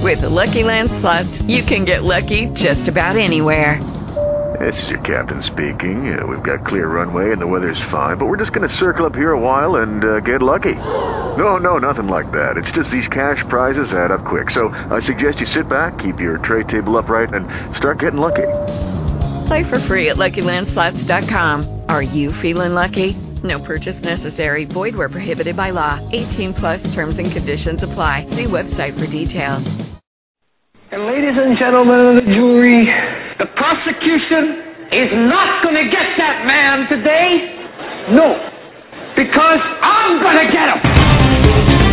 With the Lucky Land Slots, you can get lucky just about anywhere. This is your captain speaking. We've got clear runway and the weather's fine, but we're just going to circle up here a while and get lucky. No, nothing like that. It's just these cash prizes add up quick. So I suggest you sit back, keep your tray table upright, and start getting lucky. Play for free at LuckyLandSlots.com. Are you feeling lucky? No purchase necessary. Void where prohibited by law. 18+ terms and conditions apply. See website for details. And ladies and gentlemen of the jury, the prosecution is not going to get that man today. No, because I'm going to get him.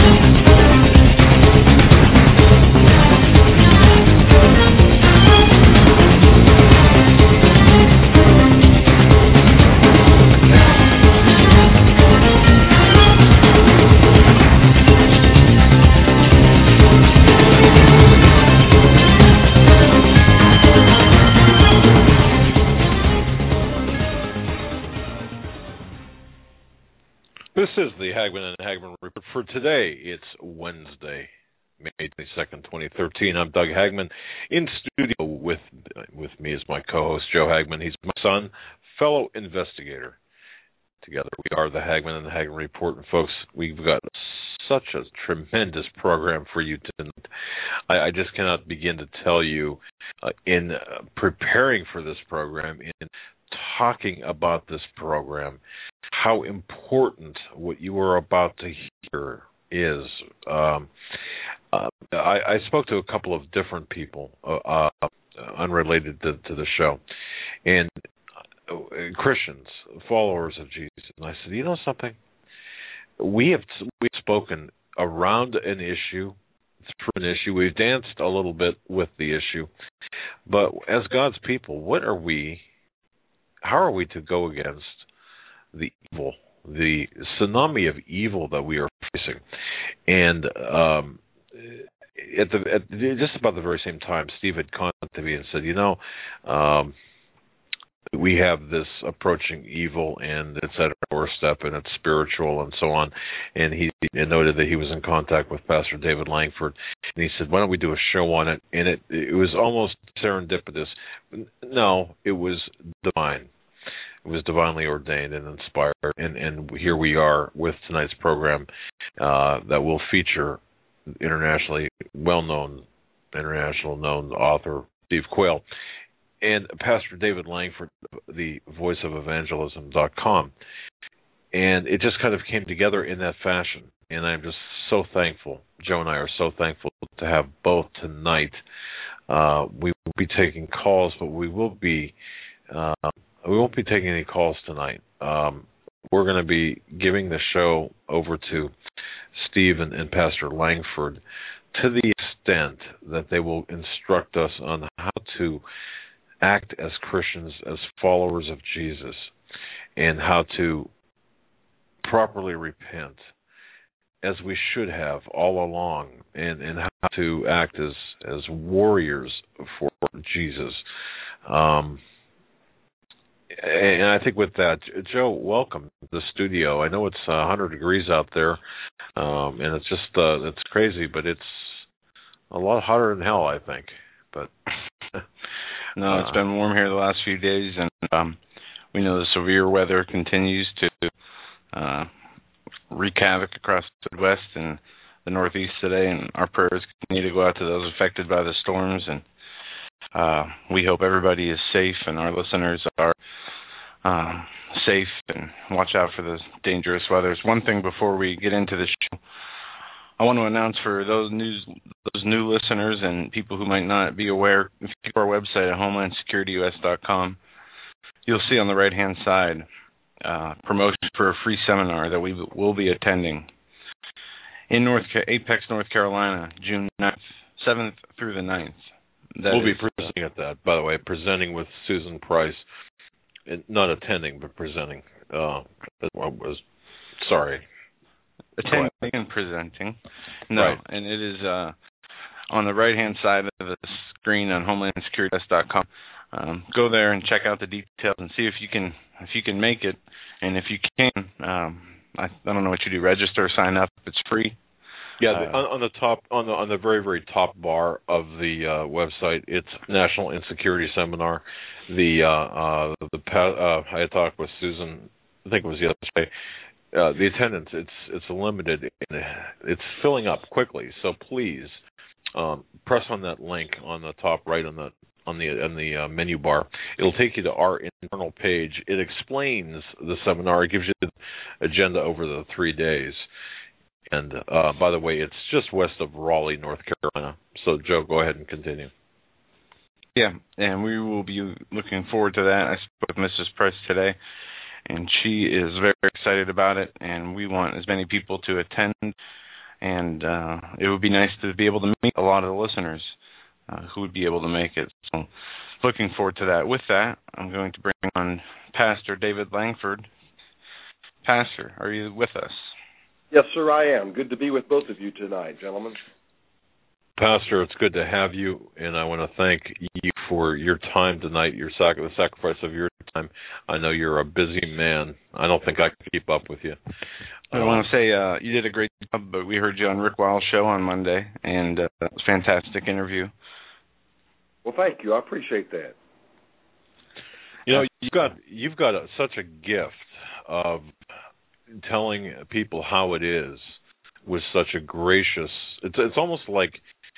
This is the Hagman and Hagman Report for today. It's Wednesday, May 22nd, 2013. I'm Doug Hagman. In studio with me is my co-host, Joe Hagman. He's my son, fellow investigator. Together we are the Hagman and the Hagman Report. And folks, we've got such a tremendous program for you tonight. I just cannot begin to tell you, in preparing for this program, in talking about this program, how important what you are about to hear is. I spoke to a couple of different people, unrelated to the show, and Christians, followers of Jesus. And I said, you know something? We've spoken around an issue, through an issue. We've danced a little bit with the issue. But as God's people, how are we to go against the evil, the tsunami of evil that we are facing? And at just about the very same time, Steve had contacted me and said, we have this approaching evil, and it's at our doorstep, and it's spiritual, and so on. And he noted that he was in contact with Pastor David Langford, and he said, why don't we do a show on it? And it was almost serendipitous. No, it was divine. It was divinely ordained and inspired, and here we are with tonight's program that will feature internationally well-known, international-known author Steve Quayle and Pastor David Langford, the voice of evangelism.com. And it just kind of came together in that fashion, and I'm just so thankful. Joe and I are so thankful to have both tonight. We will be taking calls, but we won't be taking any calls tonight. We're going to be giving the show over to Steve and Pastor Langford to the extent that they will instruct us on how to act as Christians, as followers of Jesus, and how to properly repent as we should have all along, and how to act as warriors for Jesus. And I think with that, Joe, welcome to the studio. I know it's 100 degrees out there, and it's just it's crazy, but it's a lot hotter than hell, I think. But no, it's been warm here the last few days, and we know the severe weather continues to wreak havoc across the Midwest and the Northeast today, and our prayers continue to go out to those affected by the storms, and we hope everybody is safe and our listeners are safe and watch out for the dangerous weather. One thing before we get into the show, I want to announce for those new listeners and people who might not be aware, if you go to our website at HomelandSecurityUS.com, you'll see on the right-hand side promotion for a free seminar that we will be attending in Apex, North Carolina, June 9th, 7th through the 9th. We'll be presenting at that, by the way, presenting with Susan Price. Not attending, but presenting. Sorry. Attending and presenting. No, right. And it is on the right-hand side of the screen on HomelandSecurityUS.com. Go there and check out the details and see if you can make it. And if you can, I don't know what you do, register, sign up. It's free. Yeah, on the top, on the very, very top bar of the website, it's National Insecurity Seminar. I had talked with Susan, I think it was the other day. The attendance, it's limited. It's filling up quickly. So please press on that link on the top right on the menu bar. It'll take you to our internal page. It explains the seminar. It gives you the agenda over the 3 days. And by the way, it's just west of Raleigh, North Carolina. So Joe, go ahead and continue. Yeah, and we will be looking forward to that. I spoke with Mrs. Price today, and she is very excited about it, and we want as many people to attend, and it would be nice to be able to meet a lot of the listeners who would be able to make it. So looking forward to that. With that, I'm going to bring on Pastor David Langford. Pastor, are you with us? Yes, sir, I am. Good to be with both of you tonight, gentlemen. Pastor, it's good to have you, and I want to thank you for your time tonight, the sacrifice of your time. I know you're a busy man. I don't think I could keep up with you. I want to say you did a great job, but we heard you on Rick Wiles' show on Monday, and it was a fantastic interview. Well, thank you. I appreciate that. You know, you've got such a gift of telling people how it is with such a gracious. It's almost like,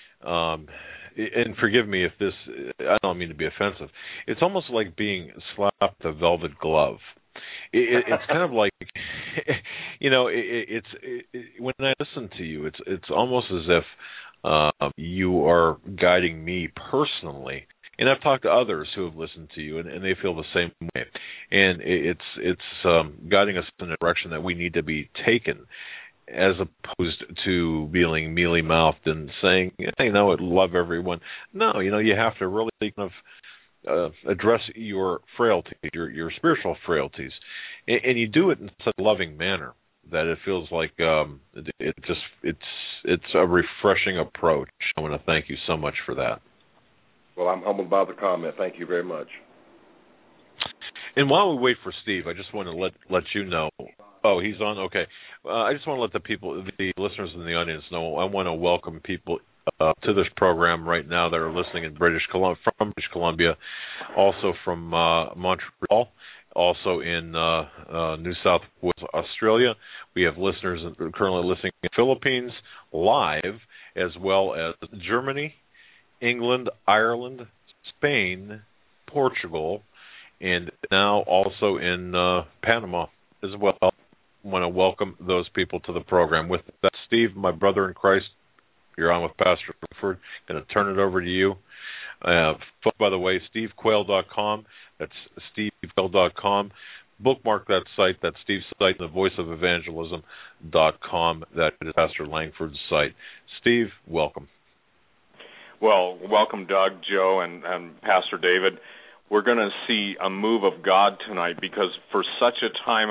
and forgive me if this, I don't mean to be offensive. It's almost like being slapped a velvet glove. It's kind of like, you know, when I listen to you, it's almost as if you are guiding me personally. And I've talked to others who have listened to you, and they feel the same way. And it's guiding us in a direction that we need to be taken, as opposed to being mealy-mouthed and saying, hey, no, I'd love everyone. No, you know, you have to really kind of address your frailties, your spiritual frailties. And you do it in such a loving manner that it feels like it's a refreshing approach. I want to thank you so much for that. Well, I'm humbled by the comment. Thank you very much. And while we wait for Steve, I just want to let you know. Oh, he's on? Okay. I just want to let the listeners in the audience know, I want to welcome people to this program right now that are listening in from British Columbia, also from Montreal, also in New South Wales, Australia. We have listeners currently listening in the Philippines live, as well as Germany, England, Ireland, Spain, Portugal, and now also in Panama as well. I want to welcome those people to the program. With that, Steve, my brother in Christ, you're on with Pastor Langford. Going to turn it over to you. By the way, stevequayle.com. That's stevequayle.com. Bookmark that site. That's Steve's site, and thevoiceofelvangelism.com. That is Pastor Langford's site. Steve, welcome. Well, welcome, Doug, Joe, and Pastor David. We're going to see a move of God tonight, because for such a time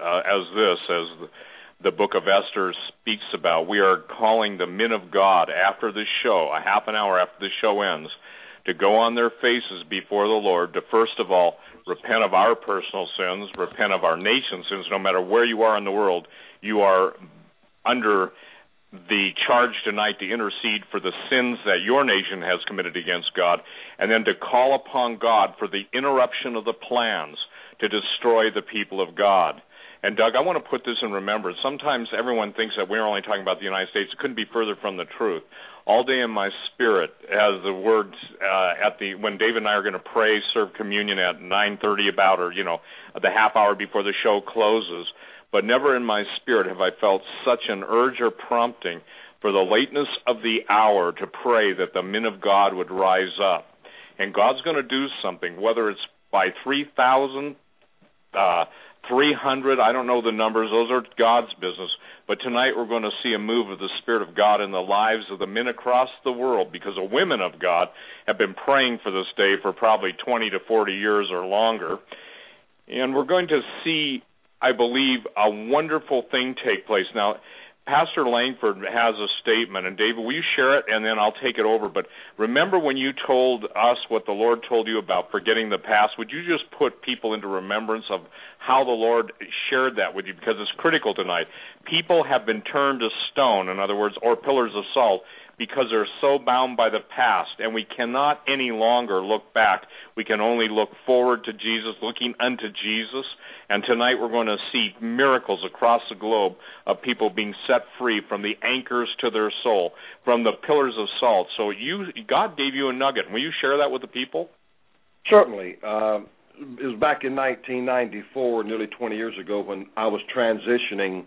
as the book of Esther speaks about, we are calling the men of God after this show, a half an hour after the show ends, to go on their faces before the Lord to, first of all, repent of our personal sins, repent of our nation's sins. No matter where you are in the world, you are under the charge tonight to intercede for the sins that your nation has committed against God, and then to call upon God for the interruption of the plans to destroy the people of God. And Doug, I want to put this in remembrance. Sometimes everyone thinks that we're only talking about the United States. It couldn't be further from the truth. All day in my spirit, as the words when David and I are going to pray, serve communion at 9:30 about, or the half hour before the show closes. But never in my spirit have I felt such an urge or prompting for the lateness of the hour to pray that the men of God would rise up. And God's going to do something, whether it's by 3,000, 300, I don't know the numbers, those are God's business. But tonight we're going to see a move of the Spirit of God in the lives of the men across the world, because the women of God have been praying for this day for probably 20 to 40 years or longer. And we're going to see, I believe, a wonderful thing take place. Now, Pastor Langford has a statement, and David, will you share it, and then I'll take it over. But remember when you told us what the Lord told you about forgetting the past, would you just put people into remembrance of how the Lord shared that with you, because it's critical tonight. People have been turned to stone, in other words, or pillars of salt, because they're so bound by the past, and we cannot any longer look back. We can only look forward to Jesus, looking unto Jesus. And tonight we're going to see miracles across the globe of people being set free from the anchors to their soul, from the pillars of salt. So God gave you a nugget. Will you share that with the people? Certainly. It was back in 1994, nearly 20 years ago, when I was transitioning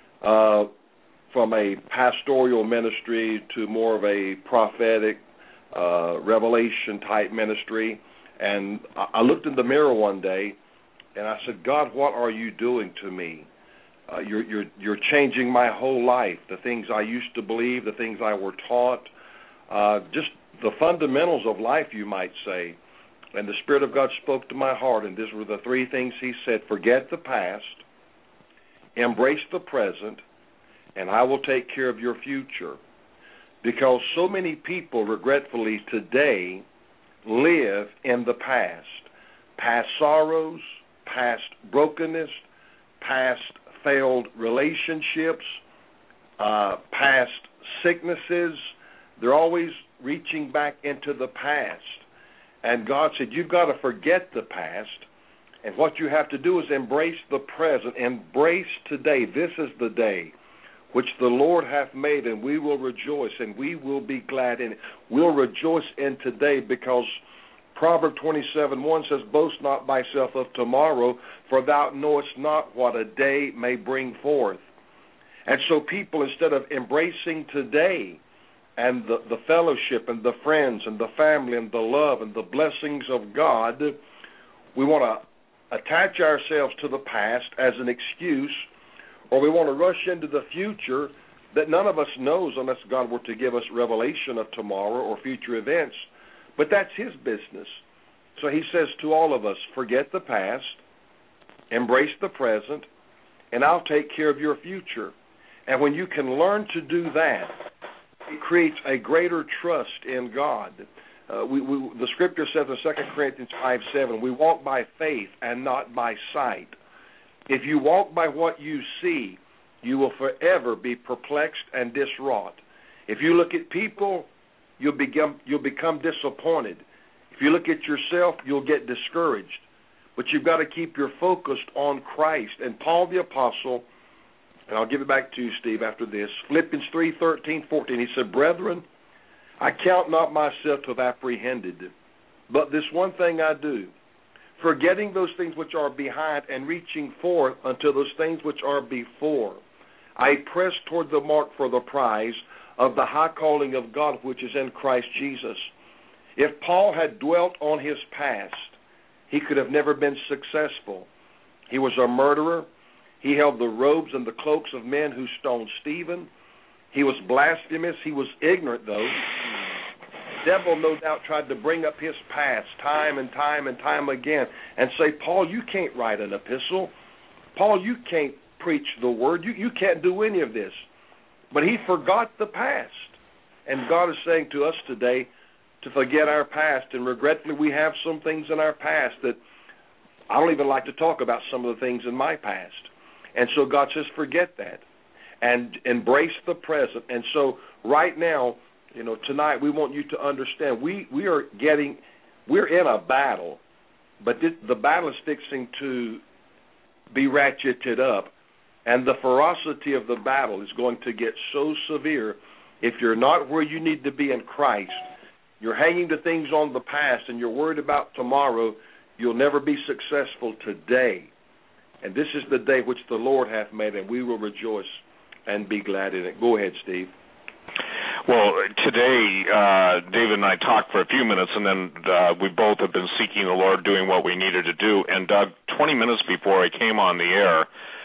from a pastoral ministry to more of a prophetic revelation-type ministry. And I looked in the mirror one day, and I said, God, what are you doing to me? You're changing my whole life, the things I used to believe, the things I were taught, just the fundamentals of life, you might say. And the Spirit of God spoke to my heart, and these were the three things He said: forget the past, embrace the present, and I will take care of your future. Because so many people, regretfully today, live in the past. Past sorrows, past brokenness, past failed relationships, past sicknesses. They're always reaching back into the past. And God said, you've got to forget the past, and what you have to do is embrace the present. Embrace today. This is the day which the Lord hath made, and we will rejoice, and we will be glad in it. We'll rejoice in today, because Proverbs 27:1 says, boast not thyself of tomorrow, for thou knowest not what a day may bring forth. And so people, instead of embracing today and the fellowship and the friends and the family and the love and the blessings of God, we want to attach ourselves to the past as an excuse, or we want to rush into the future that none of us knows unless God were to give us revelation of tomorrow or future events. But that's His business. So He says to all of us, forget the past, embrace the present, and I'll take care of your future. And when you can learn to do that, it creates a greater trust in God. The Scripture says in 2 Corinthians 5:7, we walk by faith and not by sight. If you walk by what you see, you will forever be perplexed and diswrought. If you look at people, you'll become disappointed. If you look at yourself, you'll get discouraged. But you've got to keep your focus on Christ. And Paul the Apostle, and I'll give it back to you, Steve, after this, Philippians 3:13-14, he said, brethren, I count not myself to have apprehended, but this one thing I do, forgetting those things which are behind and reaching forth unto those things which are before. I press toward the mark for the prize of the high calling of God which is in Christ Jesus. If Paul had dwelt on his past, he could have never been successful. He was a murderer. He held the robes and the cloaks of men who stoned Stephen. He was blasphemous. He was ignorant, though. The devil, no doubt, tried to bring up his past time and time and time again and say, Paul, you can't write an epistle. Paul, you can't preach the word. You can't do any of this. But he forgot the past. And God is saying to us today to forget our past. And regretfully, we have some things in our past that I don't even like to talk about, some of the things in my past. And so God says, forget that and embrace the present. And so right now, tonight we want you to understand we're in a battle, but the battle is fixing to be ratcheted up, and the ferocity of the battle is going to get so severe. If you're not where you need to be in Christ, you're hanging to things on the past, and you're worried about tomorrow, you'll never be successful today. And this is the day which the Lord hath made, and we will rejoice and be glad in it. Go ahead, Steve. Well, today, David and I talked for a few minutes, and then we both have been seeking the Lord, doing what we needed to do. And, Doug, 20 minutes before I came on the air,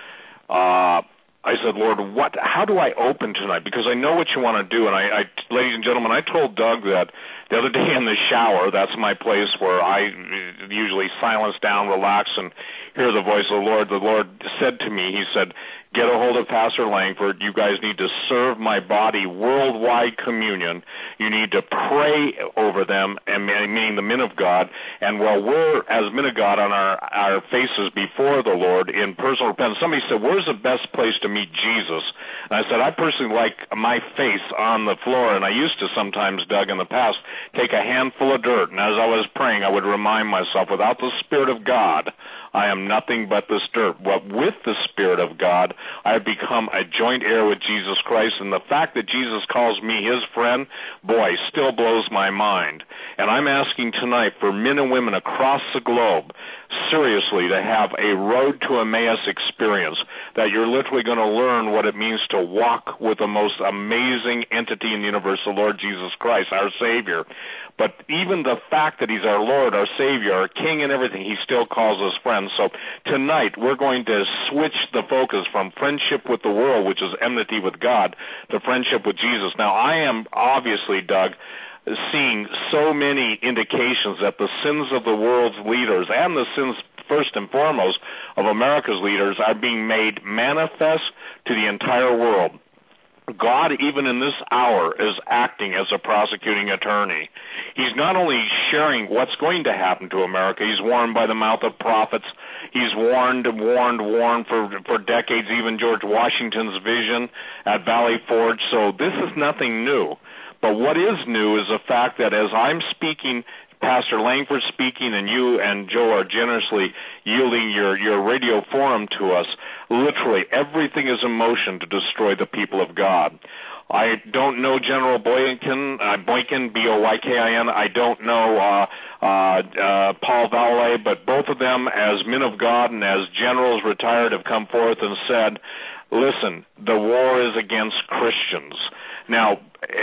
I said, Lord, how do I open tonight? Because I know what you want to do. And I, ladies and gentlemen, I told Doug that the other day in the shower, that's my place where I usually silence down, relax, and hear the voice of the Lord. The Lord said to me, He said, get a hold of Pastor Langford. You guys need to serve my body worldwide communion. You need to pray over them, and meaning the men of God. And while we're, as men of God, on our faces before the Lord in personal repentance, somebody said, where's the best place to meet Jesus? And I said, I personally like my face on the floor, and I used to sometimes, Doug, in the past, take a handful of dirt, and as I was praying, I would remind myself, without the Spirit of God, I am nothing but this dirt. But with the Spirit of God, I have become a joint heir with Jesus Christ, and the fact that Jesus calls me his friend, boy, still blows my mind. And I'm asking tonight for men and women across the globe, seriously, to have a Road to Emmaus experience, that you're literally going to learn what it means to walk with the most amazing entity in the universe, the Lord Jesus Christ, our Savior. But even the fact that he's our Lord, our Savior, our King and everything, he still calls us friends. So tonight we're going to switch the focus from friendship with the world, which is enmity with God, to friendship with Jesus. Now, I am obviously, Doug, seeing so many indications that the sins of the world's leaders and the sins, first and foremost, of America's leaders are being made manifest to the entire world. God, even in this hour, is acting as a prosecuting attorney. He's not only sharing what's going to happen to America, he's warned by the mouth of prophets. He's warned for decades, even George Washington's vision at Valley Forge. So this is nothing new. But what is new is the fact that as I'm speaking, Pastor Langford speaking, and you and Joe are generously yielding your radio forum to us, literally everything is in motion to destroy the people of God. I don't know General Boykin, B-O-Y-K-I-N. I don't know Paul Vallée, but both of them, as men of God and as generals retired, have come forth and said, listen, the war is against Christians. Now,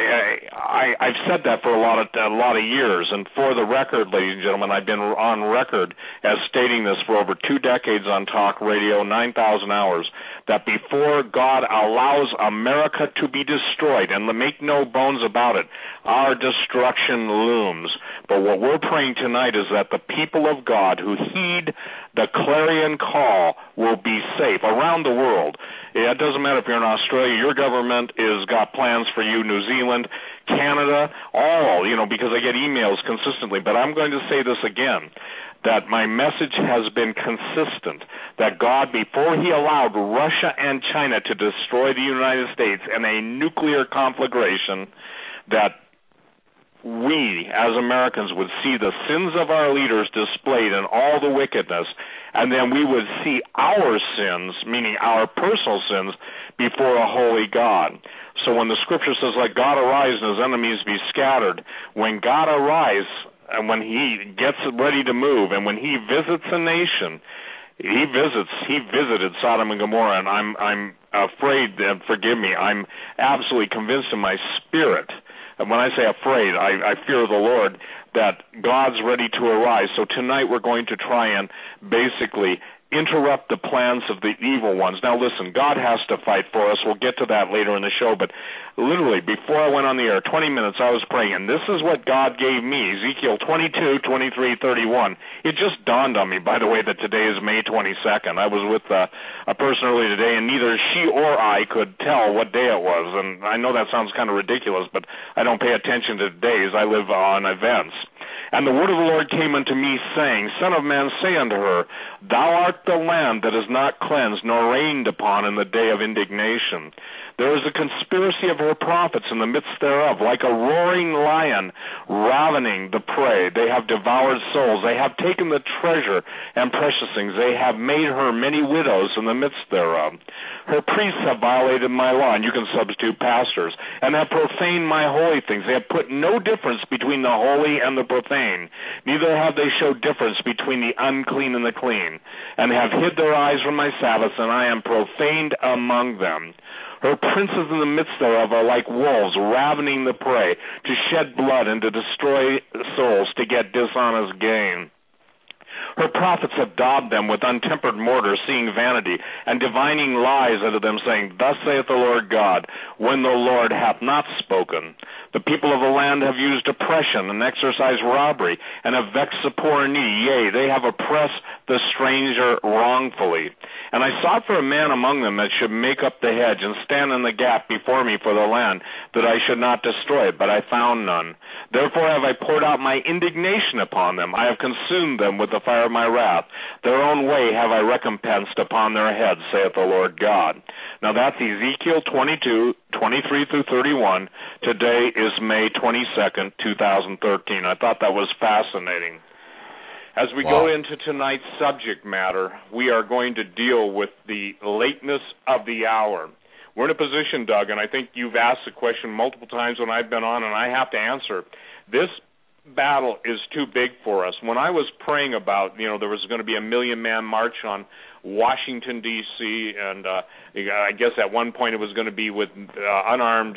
I've said that for a lot of years, and for the record, ladies and gentlemen, I've been on record as stating this for over 2 decades on talk radio, 9,000 hours, that before God allows America to be destroyed, and make no bones about it, our destruction looms. But what we're praying tonight is that the people of God who heed the clarion call will be safe around the world. It doesn't matter if you're in Australia, your government has got plans for you, New Zealand, Canada, all, because I get emails consistently. But I'm going to say this again, that my message has been consistent, that God, before he allowed Russia and China to destroy the United States in a nuclear conflagration, that we, as Americans, would see the sins of our leaders displayed in all the wickedness, and then we would see our sins, meaning our personal sins, before a holy God. So when the scripture says, let God arise and his enemies be scattered, when God arises and when he gets ready to move and when he visits a nation, he visited Sodom and Gomorrah, and I'm afraid, and forgive me, I'm absolutely convinced in my spirit. And when I say afraid, I fear the Lord, that God's ready to arise. So tonight we're going to try and basically interrupt the plans of the evil ones. Now listen, God has to fight for us. We'll get to that later in the show, but literally before I went on the air, 20 minutes I was praying, and this is what God gave me, Ezekiel 22, 23, 31. It just dawned on me, by the way, that today is May 22nd. I was with a person earlier today, and neither she or I could tell what day it was, and I know that sounds kind of ridiculous, but I don't pay attention to days. I live on events. And the word of the Lord came unto me, saying, Son of man, say unto her, Thou art the land that is not cleansed, nor rained upon in the day of indignation. There is a conspiracy of her prophets in the midst thereof, like a roaring lion ravening the prey. They have devoured souls. They have taken the treasure and precious things. They have made her many widows in the midst thereof. Her priests have violated my law, and you can substitute pastors, and have profaned my holy things. They have put no difference between the holy and the profane. Neither have they showed difference between the unclean and the clean, and have hid their eyes from my Sabbaths, and I am profaned among them. Her princes in the midst thereof are like wolves, ravening the prey, to shed blood and to destroy souls, to get dishonest gain. Her prophets have daubed them with untempered mortar, seeing vanity, and divining lies unto them, saying, Thus saith the Lord God, when the Lord hath not spoken. The people of the land have used oppression and exercised robbery and have vexed the poor and needy. Yea, they have oppressed the stranger wrongfully. And I sought for a man among them that should make up the hedge and stand in the gap before me for the land, that I should not destroy it, but I found none. Therefore have I poured out my indignation upon them. I have consumed them with the fire of my wrath. Their own way have I recompensed upon their heads, saith the Lord God. Now that's Ezekiel 22, 23 through 31. Today is May 22nd, 2013. I thought that was fascinating. As we go into tonight's subject matter, we are going to deal with the lateness of the hour. We're in a position, Doug, and I think you've asked the question multiple times when I've been on, and I have to answer. This battle is too big for us. When I was praying about, there was going to be a 1 million-man march on Washington, D.C., and I guess at one point it was going to be with unarmed,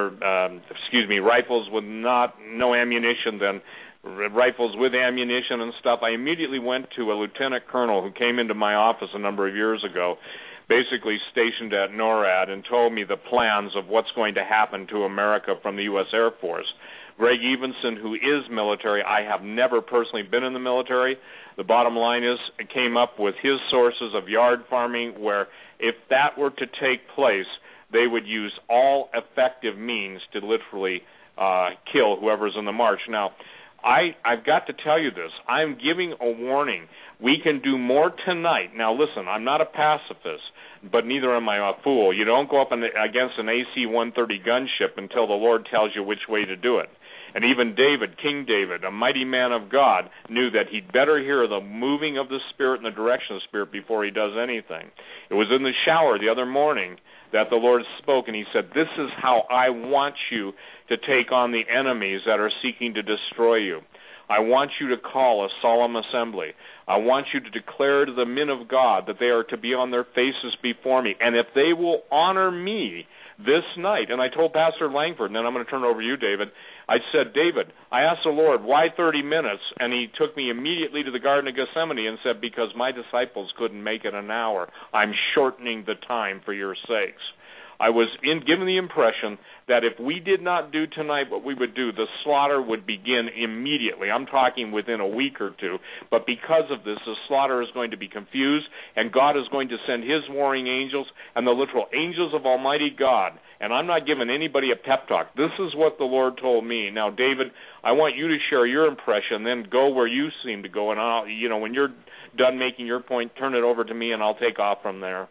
rifles with no ammunition, then rifles with ammunition and stuff. I immediately went to a lieutenant colonel who came into my office a number of years ago, basically stationed at NORAD, and told me the plans of what's going to happen to America from the U.S. Air Force. Greg Evenson, who is military, I have never personally been in the military. The bottom line is it came up with his sources of yard farming, where if that were to take place, they would use all effective means to literally kill whoever's in the march. Now, I've got to tell you this. I'm giving a warning. We can do more tonight. Now, listen, I'm not a pacifist, but neither am I a fool. You don't go up against an AC-130 gunship until the Lord tells you which way to do it. And even David, King David, a mighty man of God, knew that he'd better hear the moving of the Spirit and the direction of the Spirit before he does anything. It was in the shower the other morning that the Lord spoke, and he said, this is how I want you to take on the enemies that are seeking to destroy you. I want you to call a solemn assembly. I want you to declare to the men of God that they are to be on their faces before me. And if they will honor me this night, and I told Pastor Langford, and then I'm going to turn it over to you, David, I said, David, I asked the Lord, why 30 minutes? And he took me immediately to the Garden of Gethsemane and said, because my disciples couldn't make it an hour. I'm shortening the time for your sakes. I was given the impression that if we did not do tonight what we would do, the slaughter would begin immediately. I'm talking within a week or two. But because of this, the slaughter is going to be confused, and God is going to send his warring angels and the literal angels of Almighty God. And I'm not giving anybody a pep talk. This is what the Lord told me. Now, David, I want you to share your impression, then go where you seem to go. And I'll, when you're done making your point, turn it over to me, and I'll take off from there.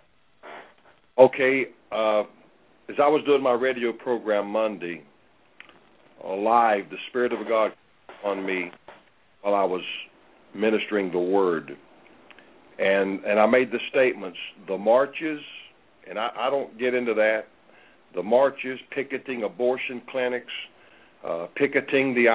Okay. As I was doing my radio program Monday, live, the Spirit of God on me while I was ministering the Word. And I made the statements, the marches, and I don't get into that, the marches, picketing abortion clinics, picketing the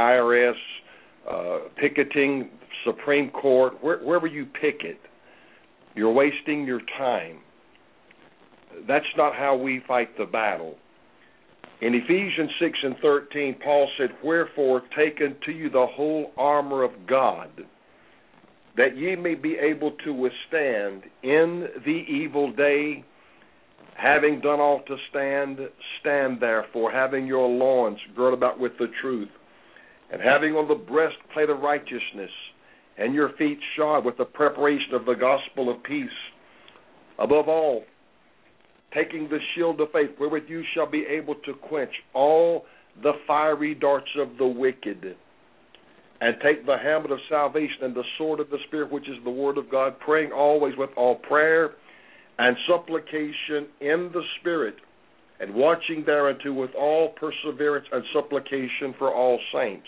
IRS, picketing Supreme Court, wherever you picket, you're wasting your time. That's not how we fight the battle. In Ephesians 6:13, Paul said, wherefore take unto you the whole armor of God, that ye may be able to withstand in the evil day, having done all to stand, stand therefore, having your loins girt about with the truth, and having on the breastplate of righteousness, and your feet shod with the preparation of the gospel of peace. Above all, taking the shield of faith, wherewith you shall be able to quench all the fiery darts of the wicked, and take the helmet of salvation and the sword of the Spirit, which is the word of God, praying always with all prayer and supplication in the Spirit, and watching thereunto with all perseverance and supplication for all saints.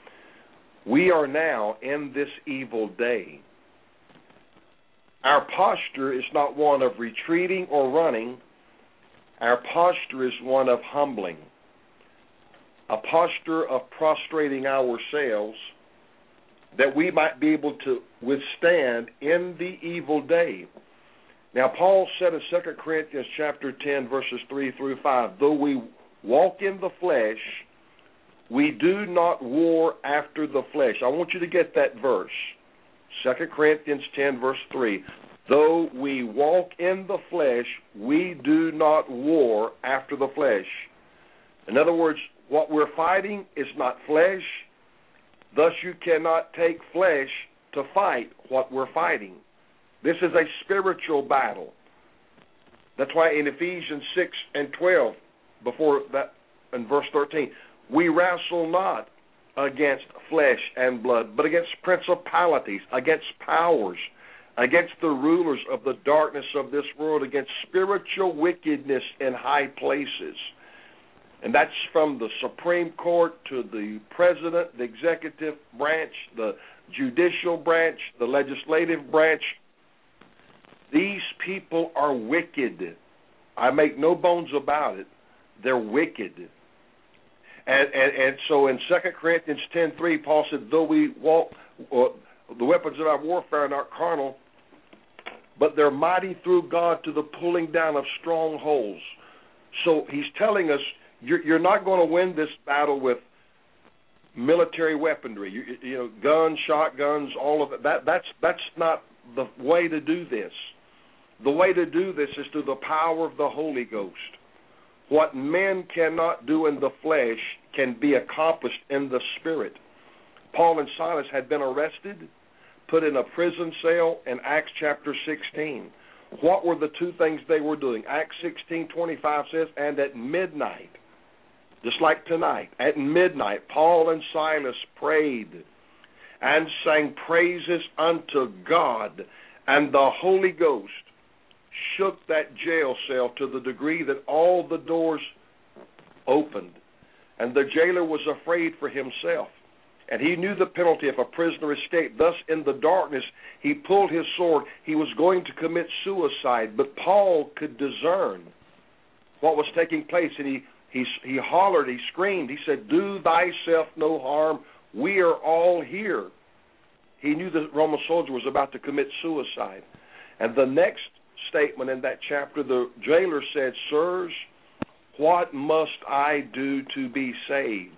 We are now in this evil day. Our posture is not one of retreating or running. Our posture is one of humbling, a posture of prostrating ourselves that we might be able to withstand in the evil day. Now, Paul said in 2 Corinthians chapter 10, verses 3 through 5, though we walk in the flesh, we do not war after the flesh. I want you to get that verse, 2 Corinthians 10, verse 3. Though we walk in the flesh, we do not war after the flesh. In other words, What we're fighting is not flesh. Thus, you cannot take flesh to fight what we're fighting. This is a spiritual battle. That's why in Ephesians 6 and 12, before that, in verse 13, we wrestle not against flesh and blood, but against principalities, against powers, against the rulers of the darkness of this world, against spiritual wickedness in high places. And that's from the Supreme Court to the president, the executive branch, the judicial branch, the legislative branch. These people are wicked. I make no bones about it. They're wicked. And so in 2 Corinthians 10:3, Paul said, though we walk, the weapons of our warfare are not carnal, but they're mighty through God to the pulling down of strongholds. So he's telling us, you're not going to win this battle with military weaponry, you know, guns, shotguns, all of that. That's not the way to do this. The way to do this is through the power of the Holy Ghost. What men cannot do in the flesh can be accomplished in the Spirit. Paul and Silas had been arrested, put in a prison cell in Acts chapter 16. What were the two things they were doing? Acts 16:25 says, and at midnight, just like tonight, at midnight, Paul and Silas prayed and sang praises unto God, and the Holy Ghost shook that jail cell to the degree that all the doors opened. And the jailer was afraid for himself. And he knew the penalty if a prisoner escaped. Thus, in the darkness, he pulled his sword. He was going to commit suicide. But Paul could discern what was taking place. And he hollered, he screamed. He said, do thyself no harm. We are all here. He knew the Roman soldier was about to commit suicide. And the next statement in that chapter, the jailer said, sirs, what must I do to be saved?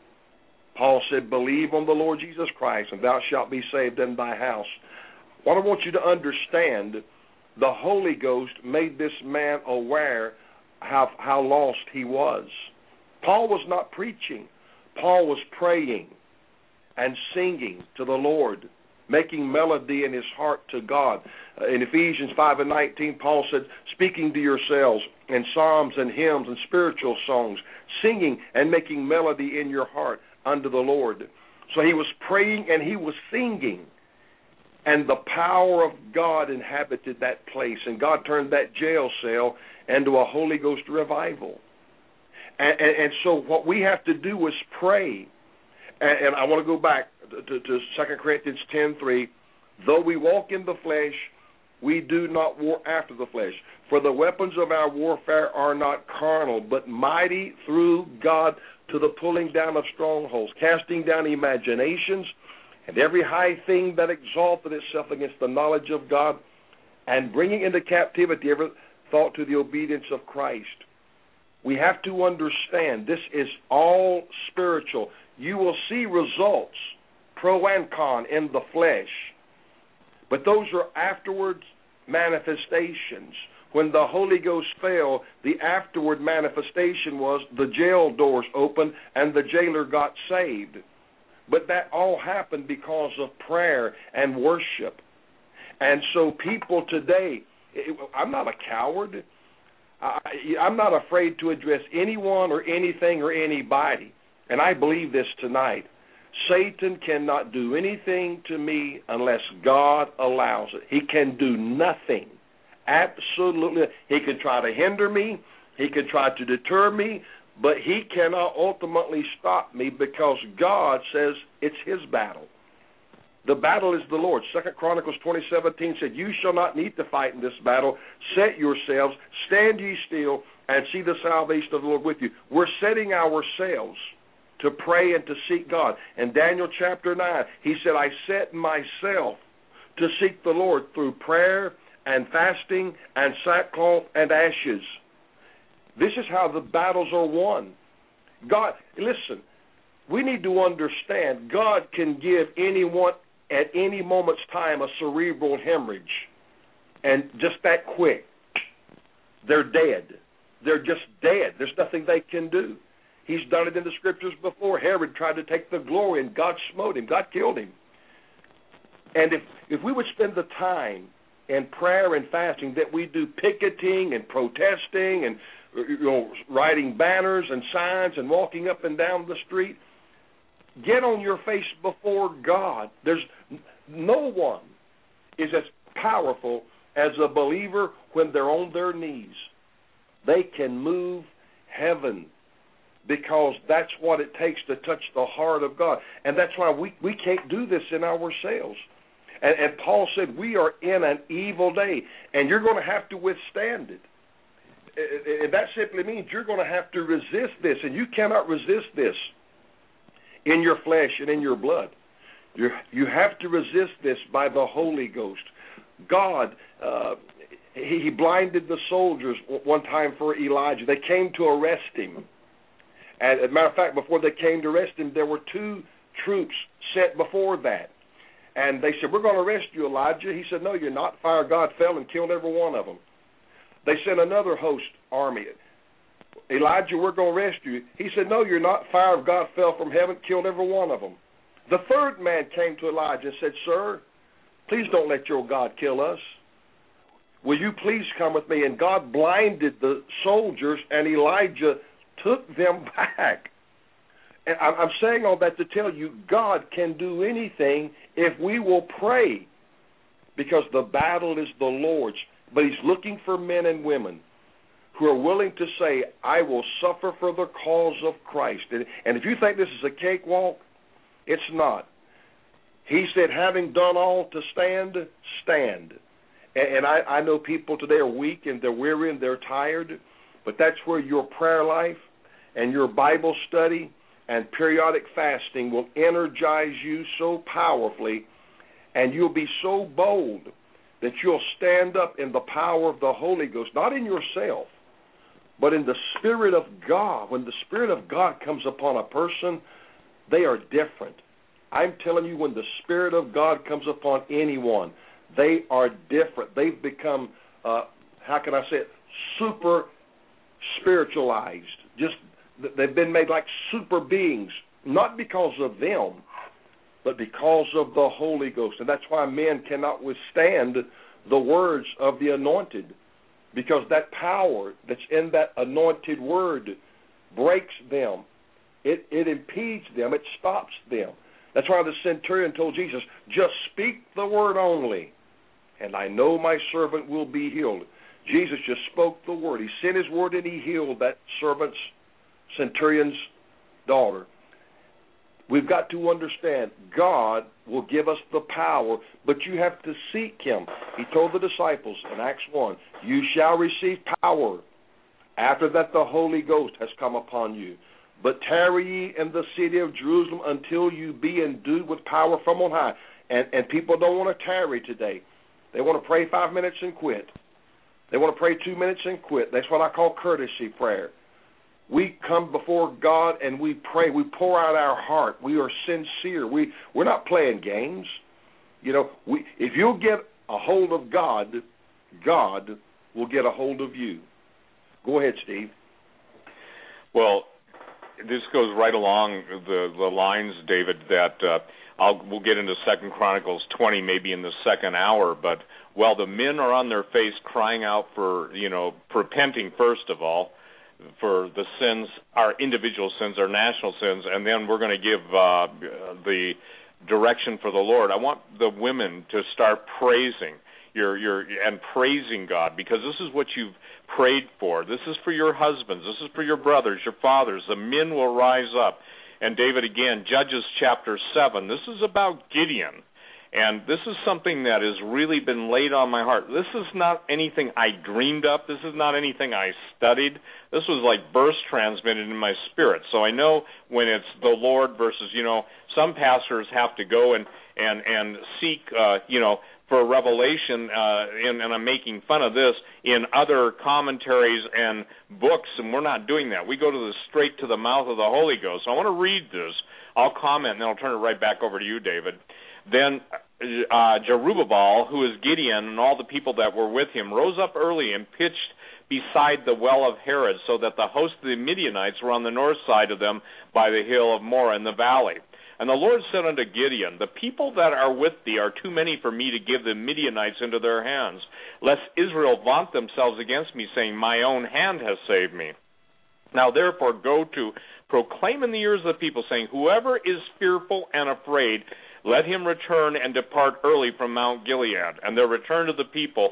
Paul said, believe on the Lord Jesus Christ, and thou shalt be saved in thy house. What I want you to understand, the Holy Ghost made this man aware how lost he was. Paul was not preaching. Paul was praying and singing to the Lord, making melody in his heart to God. In Ephesians 5:19, Paul said, speaking to yourselves in psalms and hymns and spiritual songs, singing and making melody in your heart unto the Lord. So he was praying and he was singing, and the power of God inhabited that place, and God turned that jail cell into a Holy Ghost revival. And so what we have to do is pray. And I want to go back to 2 Corinthians 10:3. Though we walk in the flesh, we do not war after the flesh. For the weapons of our warfare are not carnal, but mighty through God to the pulling down of strongholds, casting down imaginations and every high thing that exalted itself against the knowledge of God, and bringing into captivity every thought to the obedience of Christ. We have to understand this is all spiritual. You will see results, pro and con, in the flesh, but those are afterwards manifestations. When the Holy Ghost fell, the afterward manifestation was the jail doors opened and the jailer got saved. But that all happened because of prayer and worship. And so people today, I'm not a coward. I'm not afraid to address anyone or anything or anybody. And I believe this tonight. Satan cannot do anything to me unless God allows it. He can do nothing. Absolutely. He can try to hinder me. He can try to deter me. But he cannot ultimately stop me because God says it's his battle. The battle is the Lord's. 2 Chronicles 20:17 said, you shall not need to fight in this battle. Set yourselves, stand ye still, and see the salvation of the Lord with you. We're setting ourselves to pray and to seek God. In Daniel chapter 9, he said, I set myself to seek the Lord through prayer and fasting and sackcloth and ashes. This is how the battles are won. God, listen, we need to understand God can give anyone at any moment's time a cerebral hemorrhage, and just that quick, they're dead. They're just dead. There's nothing they can do. He's done it in the Scriptures before. Herod tried to take the glory, and God smote him. God killed him. And if we would spend the time in prayer and fasting that we do picketing and protesting and writing banners and signs and walking up and down the street, get on your face before God. There's no one is as powerful as a believer when they're on their knees. They can move heaven because that's what it takes to touch the heart of God. And that's why we can't do this in ourselves. And Paul said we are in an evil day, and you're going to have to withstand it. And that simply means you're going to have to resist this, and you cannot resist this in your flesh and in your blood. You have to resist this by the Holy Ghost. God, he blinded the soldiers one time for Elijah. They came to arrest him. And as a matter of fact, before they came to arrest him, there were 2 troops sent before that. And they said, we're going to arrest you, Elijah. He said, no, you're not. Fire of God fell and killed every one of them. They sent another host army. Elijah, we're going to arrest you. He said, no, you're not. Fire of God fell from heaven, killed every one of them. The third man came to Elijah and said, sir, please don't let your God kill us. Will you please come with me? And God blinded the soldiers, and Elijah took them back. And I'm saying all that to tell you, God can do anything if we will pray, because the battle is the Lord's. But he's looking for men and women who are willing to say, I will suffer for the cause of Christ. And if you think this is a cakewalk, it's not. He said, having done all to stand, stand. And I know people today are weak and they're weary and they're tired, but that's where your prayer life and your Bible study and periodic fasting will energize you so powerfully, and you'll be so bold that you'll stand up in the power of the Holy Ghost, not in yourself, but in the Spirit of God. When the Spirit of God comes upon a person, they are different. I'm telling you, when the Spirit of God comes upon anyone, they are different. They've become, how can I say it, super spiritualized. Just they've been made like super beings, not because of them, but because of the Holy Ghost. And that's why men cannot withstand the words of the anointed, because that power that's in that anointed word breaks them. It impedes them. It stops them. That's why the centurion told Jesus, just speak the word only, and I know my servant will be healed. Jesus just spoke the word. He sent his word and he healed that centurion's daughter. We've got to understand God will give us the power, but you have to seek him. He told the disciples in Acts 1, you shall receive power. After that the Holy Ghost has come upon you. But tarry ye in the city of Jerusalem until you be endued with power from on high. And people don't want to tarry today. They want to pray 5 minutes and quit. They want to pray 2 minutes and quit. That's what I call courtesy prayer. We come before God and we pray. We pour out our heart. We are sincere. We're not playing games. You know, if you'll get a hold of God, God will get a hold of you. Go ahead, Steve. Well, this goes right along the lines, David, that we'll get into 2 Chronicles 20 maybe in the second hour, but while the men are on their face crying out for, repenting first of all, for the sins, our individual sins, our national sins, and then we're going to give the direction for the Lord. I want the women to start praising and praising God, because this is what you've prayed for. This is for your husbands. This is for your brothers, your fathers. The men will rise up. And David, again, Judges chapter 7. This is about Gideon. And this is something that has really been laid on my heart. This is not anything I dreamed up. This is not anything I studied. This was like burst transmitted in my spirit. So I know when it's the Lord versus, some pastors have to go and seek, for a revelation, and I'm making fun of this, in other commentaries and books, and we're not doing that. We go straight to the mouth of the Holy Ghost. So I want to read this. I'll comment, and then I'll turn it right back over to you, David. Then Jerubbaal, who is Gideon, and all the people that were with him, rose up early and pitched beside the well of Herod, so that the host of the Midianites were on the north side of them by the hill of Moreh in the valley. And the Lord said unto Gideon, the people that are with thee are too many for me to give the Midianites into their hands, lest Israel vaunt themselves against me, saying, my own hand has saved me. Now therefore go to proclaim in the ears of the people, saying, whoever is fearful and afraid, let him return and depart early from Mount Gilead. And there returned to the people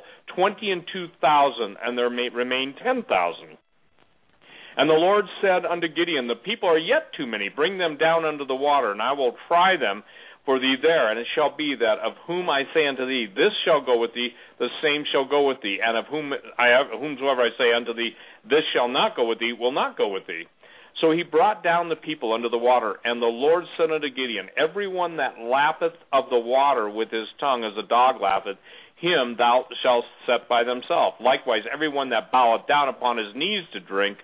22,000, and there remained 10,000. And the Lord said unto Gideon, the people are yet too many. Bring them down unto the water, and I will try them for thee there. And it shall be that of whom I say unto thee, this shall go with thee, the same shall go with thee. And of whomsoever I say unto thee, this shall not go with thee, will not go with thee. So he brought down the people unto the water, and the Lord said unto Gideon, every one that lappeth of the water with his tongue as a dog lappeth, him thou shalt set by themselves. Likewise, every one that boweth down upon his knees to drink,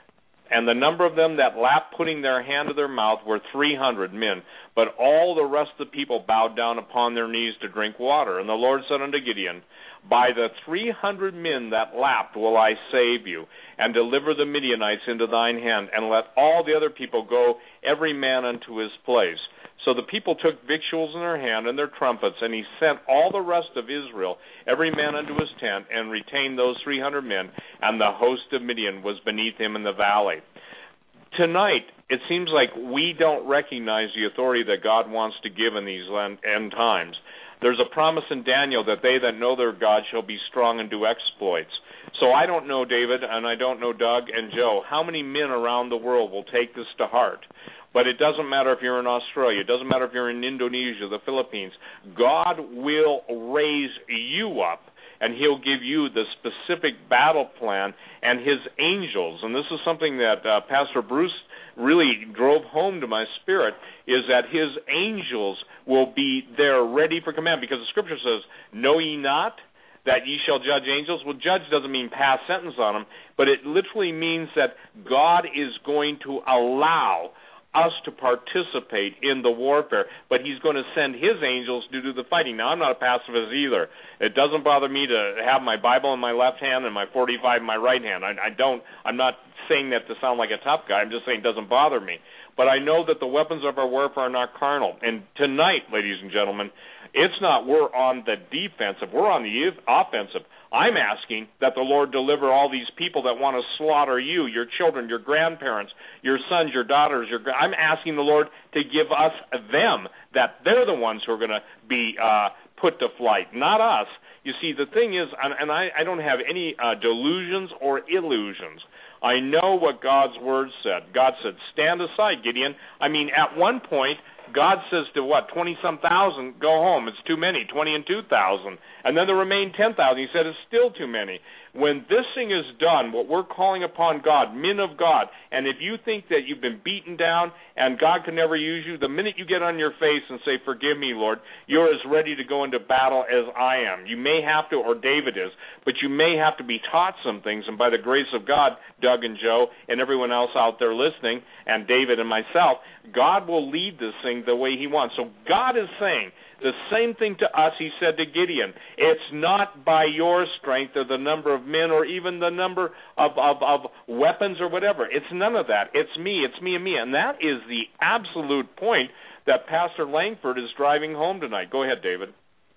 and the number of them that lapped, putting their hand to their mouth, were 300 men. But all the rest of the people bowed down upon their knees to drink water. And the Lord said unto Gideon, by the 300 men that lapped will I save you, and deliver the Midianites into thine hand, and let all the other people go, every man unto his place. So the people took victuals in their hand and their trumpets, and he sent all the rest of Israel, every man unto his tent, and retained those 300 men, and the host of Midian was beneath him in the valley. Tonight, it seems like we don't recognize the authority that God wants to give in these end times. There's a promise in Daniel that they that know their God shall be strong and do exploits. So I don't know, David, and I don't know Doug and Joe, how many men around the world will take this to heart. But it doesn't matter if you're in Australia. It doesn't matter if you're in Indonesia, the Philippines. God will raise you up, and he'll give you the specific battle plan and his angels. And this is something that Pastor Bruce really drove home to my spirit, is that his angels will be there ready for command. Because the scripture says, know ye not that ye shall judge angels? Well, judge doesn't mean pass sentence on them, but it literally means that God is going to allow us to participate in the warfare, but he's going to send his angels to do the fighting. Now, I'm not a pacifist either. It doesn't bother me to have my Bible in my left hand and my 45 in my right hand. I'm not saying that to sound like a tough guy. I'm just saying it doesn't bother me. But I know that the weapons of our warfare are not carnal. And tonight, ladies and gentlemen, it's not we're on the defensive. We're on the offensive. I'm asking that the Lord deliver all these people that want to slaughter you, your children, your grandparents, your sons, your daughters. I'm asking the Lord to give us them, that they're the ones who are going to be put to flight, not us. You see, the thing is, and I don't have any delusions or illusions. I know what God's word said. God said, stand aside, Gideon. I mean, at one point, God says to 20-some thousand, go home. It's too many, 20 and 2,000. And then there remain 10,000. He said, it's still too many. When this thing is done, what we're calling upon God, men of God, and if you think that you've been beaten down and God can never use you, the minute you get on your face and say, forgive me, Lord, you're as ready to go into battle as I am. You may have to, or David is, but you may have to be taught some things, and by the grace of God, Doug and Joe and everyone else out there listening, and David and myself, God will lead this thing the way he wants. So God is saying the same thing to us he said to Gideon. It's not by your strength or the number of men or even the number of weapons or whatever. It's none of that. It's me, and me. And that is the absolute point that Pastor Langford is driving home tonight. Go ahead, David.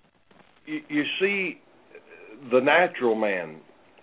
You see, the natural man,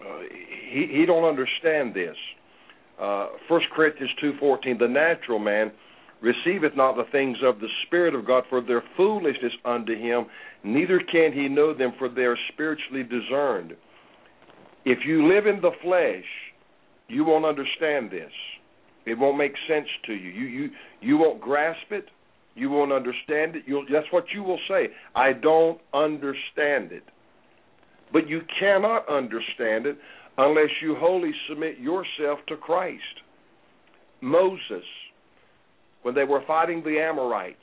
he don't understand this. 1 Corinthians 2:14, the natural man receiveth not the things of the Spirit of God, for their foolishness unto him, neither can he know them, for they are spiritually discerned. If you live in the flesh, you won't understand this. It won't make sense to you. You won't grasp it. You won't understand it. That's what you will say. I don't understand it. But you cannot understand it unless you wholly submit yourself to Christ. Moses, when they were fighting the Amorites,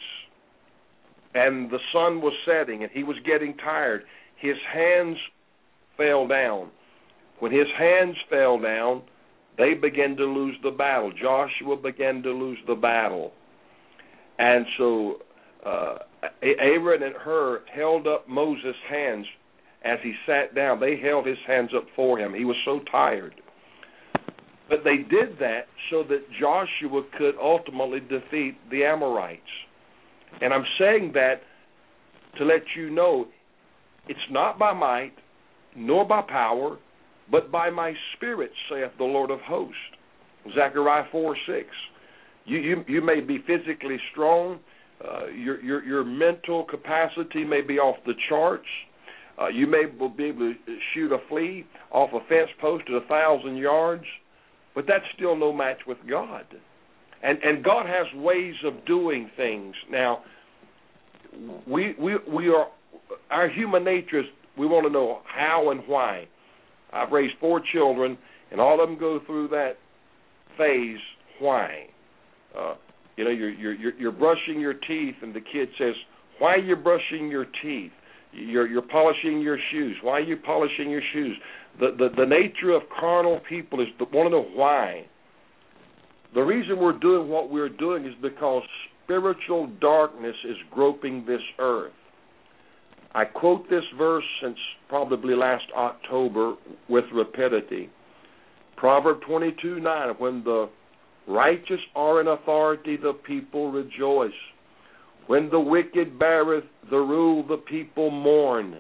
and the sun was setting, and he was getting tired, his hands fell down. When his hands fell down, they began to lose the battle. Joshua began to lose the battle. And so Aaron and Hur held up Moses' hands, as he sat down, they held his hands up for him. He was so tired. But they did that so that Joshua could ultimately defeat the Amorites. And I'm saying that to let you know it's not by might, nor by power, but by my Spirit, saith the Lord of hosts. Zechariah 4:6. You may be physically strong. Your mental capacity may be off the charts. You may be able to shoot a flea off a fence post at 1,000 yards, but that's still no match with God. And God has ways of doing things. Now, we are, our human nature is, we want to know how and why. I've raised 4 children, and all of them go through that phase. Why? You're brushing your teeth, and the kid says, "Why are you brushing your teeth?" You're polishing your shoes. Why are you polishing your shoes? The nature of carnal people is to want to know why. The reason we're doing what we're doing is because spiritual darkness is groping this earth. I quote this verse since probably last October with rapidity. Proverb 22:9, when the righteous are in authority, the people rejoice. When the wicked beareth the rule, the people mourn.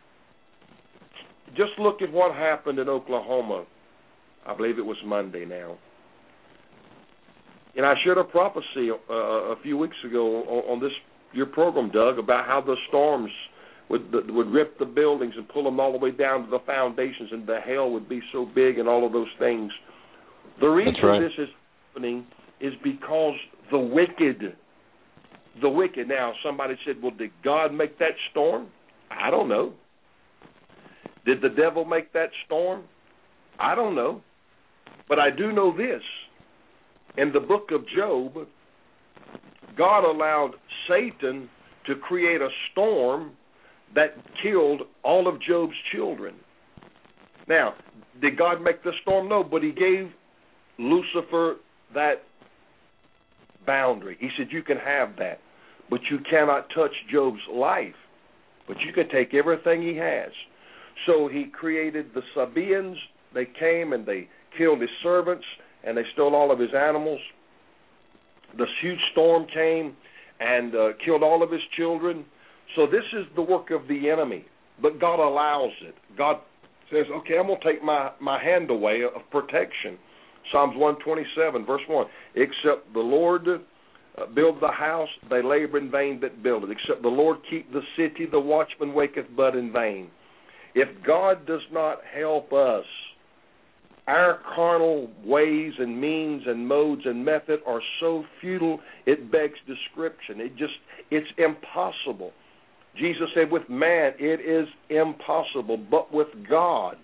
Just look at what happened in Oklahoma. I believe it was Monday now. And I shared a prophecy a few weeks ago on this your program, Doug, about how the storms would rip the buildings and pull them all the way down to the foundations, and the hail would be so big and all of those things. The reason this is happening is because the wicked. Now, somebody said, well, did God make that storm? I don't know. Did the devil make that storm? I don't know. But I do know this. In the book of Job, God allowed Satan to create a storm that killed all of Job's children. Now, did God make the storm? No, but he gave Lucifer that boundary. He said, you can have that, but you cannot touch Job's life, but you can take everything he has. So he created the Sabaeans. They came and they killed his servants, and they stole all of his animals. The huge storm came and killed all of his children. So this is the work of the enemy, but God allows it. God says, okay, I'm going to take my hand away of protection. Psalms 127, verse 1, except the Lord build the house, they labor in vain that build it. Except the Lord keep the city, the watchman waketh but in vain. If God does not help us, our carnal ways and means and modes and method are so futile, it begs description. It's impossible. Jesus said, with man it is impossible, but with God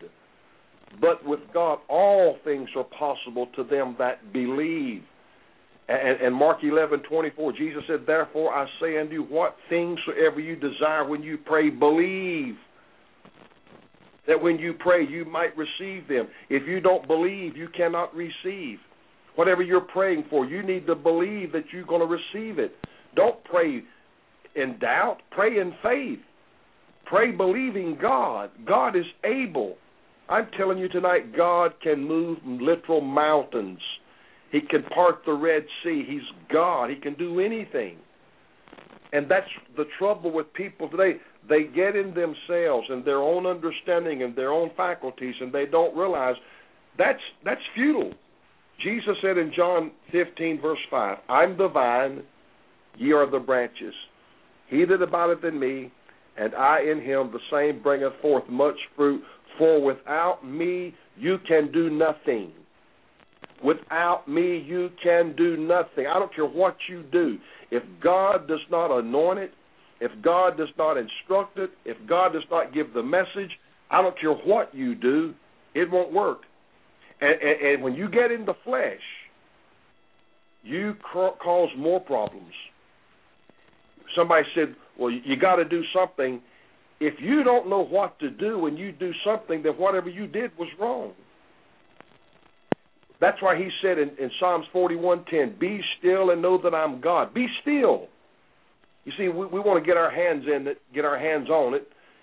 all things are possible to them that believe. And Mark 11:24, Jesus said, therefore I say unto you, what things soever you desire when you pray, believe that when you pray you might receive them. If you don't believe, you cannot receive. Whatever you're praying for, you need to believe that you're going to receive it. Don't pray in doubt. Pray in faith. Pray believing God. God is able. I'm telling you tonight, God can move literal mountains. He can part the Red Sea. He's God. He can do anything. And that's the trouble with people today. They get in themselves and their own understanding and their own faculties, and they don't realize that's futile. Jesus said in John 15, verse 5, I'm the vine, ye are the branches. He that abideth in me, and I in him, the same bringeth forth much fruit. For without me you can do nothing. Without me you can do nothing. I don't care what you do. If God does not anoint it, if God does not instruct it, if God does not give the message, I don't care what you do, it won't work. And when you get in the flesh, you cause more problems. Somebody said, well, you got to do something. If you don't know what to do when you do something, then whatever you did was wrong. That's why he said in Psalms 41:10, be still and know that I'm God. Be still. You see, we want to get our hands in it, get our hands on it,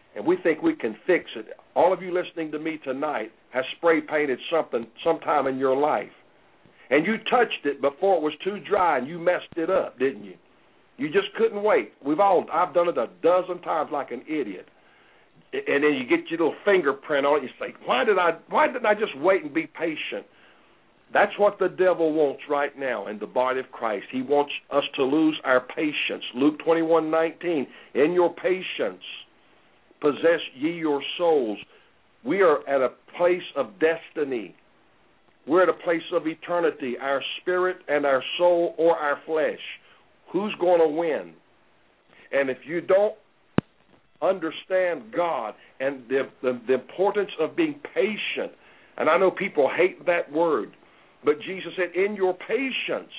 and we think we can fix it. All of you listening to me tonight has spray painted something sometime in your life, and you touched it before it was too dry, and you messed it up, didn't you? You just couldn't wait. I've done it a dozen times like an idiot. And then you get your little fingerprint on it. You say, why didn't I just wait and be patient? That's what the devil wants right now in the body of Christ. He wants us to lose our patience. Luke 21:19, in your patience possess ye your souls. We are at a place of destiny. We're at a place of eternity, our spirit and our soul or our flesh. Who's going to win? And if you don't understand God and the importance of being patient, and I know people hate that word, but Jesus said, in your patience,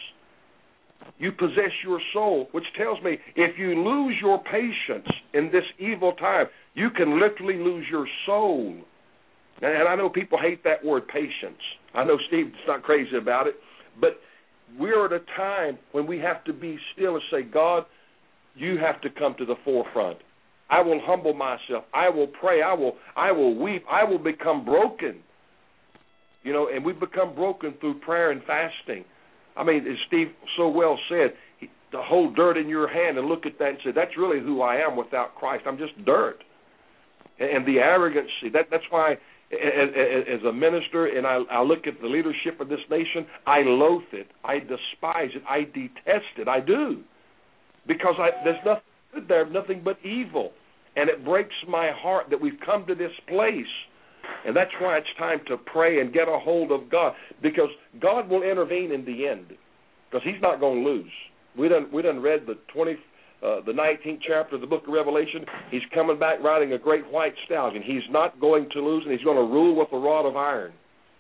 you possess your soul, which tells me if you lose your patience in this evil time, you can literally lose your soul. And I know people hate that word, patience. I know Steve's not crazy about it, but we're at a time when we have to be still and say, God, you have to come to the forefront. I will humble myself. I will pray. I will weep. I will become broken. You know, and we become broken through prayer and fasting. I mean, as Steve so well said, to hold dirt in your hand and look at that and say, that's really who I am without Christ. I'm just dirt. And the arrogancy, that's why as a minister, and I look at the leadership of this nation, I loathe it. I despise it. I detest it. I do. Because there's nothing good there, nothing but evil. And it breaks my heart that we've come to this place. And that's why it's time to pray and get a hold of God, because God will intervene in the end, because He's not going to lose. We done read the 19th chapter of the book of Revelation. He's coming back riding a great white stallion. He's not going to lose, and He's going to rule with a rod of iron.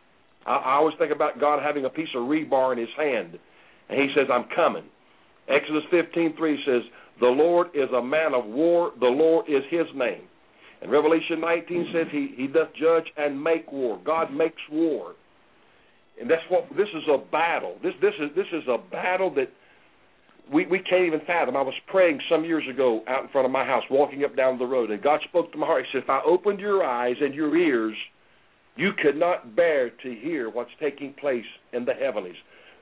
I always think about God having a piece of rebar in His hand, and He says, I'm coming. Exodus 15:3 says, the Lord is a man of war. The Lord is His name. And Revelation 19 says He doth judge and make war. God makes war. And this is a battle. This is a battle that we can't even fathom. I was praying some years ago out in front of my house, walking up down the road, and God spoke to my heart. He said, if I opened your eyes and your ears, you could not bear to hear what's taking place in the heavenlies.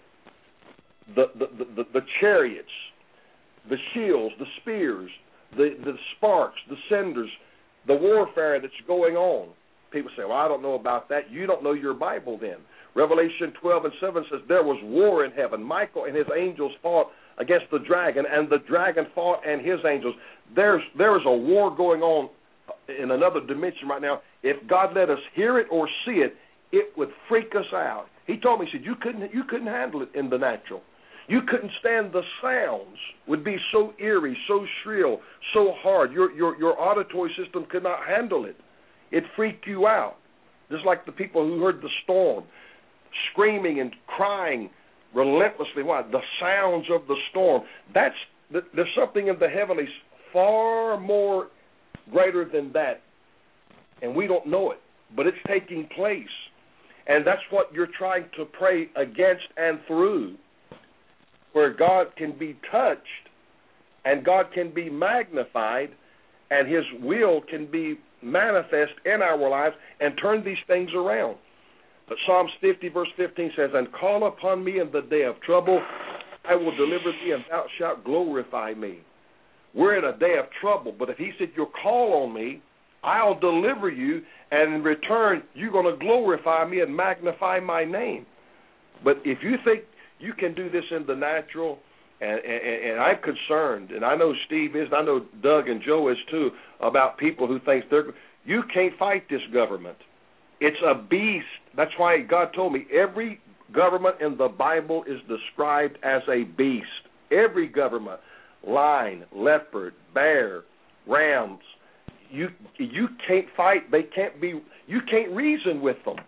The chariots, the shields, the spears, the sparks, the cinders, the warfare that's going on. People say, well, I don't know about that. You don't know your Bible then. Revelation 12:7 says there was war in heaven. Michael and his angels fought against the dragon, and the dragon fought and his angels. There is a war going on in another dimension right now. If God let us hear it or see it, it would freak us out. He told me, he said, you couldn't handle it in the natural. You couldn't stand the sounds. Would be so eerie, so shrill, so hard. Your auditory system could not handle it. It freaked you out. Just like the people who heard the storm, screaming and crying relentlessly. Why? The sounds of the storm. There's something in the heavenlies far more greater than that, and we don't know it, but it's taking place. And that's what you're trying to pray against and through, where God can be touched and God can be magnified and His will can be manifest in our lives and turn these things around. But Psalms 50 verse 15 says, and call upon me in the day of trouble, I will deliver thee, and thou shalt glorify me. We're in a day of trouble, but if He said, you'll call on me, I'll deliver you, and in return, you're going to glorify me and magnify my name. But if you think you can do this in the natural, and I'm concerned, and I know Steve is, and I know Doug and Joe is too, about people who think you can't fight this government. It's a beast. That's why God told me every government in the Bible is described as a beast. Every government, lion, leopard, bear, rams. You can't fight. They can't be. You can't reason with them.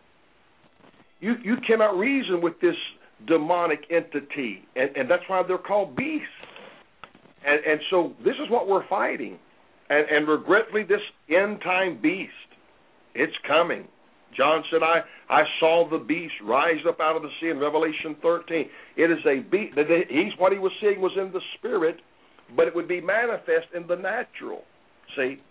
You cannot reason with this demonic entity, and that's why they're called beasts. And so this is what we're fighting. And regretfully, this end-time beast, it's coming. John said, I saw the beast rise up out of the sea in Revelation 13. It is a beast. What he was seeing was in the spirit, but it would be manifest in the natural. See?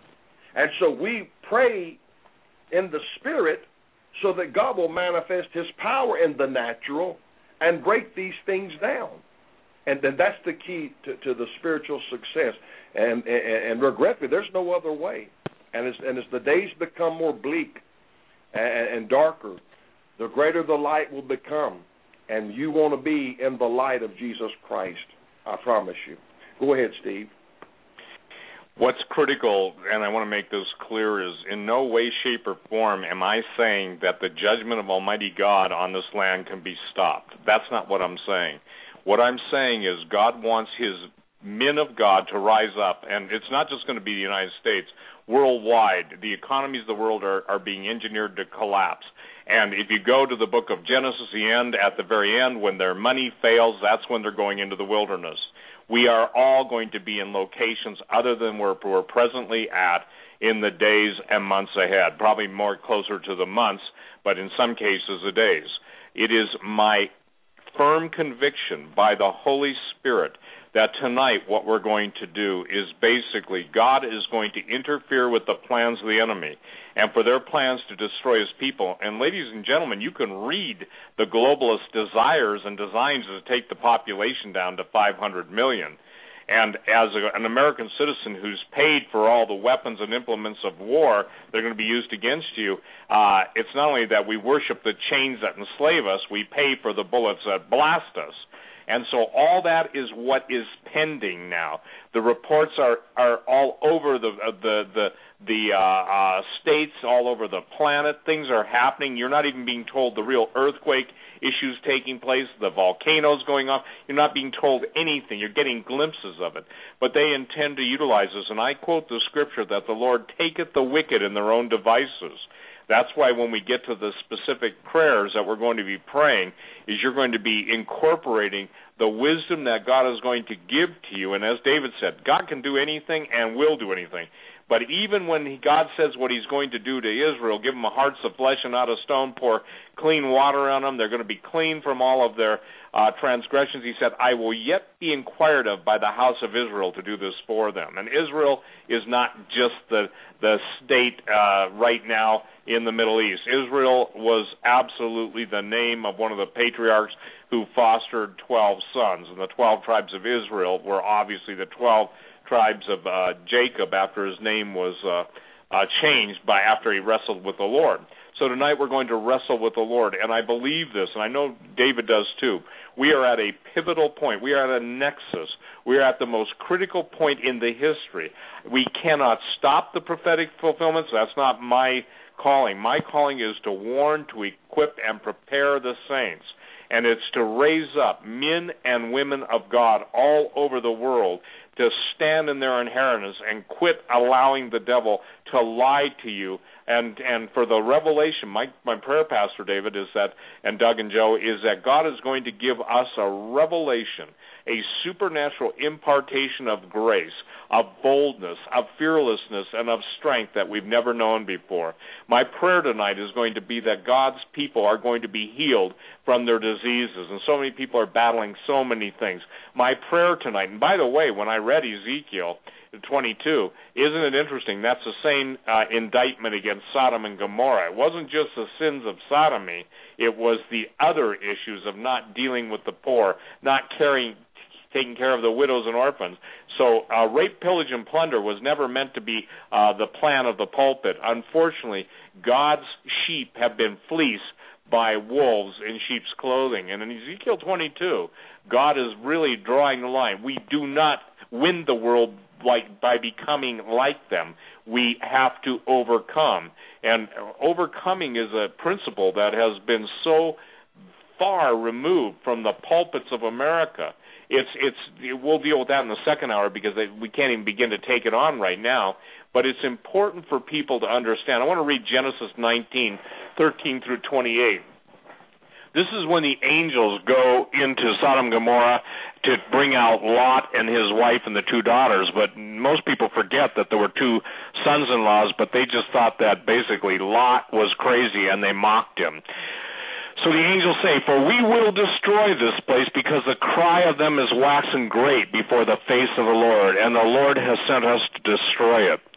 And so we pray in the Spirit so that God will manifest His power in the natural and break these things down. And then that's the key to the spiritual success. And regretfully, there's no other way. And as the days become more bleak and darker, the greater the light will become. And you want to be in the light of Jesus Christ, I promise you. Go ahead, Steve. What's critical, and I want to make this clear, is in no way, shape, or form am I saying that the judgment of Almighty God on this land can be stopped. That's not what I'm saying. What I'm saying is God wants His men of God to rise up, and it's not just going to be the United States. Worldwide, the economies of the world are being engineered to collapse. And if you go to the book of Genesis, at the very end, when their money fails, that's when they're going into the wilderness. We are all going to be in locations other than where we're presently at in the days and months ahead, probably more closer to the months, but in some cases the days. It is my firm conviction by the Holy Spirit that tonight what we're going to do is basically God is going to interfere with the plans of the enemy and for their plans to destroy His people. And ladies and gentlemen, you can read the globalist desires and designs to take the population down to 500 million. And as an American citizen who's paid for all the weapons and implements of war that are going to be used against you, it's not only that we worship the chains that enslave us, we pay for the bullets that blast us. And so all that is what is pending now. The reports are all over the states, all over the planet. Things are happening. You're not even being told the real earthquake issues taking place, the volcanoes going off. You're not being told anything. You're getting glimpses of it. But they intend to utilize this. And I quote the scripture that the Lord taketh the wicked in their own devices. That's why when we get to the specific prayers that we're going to be praying, is you're going to be incorporating the wisdom that God is going to give to you. And as David said, God can do anything and will do anything. But even when God says what He's going to do to Israel, give them a hearts of flesh and not of stone, pour clean water on them, they're going to be clean from all of their transgressions. He said, I will yet be inquired of by the house of Israel to do this for them. And Israel is not just the state right now in the Middle East. Israel was absolutely the name of one of the patriarchs who fostered 12 sons. And the 12 tribes of Israel were obviously the 12 tribes of Jacob after his name was changed after he wrestled with the Lord. So tonight we're going to wrestle with the Lord, and I believe this, and I know David does too. We are at a pivotal point. We are at a nexus. We are at the most critical point in the history. We cannot stop the prophetic fulfillments. That's not my calling. My calling is to warn, to equip, and prepare the saints. And it's to raise up men and women of God all over the world to stand in their inheritance and quit allowing the devil to lie to you. And for the revelation, my prayer, Pastor David, is that, and Doug and Joe, is that God is going to give us a revelation, a supernatural impartation of grace, of boldness, of fearlessness, and of strength that we've never known before. My prayer tonight is going to be that God's people are going to be healed from their diseases, and so many people are battling so many things. My prayer tonight, and by the way, when I read Ezekiel 22, isn't it interesting? That's the same indictment against Sodom and Gomorrah. It wasn't just the sins of sodomy. It was the other issues of not dealing with the poor, not taking care of the widows and orphans. So rape, pillage, and plunder was never meant to be the plan of the pulpit. Unfortunately, God's sheep have been fleeced by wolves in sheep's clothing. And in Ezekiel 22, God is really drawing the line. We do not win the world by becoming like them. We have to overcome. And overcoming is a principle that has been so far removed from the pulpits of America. We'll deal with that in the second hour because we can't even begin to take it on right now. But it's important for people to understand. I want to read Genesis 19:13 through 28. This is when the angels go into Sodom and Gomorrah to bring out Lot and his wife and the two daughters. But most people forget that there were two sons-in-laws, but they just thought that basically Lot was crazy and they mocked him. So the angels say, for we will destroy this place because the cry of them is waxen great before the face of the Lord, and the Lord has sent us to destroy it.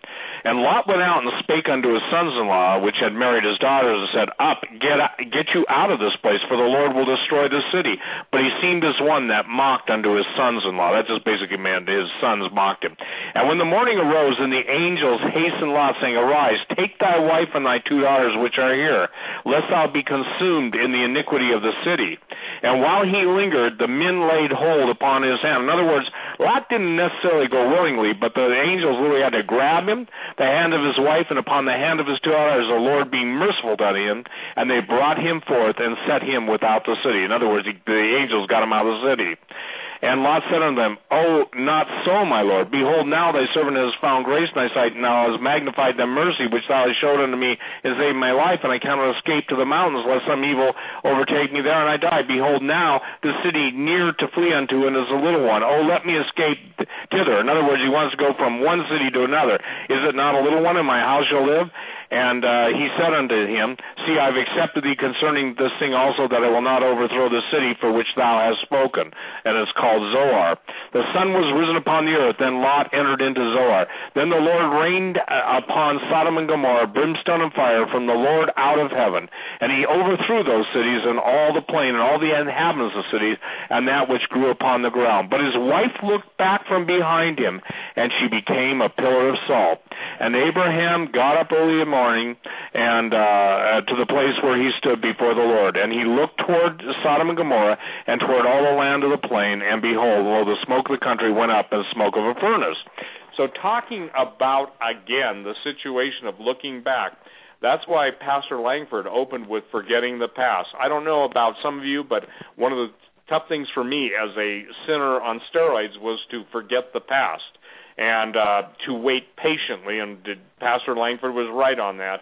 And Lot went out and spake unto his sons-in-law, which had married his daughters, and said, Up, get you out of this place, for the Lord will destroy this city. But he seemed as one that mocked unto his sons-in-law. That just basically meant his sons mocked him. And when the morning arose, and the angels hastened Lot, saying, Arise, take thy wife and thy 2 daughters which are here, lest thou be consumed in the iniquity of the city. And while he lingered, the men laid hold upon his hand. In other words, Lot didn't necessarily go willingly, but the angels literally had to grab him, the hand of his wife, and upon the hand of his 2 daughters, the Lord being merciful to him, and they brought him forth and set him without the city. In other words, the angels got him out of the city. And Lot said unto them, Oh, not so, my Lord. Behold, now thy servant has found grace in thy sight, and thou hast magnified the mercy which thou hast showed unto me in saving my life, and I cannot escape to the mountains, lest some evil overtake me there, and I die. Behold, now the city near to flee unto, and is a little one. Oh, let me escape thither. In other words, he wants to go from one city to another. Is it not a little one, and my house shall live? And he said unto him, See, I have accepted thee concerning this thing also, that I will not overthrow the city for which thou hast spoken. And it's called Zoar. The sun was risen upon the earth, then Lot entered into Zoar. Then the Lord rained upon Sodom and Gomorrah brimstone and fire from the Lord out of heaven. And he overthrew those cities and all the plain and all the inhabitants of the cities and that which grew upon the ground. But his wife looked back from behind him, and she became a pillar of salt. And Abraham got up early in the morning and to the place where he stood before the Lord. And he looked toward Sodom and Gomorrah and toward all the land of the plain, and behold, lo, the smoke of the country went up as smoke of a furnace. So talking about, again, the situation of looking back, that's why Pastor Langford opened with forgetting the past. I don't know about some of you, but one of the tough things for me as a sinner on steroids was to forget the past and to wait patiently, and Pastor Langford was right on that.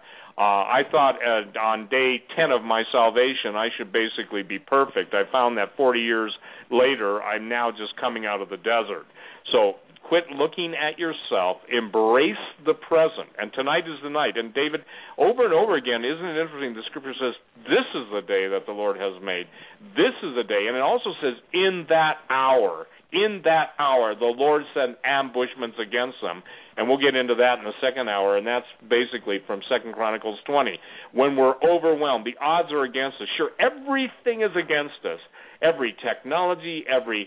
I thought on day 10 of my salvation I should basically be perfect. I found that 40 years later I'm now just coming out of the desert. So quit looking at yourself, embrace the present, and tonight is the night. And David, over and over again, isn't it interesting, the scripture says, this is the day that the Lord has made. This is the day, and it also says, in that hour. In that hour, the Lord sent ambushments against them. And we'll get into that in the second hour, and that's basically from 2 Chronicles 20. When we're overwhelmed, the odds are against us. Sure, everything is against us. Every technology, every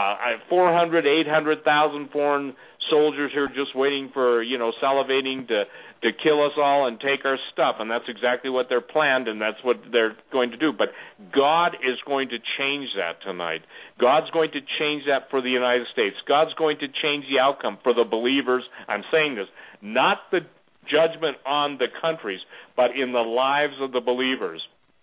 400, 800,000 foreign soldiers here just waiting for, salivating to kill us all and take our stuff, and that's exactly what they're planned, and that's what they're going to do. But God is going to change that tonight. God's going to change that for the United States. God's going to change the outcome for the believers. I'm saying this, not the judgment on the countries, but in the lives of the believers.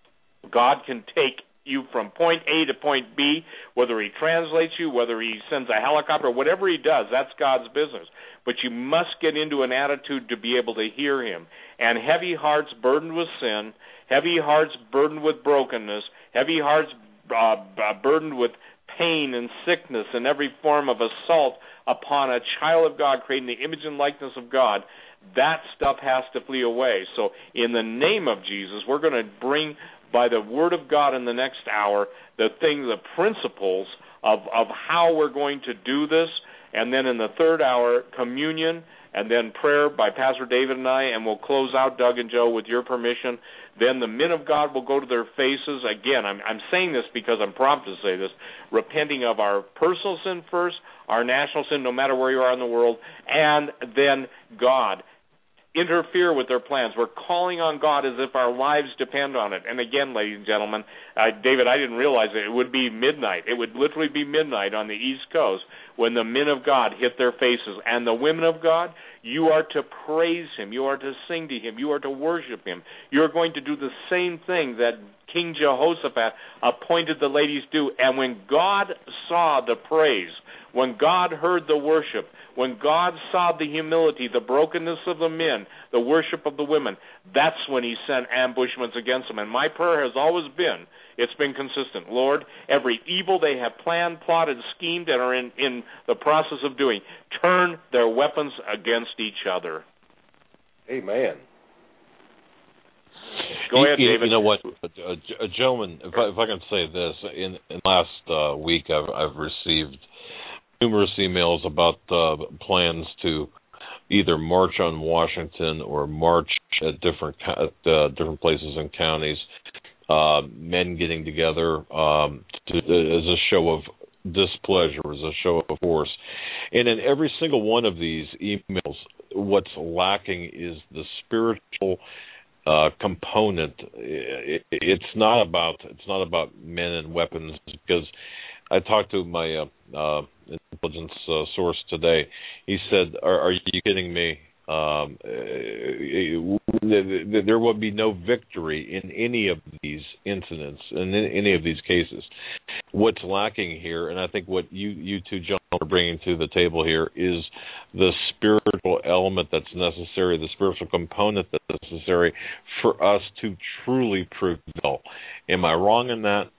God can take you from point A to point B, whether he translates you, whether he sends a helicopter, whatever he does, that's God's business. But you must get into an attitude to be able to hear him. And heavy hearts burdened with sin, heavy hearts burdened with brokenness, heavy hearts burdened with pain and sickness and every form of assault upon a child of God, creating the image and likeness of God, that stuff has to flee away. So in the name of Jesus, we're going to bring by the Word of God in the next hour the principles of how we're going to do this, and then in the third hour, communion, and then prayer by Pastor David and I, and we'll close out, Doug and Joe, with your permission. Then the men of God will go to their faces. Again, I'm saying this because I'm prompted to say this, repenting of our personal sin first, our national sin, no matter where you are in the world, and then God. Interfere with their plans. We're calling on God as if our lives depend on it. And again, ladies and gentlemen, David, I didn't realize it would be midnight. It would literally be midnight on the East Coast when the men of God hit their faces. And the women of God, you are to praise him. You are to sing to him. You are to worship him. You're going to do the same thing that King Jehoshaphat appointed the ladies do. And when God saw the praise, when God heard the worship, when God saw the humility, the brokenness of the men, the worship of the women, that's when he sent ambushments against them. And my prayer has always been, it's been consistent, Lord, every evil they have planned, plotted, schemed, and are in the process of doing, turn their weapons against each other. Amen. Go ahead, David. You know what, gentlemen, if I can say this, in last week I've received numerous emails about plans to either march on Washington or march at different places and counties, men getting together as a show of displeasure, as a show of force. And in every single one of these emails, what's lacking is the spiritual component. It's not about men and weapons, because I talked to my intelligence source today. He said, "Are you kidding me? There will be no victory in any of these incidents, in any of these cases." What's lacking here, and I think what you two, John, are bringing to the table here, is the spiritual element that's necessary, the spiritual component that's necessary for us to truly prevail. Am I wrong in that?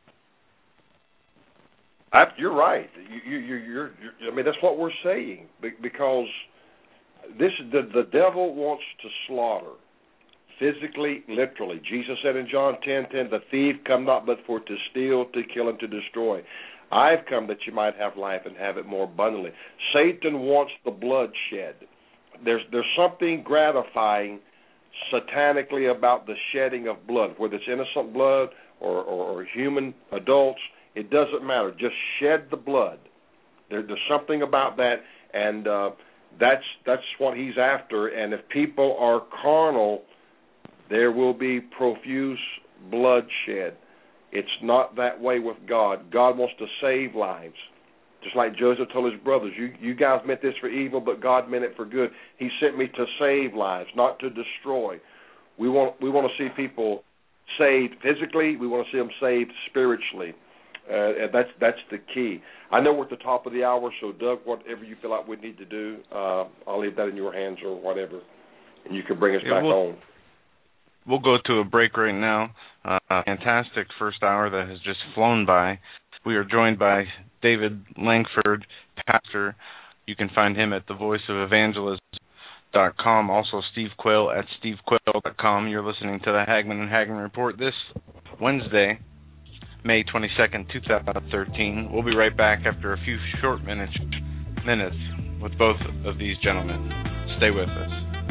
You're right. You're I mean, that's what we're saying, because the devil wants to slaughter, physically, literally. Jesus said in John 10:10, "The thief come not but for to steal, to kill, and to destroy. I've come that you might have life and have it more abundantly." Satan wants the blood shed. There's something gratifying satanically about the shedding of blood, whether it's innocent blood or human adults. It doesn't matter. Just shed the blood. There's something about that, and that's what he's after. And if people are carnal, there will be profuse bloodshed. It's not that way with God. God wants to save lives. Just like Joseph told his brothers, you guys meant this for evil, but God meant it for good. He sent me to save lives, not to destroy. We want to see people saved physically. We want to see them saved spiritually. And that's the key. I know we're at the top of the hour, so Doug, whatever you feel like we need to do, I'll leave that in your hands or whatever, and you can bring us back on. We'll go to a break right now. Fantastic first hour that has just flown by. We are joined by David Langford, pastor. You can find him at thevoiceofevangelism.com. Also, Steve Quayle at stevequayle.com. You're listening to the Hagmann and Hagmann Report this Wednesday, May 22nd, 2013. We'll be right back after a few short minutes with both of these gentlemen. Stay with us.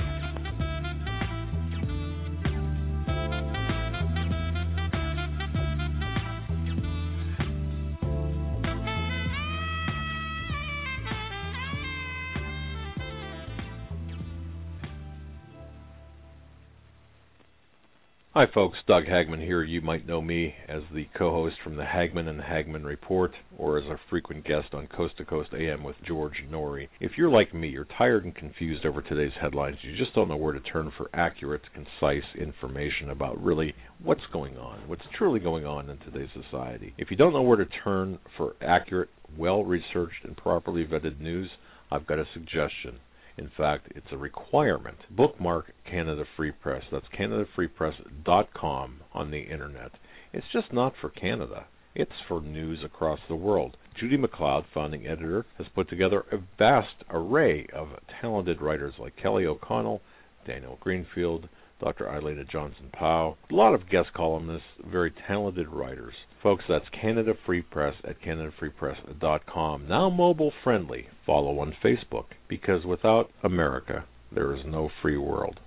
Hi folks, Doug Hagmann here. You might know me as the co-host from the Hagmann and Hagmann Report, or as a frequent guest on Coast to Coast AM with George Norrie. If you're like me, you're tired and confused over today's headlines. You just don't know where to turn for accurate, concise information about really what's going on, what's truly going on in today's society. If you don't know where to turn for accurate, well-researched, and properly vetted news, I've got a suggestion. In fact, it's a requirement. Bookmark Canada Free Press. That's CanadaFreePress.com on the Internet. It's just not for Canada. It's for news across the world. Judy McLeod, founding editor, has put together a vast array of talented writers like Kelly O'Connell, Daniel Greenfield, Dr. Eilida Johnson-Powell, a lot of guest columnists, very talented writers. Folks, that's Canada Free Press at CanadaFreePress.com. Now mobile friendly. Follow on Facebook, because without America, there is no free world.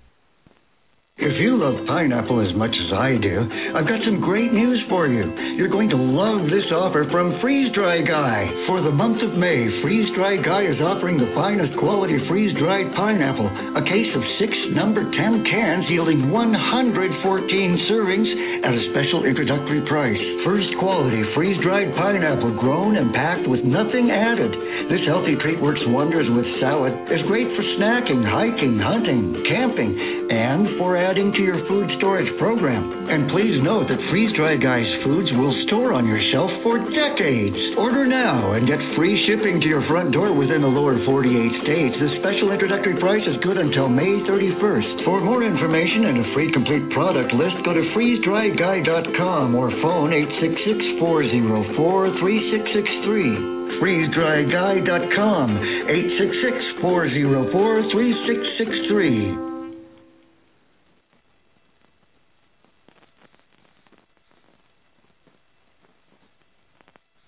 If you love pineapple as much as I do, I've got some great news for you. You're going to love this offer from Freeze Dry Guy. For the month of May, Freeze Dry Guy is offering the finest quality freeze-dried pineapple, a case of 6 number 10 cans yielding 114 servings at a special introductory price. First quality freeze-dried pineapple grown and packed with nothing added. This healthy treat works wonders with salad. It's great for snacking, hiking, hunting, camping, and for adding to your food storage program. And please note that Freeze Dry Guy's foods will store on your shelf for decades. Order now and get free shipping to your front door within the lower 48 states. This special introductory price is good until May 31st. For more information and a free complete product list, go to freezedryguy.com or phone 866-404-3663. freezedryguy.com 866-404-3663.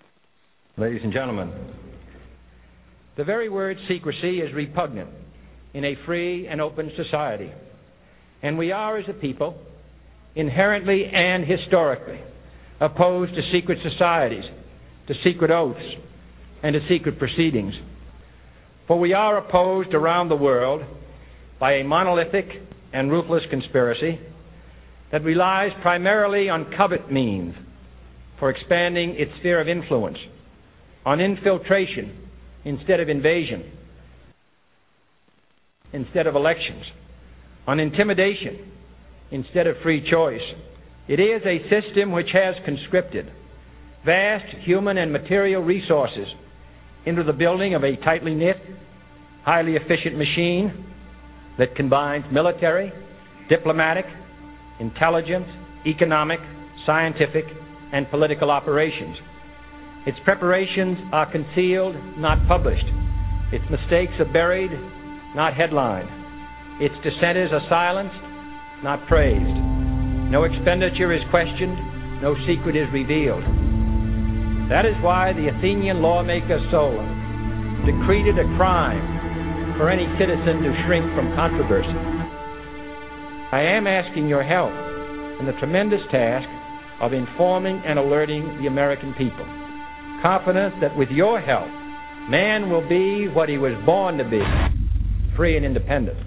Ladies and gentlemen, the very word secrecy is repugnant in a free and open society. And we are, as a people, inherently and historically opposed to secret societies, to secret oaths, and to secret proceedings. For we are opposed around the world by a monolithic and ruthless conspiracy that relies primarily on covert means for expanding its sphere of influence, on infiltration instead of invasion, instead of elections, on intimidation instead of free choice. It is a system which has conscripted vast human and material resources into the building of a tightly knit, highly efficient machine that combines military, diplomatic, intelligence, economic, scientific, and political operations. Its preparations are concealed, not published. Its mistakes are buried, not headlined. Its dissenters are silenced, not praised. No expenditure is questioned, no secret is revealed. That is why the Athenian lawmaker Solon decreed it a crime for any citizen to shrink from controversy. I am asking your help in the tremendous task of informing and alerting the American people, confident that with your help, man will be what he was born to be, free and independent.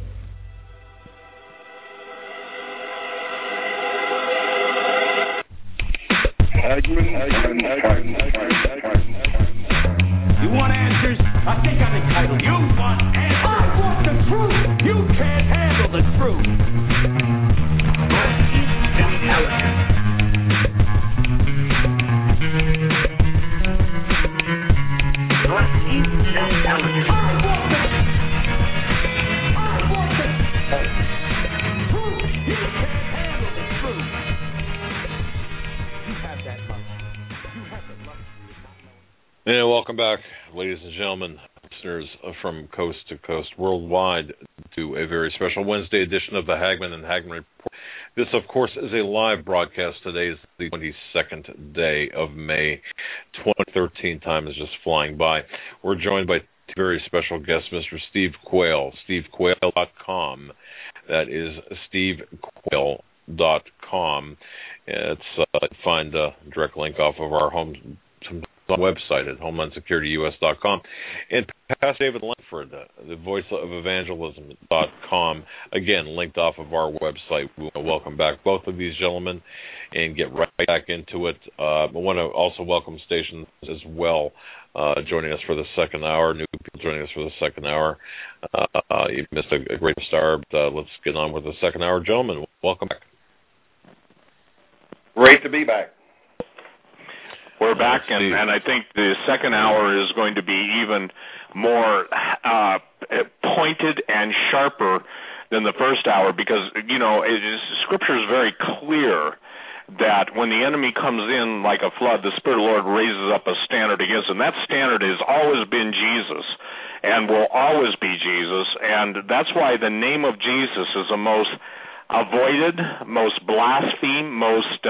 You want answers? I think I'm entitled. You want answers? I want the truth. You can't handle the truth. And welcome back, ladies and gentlemen, listeners from coast to coast worldwide, to a very special Wednesday edition of the Hagmann and Hagmann Report. This, of course, is a live broadcast. Today is the 22nd day of May, 2013. Time is just flying by. We're joined by two very special guests, Mr. Steve Quayle, stevequayle.com. That is stevequayle.com. Find a direct link off of our home website at HomelandSecurityUS.com, and Pastor David Langford, the voice of evangelism.com, again, linked off of our website. We want to welcome back both of these gentlemen and get right back into it. I want to also welcome stations as well joining us for the second hour, new people joining us for the second hour. You missed a great start, but let's get on with the second hour. Gentlemen, welcome back. Great to be back. We're back, and I think the second hour is going to be even more pointed and sharper than the first hour because, Scripture is very clear that when the enemy comes in like a flood, the Spirit of the Lord raises up a standard against him. That standard has always been Jesus and will always be Jesus, and that's why the name of Jesus is the most avoided, most blasphemed, most,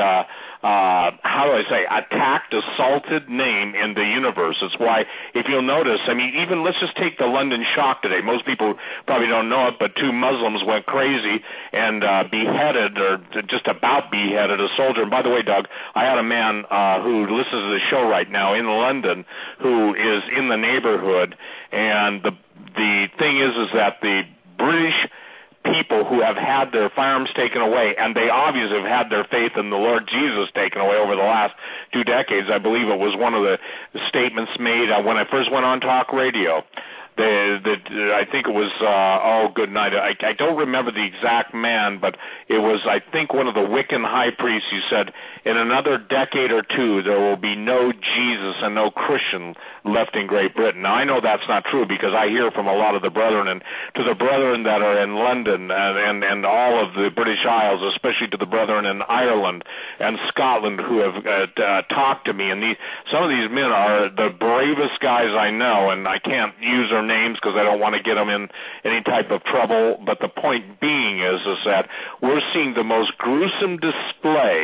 attacked, assaulted name in the universe. It's why, if you'll notice, even let's just take the London shock today. Most people probably don't know it, but two Muslims went crazy and beheaded, or just about beheaded, a soldier. And by the way, Doug, I had a man who listens to the show right now in London who is in the neighborhood, and the thing is that the British people who have had their firearms taken away, and they obviously have had their faith in the Lord Jesus taken away over the last 2 decades. I believe it was one of the statements made when I first went on talk radio. I think it was, good night. I don't remember the exact man, but it was, I think, one of the Wiccan high priests who said, in another decade or two, there will be no Jesus and no Christian left in Great Britain. Now, I know that's not true because I hear from a lot of the brethren, and to the brethren that are in London and all of the British Isles, especially to the brethren in Ireland and Scotland who have talked to me. And some of these men are the bravest guys I know, and I can't use their names because I don't want to get them in any type of trouble. But the point being is that we're seeing the most gruesome display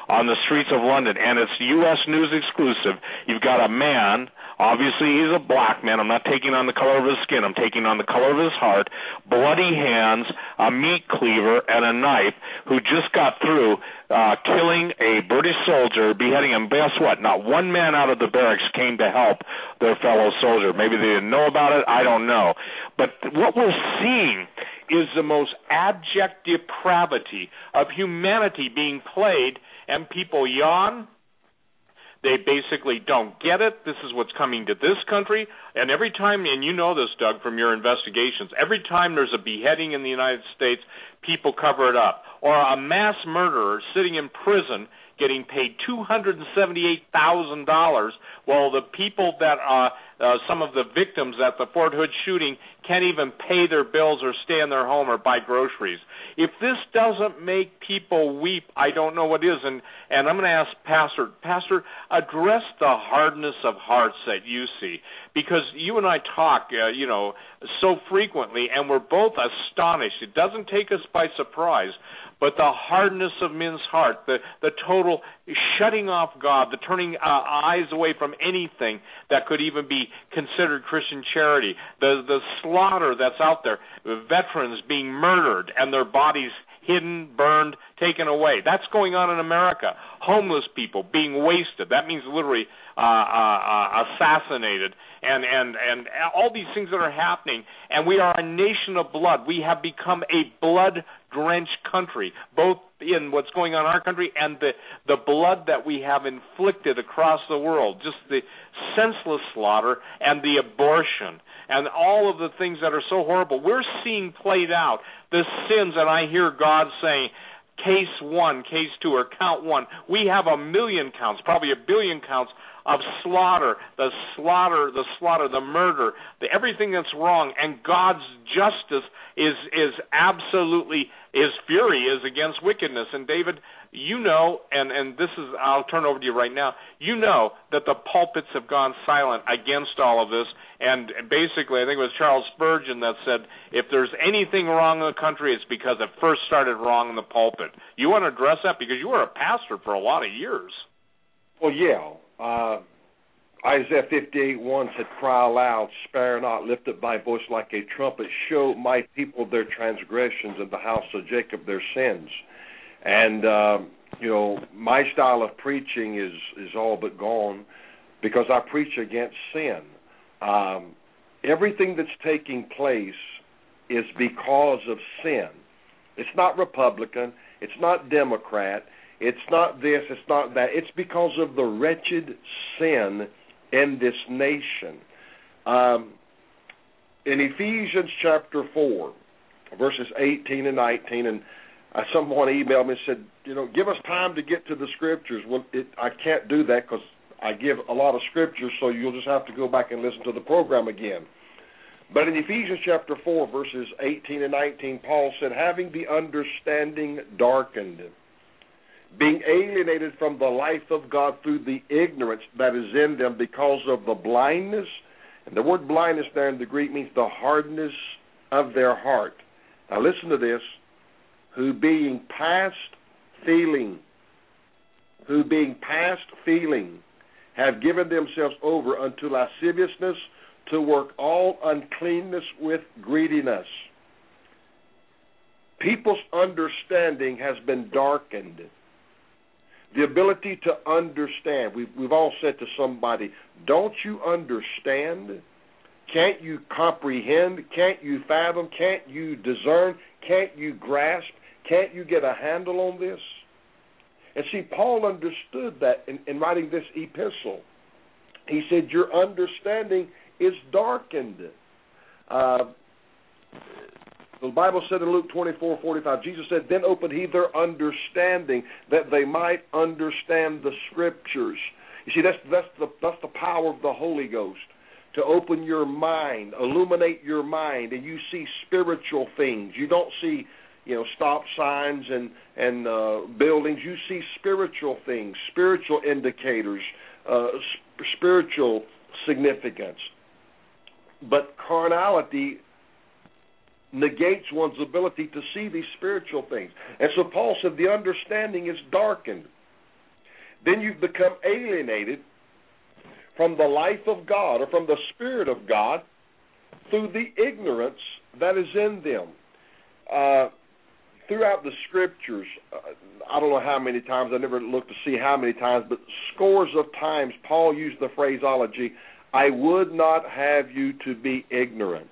on the streets of London, and it's U.S. News exclusive. You've got a man, obviously he's a black man. I'm not taking on the color of his skin. I'm taking on the color of his heart, bloody hands, a meat cleaver, and a knife, who just got through killing a British soldier, beheading him. Guess what? Not one man out of the barracks came to help their fellow soldier. Maybe they didn't know about it. I don't know. But what we're seeing is the most abject depravity of humanity being played, and people yawn. They basically don't get it. This is what's coming to this country. And every time, and you know this, Doug, from your investigations, every time there's a beheading in the United States, people cover it up. Or a mass murderer sitting in prison getting paid $278,000, while the people that some of the victims at the Fort Hood shooting can't even pay their bills or stay in their home or buy groceries. If this doesn't make people weep, I don't know what is. And I'm going to ask Pastor, address the hardness of hearts that you see, because you and I talk, so frequently, and we're both astonished. It doesn't take us by surprise. But the hardness of men's heart, the total shutting off God, the turning eyes away from anything that could even be considered Christian charity, the slaughter that's out there, veterans being murdered and their bodies hidden, burned, taken away. That's going on in America. Homeless people being wasted. That means literally assassinated. And all these things that are happening. And we are a nation of blood. We have become a blood-drenched country, both in what's going on in our country and the blood that we have inflicted across the world, just the senseless slaughter and the abortion and all of the things that are so horrible. We're seeing played out the sins, and I hear God saying, case 1, case 2, or count 1. We have a million counts, probably a billion counts of slaughter, the murder, everything that's wrong, and God's justice is absolutely, his fury is against wickedness. And David, you know, and this is, I'll turn over to you right now, you know that the pulpits have gone silent against all of this, and basically I think it was Charles Spurgeon that said, if there's anything wrong in the country, it's because it first started wrong in the pulpit. You want to address that? Because you were a pastor for a lot of years. Well, yeah. Isaiah 58:1 said, "Cry aloud, spare not, lift up thy voice like a trumpet, show my people their transgressions and the house of Jacob their sins." And, my style of preaching is all but gone because I preach against sin. Everything that's taking place is because of sin. It's not Republican. It's not Democrat. It's not this, it's not that. It's because of the wretched sin in this nation. In Ephesians chapter 4, verses 18 and 19, and someone emailed me and said, give us time to get to the scriptures. Well, I can't do that because I give a lot of scriptures, so you'll just have to go back and listen to the program again. But in Ephesians chapter 4, verses 18 and 19, Paul said, having the understanding darkened, being alienated from the life of God through the ignorance that is in them because of the blindness. And the word blindness there in the Greek means the hardness of their heart. Now listen to this. Who being past feeling, have given themselves over unto lasciviousness to work all uncleanness with greediness. People's understanding has been darkened. The ability to understand. We've all said to somebody, don't you understand? Can't you comprehend? Can't you fathom? Can't you discern? Can't you grasp? Can't you get a handle on this? And see, Paul understood that in writing this epistle. He said, your understanding is darkened. The Bible said in Luke 24:45, Jesus said, then opened he their understanding that they might understand the Scriptures. You see, that's the power of the Holy Ghost, to open your mind, illuminate your mind, and you see spiritual things. You don't see, stop signs and buildings. You see spiritual things, spiritual indicators, spiritual significance. But carnality negates one's ability to see these spiritual things. And so Paul said the understanding is darkened. then you've become alienated from the life of God or from the Spirit of God through the ignorance that is in them. Throughout the Scriptures, I don't know how many times, I never looked to see how many times, but scores of times Paul used the phraseology, I would not have you to be ignorant.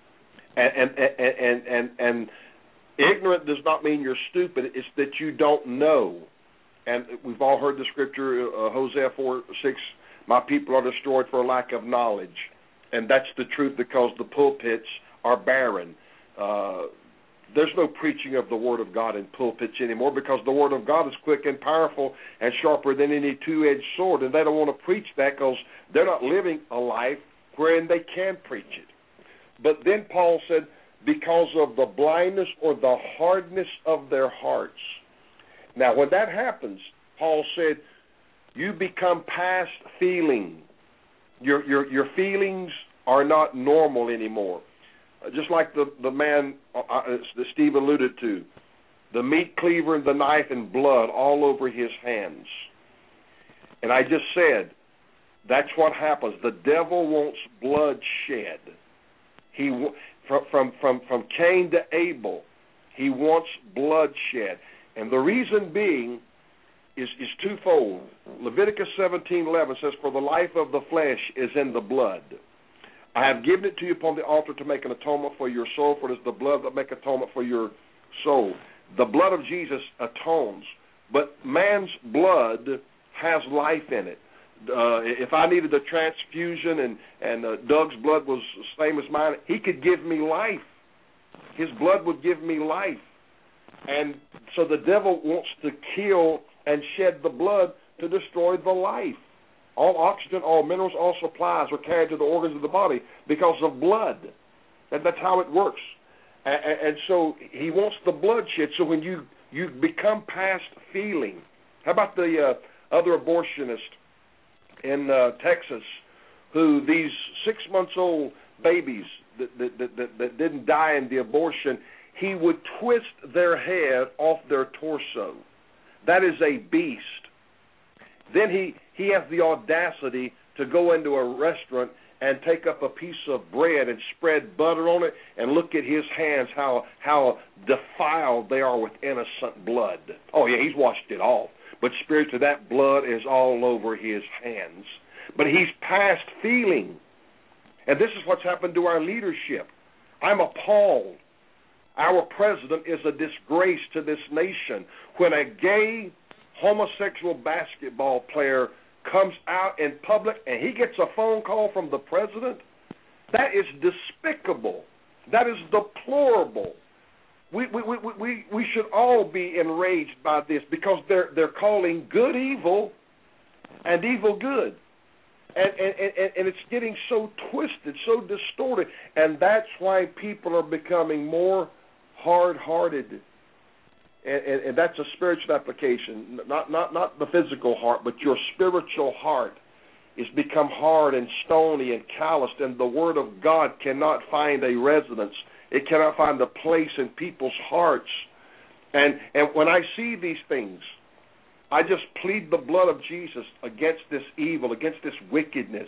And ignorant does not mean you're stupid, it's that you don't know. And we've all heard the Scripture, Hosea 4:6, my people are destroyed for lack of knowledge. And that's the truth because the pulpits are barren. There's no preaching of the Word of God in pulpits anymore because the Word of God is quick and powerful and sharper than any two-edged sword, and they don't want to preach that because they're not living a life wherein they can preach it. But then Paul said, because of the blindness or the hardness of their hearts. Now, when that happens, Paul said, you become past feeling. Your feelings are not normal anymore. Just like the man that Steve alluded to, the meat cleaver and the knife and blood all over his hands. And I just said, that's what happens. The devil wants blood shed. From Cain to Abel, he wants blood shed. And the reason being is twofold. Leviticus 17:11 says, for the life of the flesh is in the blood. I have given it to you upon the altar to make an atonement for your soul, for it is the blood that make atonement for your soul. The blood of Jesus atones, but man's blood has life in it. If I needed a transfusion and Doug's blood was the same as mine, he could give me life. His blood would give me life. And so the devil wants to kill and shed the blood to destroy the life. All oxygen, all minerals, all supplies are carried to the organs of the body because of blood. And that's how it works. And so he wants the blood shed. So when you become past feeling, how about the other abortionist in Texas who these 6-month-old babies that didn't die in the abortion, he would twist their head off their torso. That is a beast. Then he has the audacity to go into a restaurant and take up a piece of bread and spread butter on it and look at his hands, how defiled they are with innocent blood. Oh, yeah, he's washed it off. But spiritually, that blood is all over his hands. But he's past feeling. And this is what's happened to our leadership. I'm appalled. Our president is a disgrace to this nation. When a gay homosexual basketball player comes out in public and he gets a phone call from the president, that is despicable. That is deplorable. We should all be enraged by this because they're calling good evil and evil good. And it's getting so twisted, so distorted, and that's why people are becoming more hard-hearted. And that's a spiritual application, not the physical heart, but your spiritual heart is become hard and stony and calloused, and the Word of God cannot find a residence. It cannot find a place in people's hearts. And when I see these things, I just plead the blood of Jesus against this evil, against this wickedness.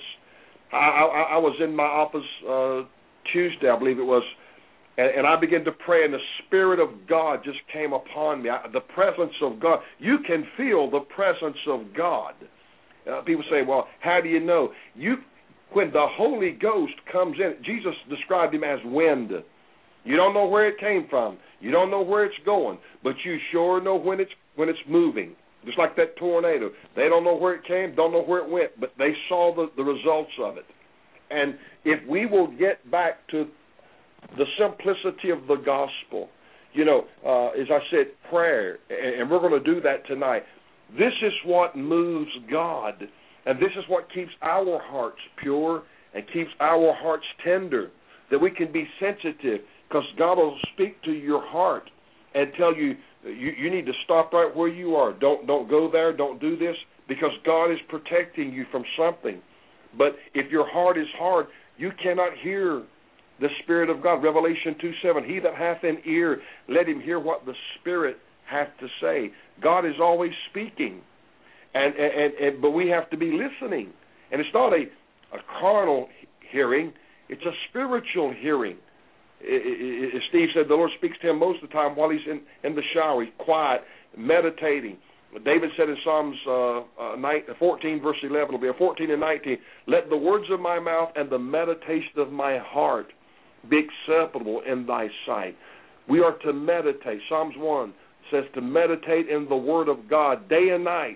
I was in my office Tuesday, I believe it was, and I began to pray, and the Spirit of God just came upon me. The presence of God. You can feel the presence of God. People say, well, how do you know? When the Holy Ghost comes in, Jesus described him as wind. You don't know where it came from. You don't know where it's going, but you sure know when it's moving. Just like that tornado. They don't know where it came, don't know where it went, but they saw the results of it. And if we will get back to the simplicity of the gospel, as I said, prayer, and we're going to do that tonight. This is what moves God, and this is what keeps our hearts pure and keeps our hearts tender, that we can be sensitive, because God will speak to your heart and tell you, you need to stop right where you are. Don't go there. Don't do this, because God is protecting you from something. But if your heart is hard, you cannot hear the Spirit of God. Revelation 2:7, he that hath an ear, let him hear what the Spirit hath to say. God is always speaking. But we have to be listening. And it's not a carnal hearing. It's a spiritual hearing. Steve said the Lord speaks to him most of the time while he's in the shower. He's quiet, meditating. David said in Psalms 14, verse 11, it'll be 14 and 19, let the words of my mouth and the meditation of my heart be acceptable in thy sight. We are to meditate. Psalms 1 says to meditate in the Word of God day and night.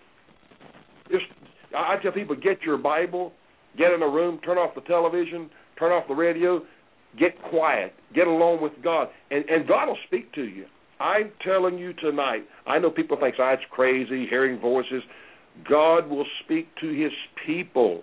I tell people, get your Bible, get in a room, turn off the television, turn off the radio, get quiet, get alone with God, and God will speak to you. I'm telling you tonight, I know people think, it's crazy, hearing voices. God will speak to his people.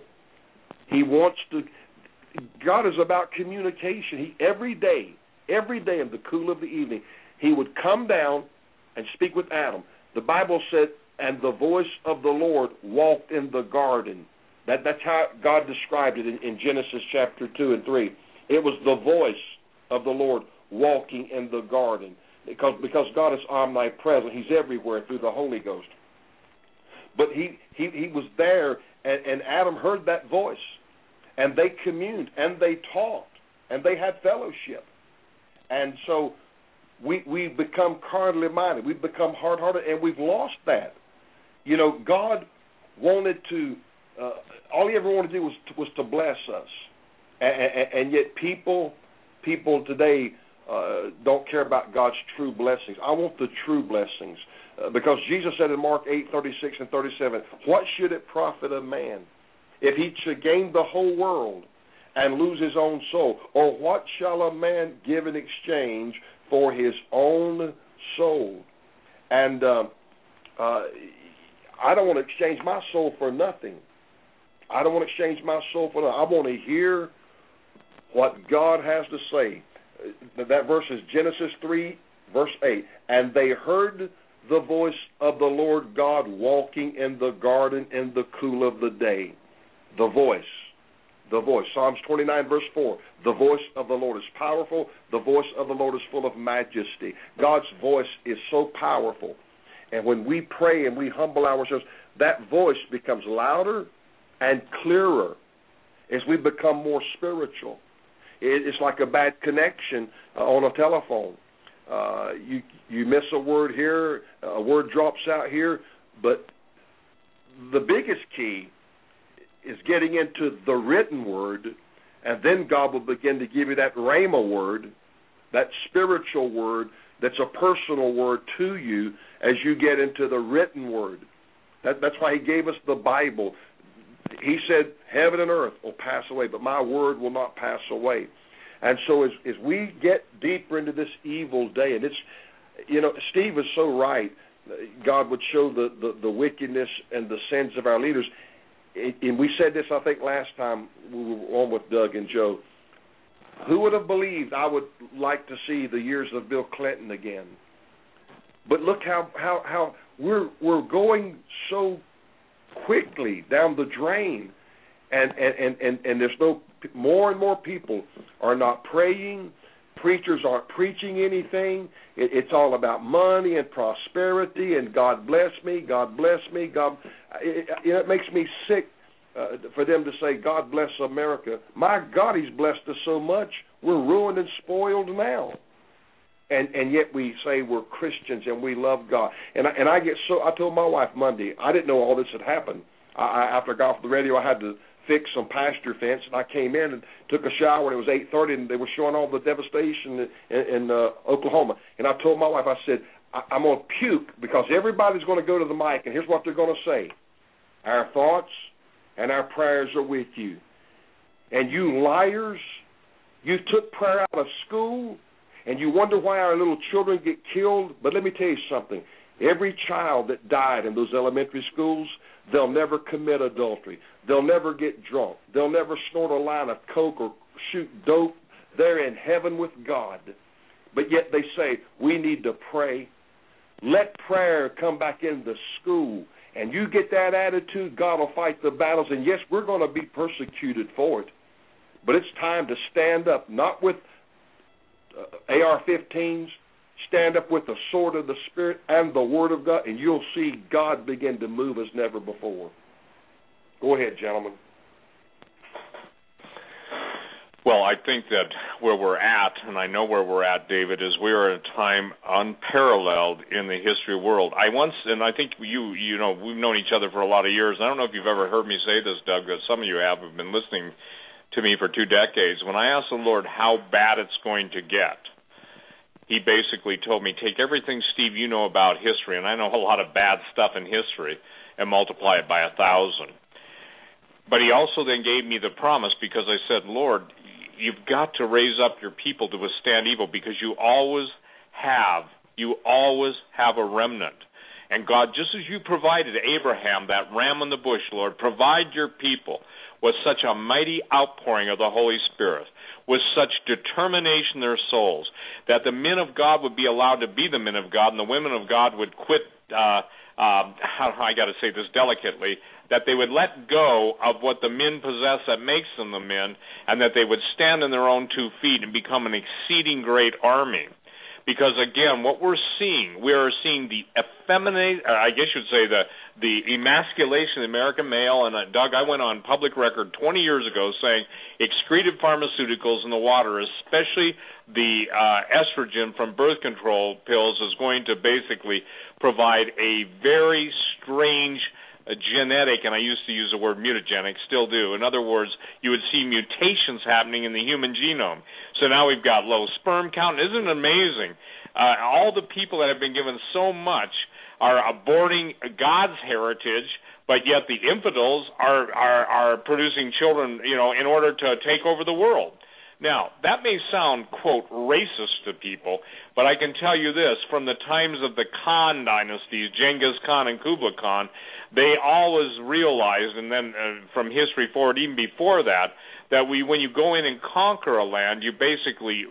God is about communication. Every day in the cool of the evening, he would come down and speak with Adam. The Bible said, and the voice of the Lord walked in the garden. That's how God described it in Genesis chapter 2 and 3. It was the voice of the Lord walking in the garden. Because God is omnipresent. He's everywhere through the Holy Ghost. But he was there, and Adam heard that voice. And they communed, and they talked, and they had fellowship. And so we've become carnally minded. We've become hard-hearted, and we've lost that. You know, God wanted to, all he ever wanted to do was to bless us. And yet people today don't care about God's true blessings. I want the true blessings. Because Jesus said in Mark 8:36 and 37, what should it profit a man if he should gain the whole world and lose his own soul? Or what shall a man give in exchange for his own soul? And I don't want to exchange my soul for nothing. I don't want to exchange my soul for nothing. I want to hear what God has to say. That verse is Genesis 3, verse 8. And they heard the voice of the Lord God walking in the garden in the cool of the day. The voice. The voice. Psalms 29, verse 4. The voice of the Lord is powerful. The voice of the Lord is full of majesty. God's voice is so powerful. And when we pray and we humble ourselves, that voice becomes louder and clearer as we become more spiritual. It's like a bad connection on a telephone. You miss a word here, a word drops out here, but the biggest key is getting into the written word, and then God will begin to give you that rhema word, that spiritual word that's a personal word to you as you get into the written word. That's why he gave us the Bible. He said, heaven and earth will pass away, but my word will not pass away. And so as we get deeper into this evil day, and it's, you know, Steve is so right. God would show the wickedness and the sins of our leaders. And we said this, I think, last time we were on with Doug and Joe. Who would have believed I would like to see the years of Bill Clinton again? But look how we're going so quickly down the drain, and there's more and more people are not praying. Preachers aren't preaching anything. It's all about money and prosperity and God bless me, God bless me, God. It makes me sick for them to say, God bless America. My God, he's blessed us so much, we're ruined and spoiled now. And yet we say we're Christians and we love God. And I get so, I told my wife Monday, I didn't know all this had happened. After I got off the radio, I had to fix some pasture fence, and I came in and took a shower, and it was 8:30, and they were showing all the devastation in Oklahoma. And I told my wife, I said, I'm going to puke because everybody's going to go to the mic, and here's what they're going to say. Our thoughts and our prayers are with you. And you liars, you took prayer out of school, and you wonder why our little children get killed. But let me tell you something. Every child that died in those elementary schools, they'll never commit adultery. They'll never get drunk. They'll never snort a line of coke or shoot dope. They're in heaven with God. But yet they say, we need to pray. Let prayer come back into school. And you get that attitude, God will fight the battles. And yes, we're going to be persecuted for it. But it's time to stand up, not with AR-15s, stand up with the sword of the Spirit and the Word of God, and you'll see God begin to move as never before. Go ahead, gentlemen. Well, I think that where we're at, and I know where we're at, David, is we are at a time unparalleled in the history of the world. I think you know, we've known each other for a lot of years. I don't know if you've ever heard me say this, Doug, that some of you have been listening to me for 2 decades. When I asked the Lord how bad it's going to get, He basically told me, take everything, Steve, you know about history, and I know a lot of bad stuff in history, and multiply it by 1,000. But He also then gave me the promise, because I said, Lord, you've got to raise up your people to withstand evil, because you always have a remnant. And God, just as you provided Abraham that ram in the bush, Lord, provide your people with such a mighty outpouring of the Holy Spirit, with such determination in their souls, that the men of God would be allowed to be the men of God, and the women of God would quit, I got to say this delicately, that they would let go of what the men possess that makes them the men, and that they would stand on their own 2 feet and become an exceeding great army. Because, again, what we are seeing the effeminate, I guess you'd say the emasculation of the American male. And, Doug, I went on public record 20 years ago saying excreted pharmaceuticals in the water, especially the estrogen from birth control pills, is going to basically provide a very strange genetic, and I used to use the word mutagenic, still do. In other words, you would see mutations happening in the human genome. So now we've got low sperm count. Isn't it amazing? All the people that have been given so much are aborting God's heritage, but yet the infidels are producing children, you know, in order to take over the world. Now, that may sound, quote, racist to people, but I can tell you this, from the times of the Khan dynasties, Genghis Khan and Kublai Khan, they always realized, and then from history forward, even before that, that when you go in and conquer a land, you basically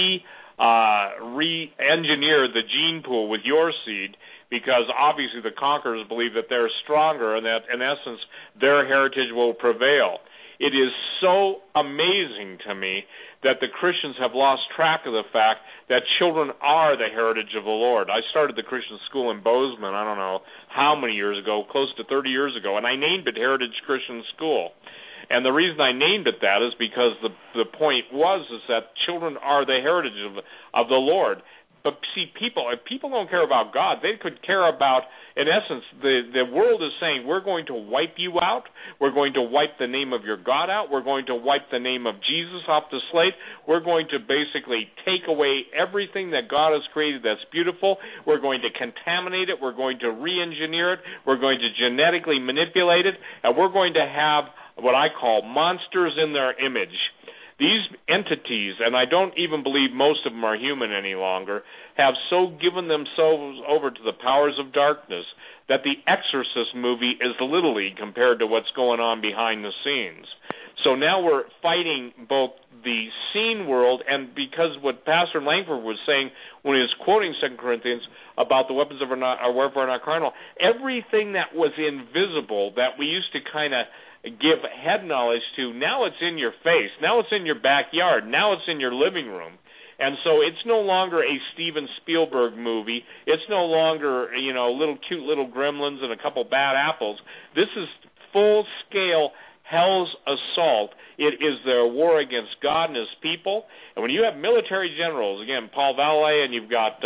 re-engineer the gene pool with your seed, because obviously the conquerors believe that they're stronger and that, in essence, their heritage will prevail. It is so amazing to me that the Christians have lost track of the fact that children are the heritage of the Lord. I started the Christian school in Bozeman, I don't know how many years ago, close to 30 years ago, and I named it Heritage Christian School. And the reason I named it that is because the point is that children are the heritage of the Lord. But see, if people don't care about God, they could care about, in essence, the world is saying, we're going to wipe you out, we're going to wipe the name of your God out, we're going to wipe the name of Jesus off the slate, we're going to basically take away everything that God has created that's beautiful, we're going to contaminate it, we're going to re-engineer it, we're going to genetically manipulate it, and we're going to have what I call monsters in their image. These entities, and I don't even believe most of them are human any longer, have so given themselves over to the powers of darkness that the Exorcist movie is Little League compared to what's going on behind the scenes. So now we're fighting both the seen world, and because what Pastor Langford was saying when he was quoting 2 Corinthians about the weapons of our warfare are not carnal, everything that was invisible that we used to kind of give head knowledge to, now it's in your face, now it's in your backyard, now it's in your living room. And so it's no longer a Steven Spielberg movie. It's no longer, you know, cute little gremlins and a couple bad apples. This is full-scale hell's assault. It is their war against God and His people. And when you have military generals, again, Paul Vallée, and you've got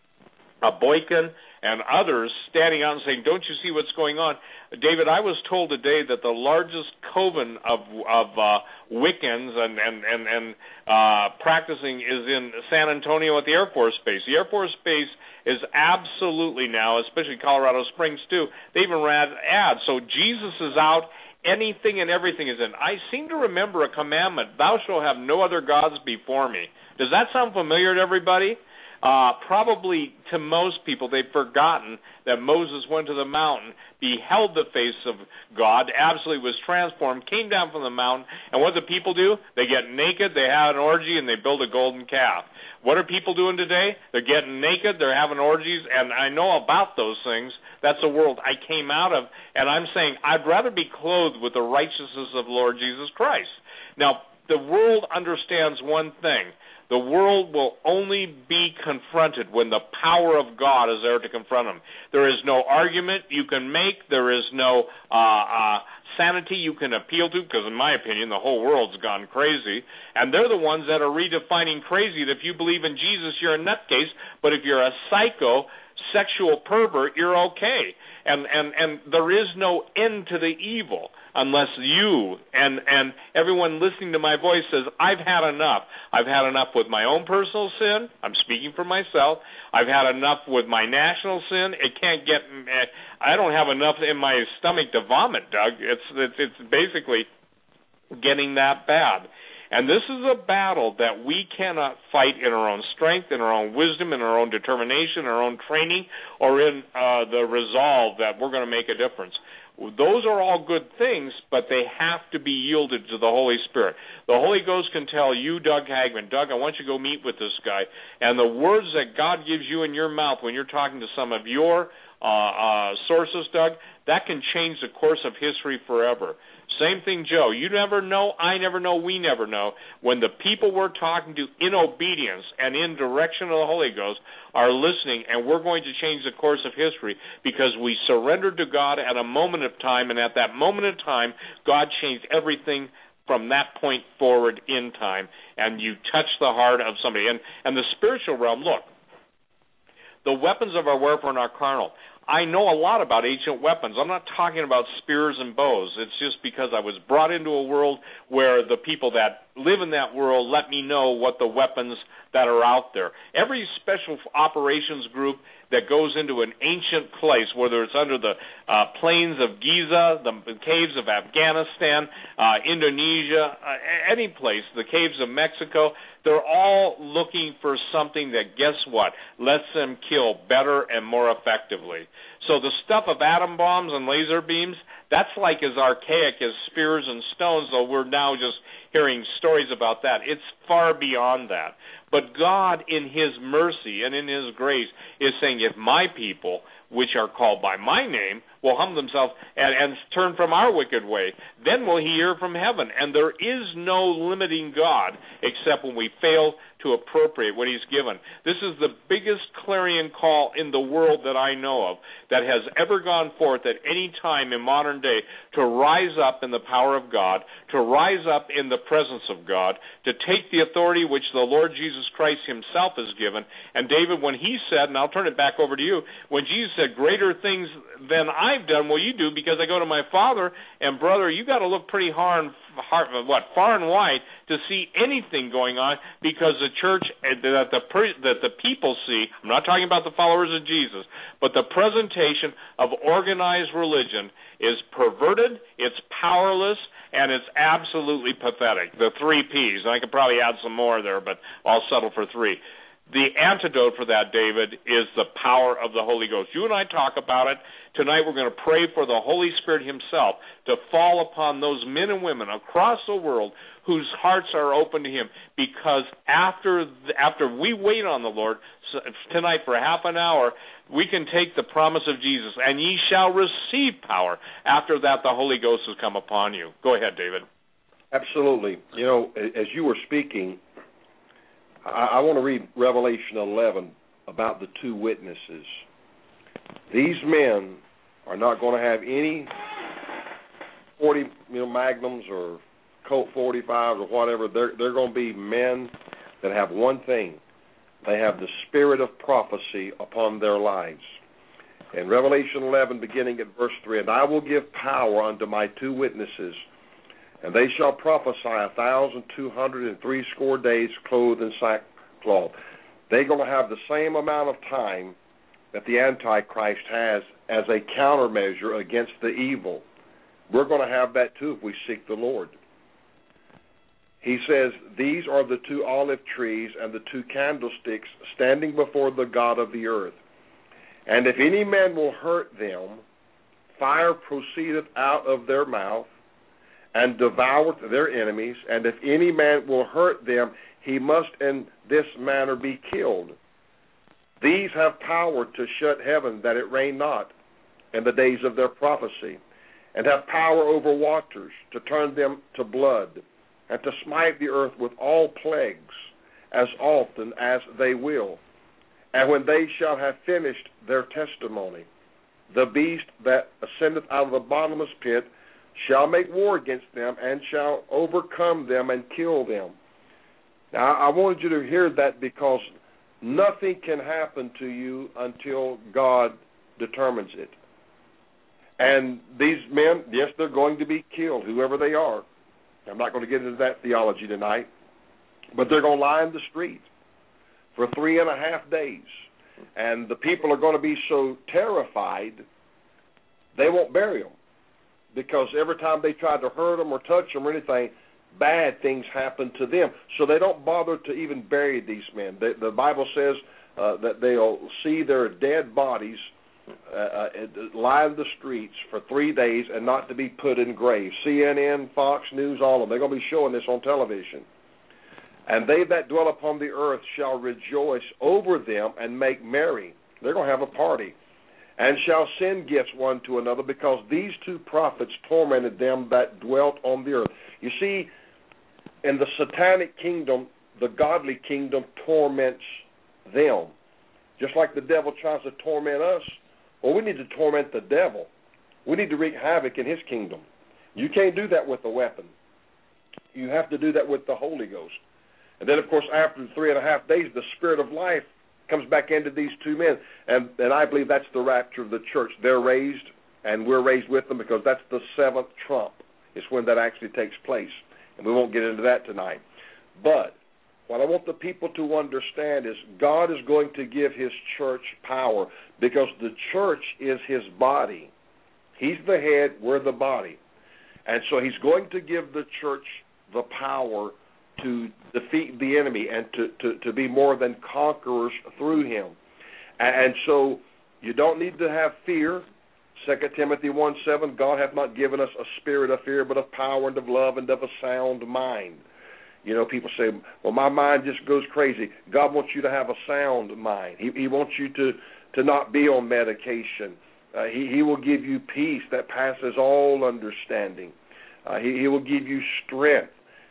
Boykin and others standing out and saying, don't you see what's going on? David, I was told today that the largest coven of Wiccans and practicing is in San Antonio at the Air Force Base. The Air Force Base is absolutely now, especially Colorado Springs too, they even ran ads. So Jesus is out, anything and everything is in. I seem to remember a commandment, thou shalt have no other gods before me. Does that sound familiar to everybody? Probably to most people, they've forgotten that Moses went to the mountain, beheld the face of God, absolutely was transformed, came down from the mountain, and what do people do? They get naked, they have an orgy, and they build a golden calf. What are people doing today? They're getting naked, they're having orgies, and I know about those things. That's the world I came out of, and I'm saying I'd rather be clothed with the righteousness of Lord Jesus Christ. Now, the world understands one thing. The world will only be confronted when the power of God is there to confront them. There is no argument you can make. There is no sanity you can appeal to, because in my opinion, the whole world's gone crazy. And they're the ones that are redefining crazy. That if you believe in Jesus, you're a nutcase. But if you're a psycho, sexual pervert, you're okay. And there is no end to the evil unless you and everyone listening to my voice says, I've had enough. I've had enough with my own personal sin. I'm speaking for myself. I've had enough with my national sin. It can't get, I don't have enough in my stomach to vomit, Doug. It's basically getting that bad. And this is a battle that we cannot fight in our own strength, in our own wisdom, in our own determination, our own training, or in the resolve that we're going to make a difference. Those are all good things, but they have to be yielded to the Holy Spirit. The Holy Ghost can tell you, Doug Hagman, Doug, I want you to go meet with this guy. And the words that God gives you in your mouth when you're talking to some of your sources, Doug, that can change the course of history forever. Same thing, Joe. You never know, I never know, we never know. When the people we're talking to in obedience and in direction of the Holy Ghost are listening, and we're going to change the course of history because we surrendered to God at a moment of time, and at that moment of time, God changed everything from that point forward in time, and you touch the heart of somebody. And the spiritual realm, look, the weapons of our warfare are not carnal. I know a lot about ancient weapons. I'm not talking about spears and bows. It's just because I was brought into a world where the people that live in that world let me know what the weapons that are out there. Every special operations group that goes into an ancient place, whether it's under the plains of Giza, the caves of Afghanistan, Indonesia, any place, the caves of Mexico, they're all looking for something that, guess what, lets them kill better and more effectively. So the stuff of atom bombs and laser beams, that's like as archaic as spears and stones, though we're now just hearing stories about that. It's far beyond that. But God, in His mercy and in His grace, is saying, if my people, which are called by my name, will humble themselves and turn from our wicked way, then will He hear from heaven. And there is no limiting God except when we fail to appropriate what He's given. This is the biggest clarion call in the world that I know of that has ever gone forth at any time in modern day to rise up in the power of God, to rise up in the presence of God, to take the authority which the Lord Jesus Christ Himself has given. And David, when he said, and I'll turn it back over to you, when Jesus said, greater things than I've done will you do because I go to my Father, and brother, you got to look pretty far and wide to see anything going on, because the church that the people see, I'm not talking about the followers of Jesus, but the presentation of organized religion is perverted, it's powerless, and it's absolutely pathetic. The 3 Ps, and I could probably add some more there, but I'll settle for 3. The antidote for that, David, is the power of the Holy Ghost. You and I talk about it. Tonight we're going to pray for the Holy Spirit Himself to fall upon those men and women across the world whose hearts are open to Him, because after we wait on the Lord tonight for half an hour, we can take the promise of Jesus, and ye shall receive power. After that, the Holy Ghost has come upon you. Go ahead, David. Absolutely. You know, as you were speaking, I want to read Revelation 11 about the 2 witnesses. These men are not going to have any 40 Magnums or Colt 45s or whatever. They're going to be men that have one thing. They have the spirit of prophecy upon their lives. In Revelation 11, beginning at verse 3, and I will give power unto my 2 witnesses, and they shall prophesy 1,260 days, clothed in sackcloth. They're going to have the same amount of time that the Antichrist has as a countermeasure against the evil. We're going to have that too if we seek the Lord. He says, these are the 2 olive trees and the 2 candlesticks standing before the God of the earth. And if any man will hurt them, fire proceedeth out of their mouth, and devoureth their enemies, and if any man will hurt them, he must in this manner be killed. These have power to shut heaven, that it rain not in the days of their prophecy, and have power over waters, to turn them to blood, and to smite the earth with all plagues, as often as they will. And when they shall have finished their testimony, the beast that ascendeth out of the bottomless pit shall make war against them, and shall overcome them and kill them. Now, I wanted you to hear that, because nothing can happen to you until God determines it. And these men, yes, they're going to be killed, whoever they are. I'm not going to get into that theology tonight, but they're going to lie in the street for 3.5 days. And the people are going to be so terrified, they won't bury them. Because every time they try to hurt them or touch them or anything, bad things happen to them. So they don't bother to even bury these men. The Bible says that they'll see their dead bodies lie in the streets for 3 days and not to be put in graves. CNN, Fox News, all of them. They're going to be showing this on television. And they that dwell upon the earth shall rejoice over them and make merry. They're going to have a party. And shall send gifts one to another, because these two prophets tormented them that dwelt on the earth. You see, in the satanic kingdom, the godly kingdom torments them. Just like the devil tries to torment us, well, we need to torment the devil. We need to wreak havoc in his kingdom. You can't do that with a weapon. You have to do that with the Holy Ghost. And then, of course, after 3.5 days, the Spirit of life comes back into these two men. And I believe that's the rapture of the church. They're raised, and we're raised with them, because that's the seventh trump. It's when that actually takes place. And we won't get into that tonight. But what I want the people to understand is God is going to give his church power, because the church is his body. He's the head, we're the body. And so he's going to give the church the power to defeat the enemy and to be more than conquerors through him. And so you don't need to have fear. 2 Timothy 1:7, God hath not given us a spirit of fear, but of power and of love and of a sound mind. You know, people say, well, my mind just goes crazy. God wants you to have a sound mind. He wants you to not be on medication. He will give you peace that passes all understanding. He will give you strength.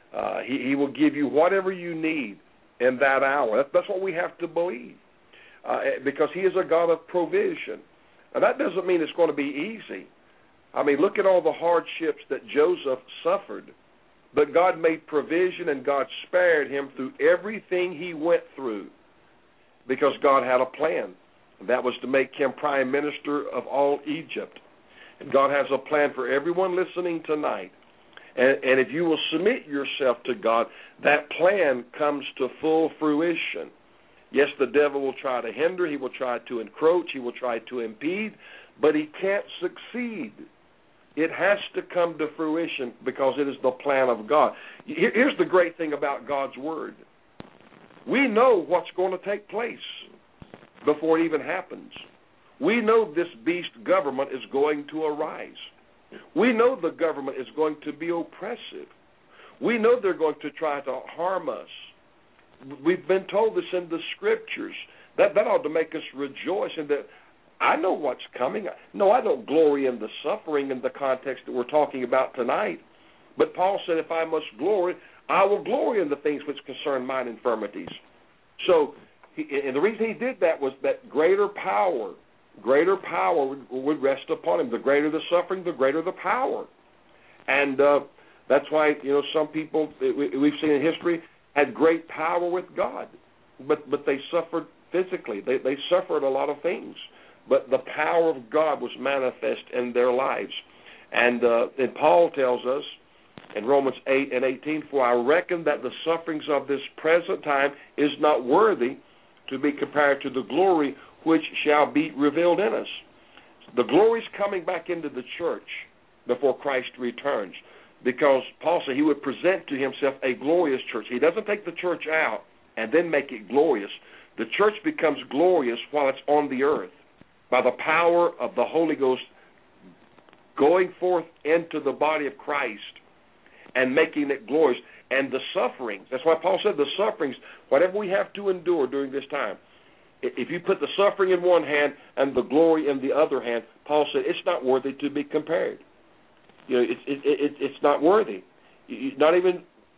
He will give you whatever you need in that hour. That's what we have to believe, because he is a God of provision. Now, that doesn't mean it's going to be easy. I mean, look at all the hardships that Joseph suffered, but God made provision and God spared him through everything he went through, because God had a plan. That was to make him prime minister of all Egypt. And God has a plan for everyone listening tonight. And if you will submit yourself to God, that plan comes to full fruition. Yes, the devil will try to hinder, he will try to encroach, he will try to impede, but he can't succeed. It has to come to fruition, because it is the plan of God. Here's the great thing about God's Word. We know what's going to take place before it even happens. We know this beast government is going to arise. We know the government is going to be oppressive. We know they're going to try to harm us. We've been told this in the Scriptures. That ought to make us rejoice in that. I know what's coming. No, I don't glory in the suffering in the context that we're talking about tonight. But Paul said, if I must glory, I will glory in the things which concern mine infirmities. So, and the reason he did that was that greater power would rest upon him. The greater the suffering, the greater the power. And that's why, some people we've seen in history had great power with God, but they suffered physically. They suffered a lot of things, but the power of God was manifest in their lives. And Paul tells us in Romans 8:18, for I reckon that the sufferings of this present time is not worthy to be compared to the glory which shall be revealed in us. The glory is coming back into the church before Christ returns, because Paul said he would present to himself a glorious church. He doesn't take the church out and then make it glorious. The church becomes glorious while it's on the earth by the power of the Holy Ghost going forth into the body of Christ and making it glorious. And the sufferings, that's why Paul said the sufferings, whatever we have to endure during this time, if you put the suffering in one hand and the glory in the other hand, Paul said it's not worthy to be compared. It's not worthy. Not even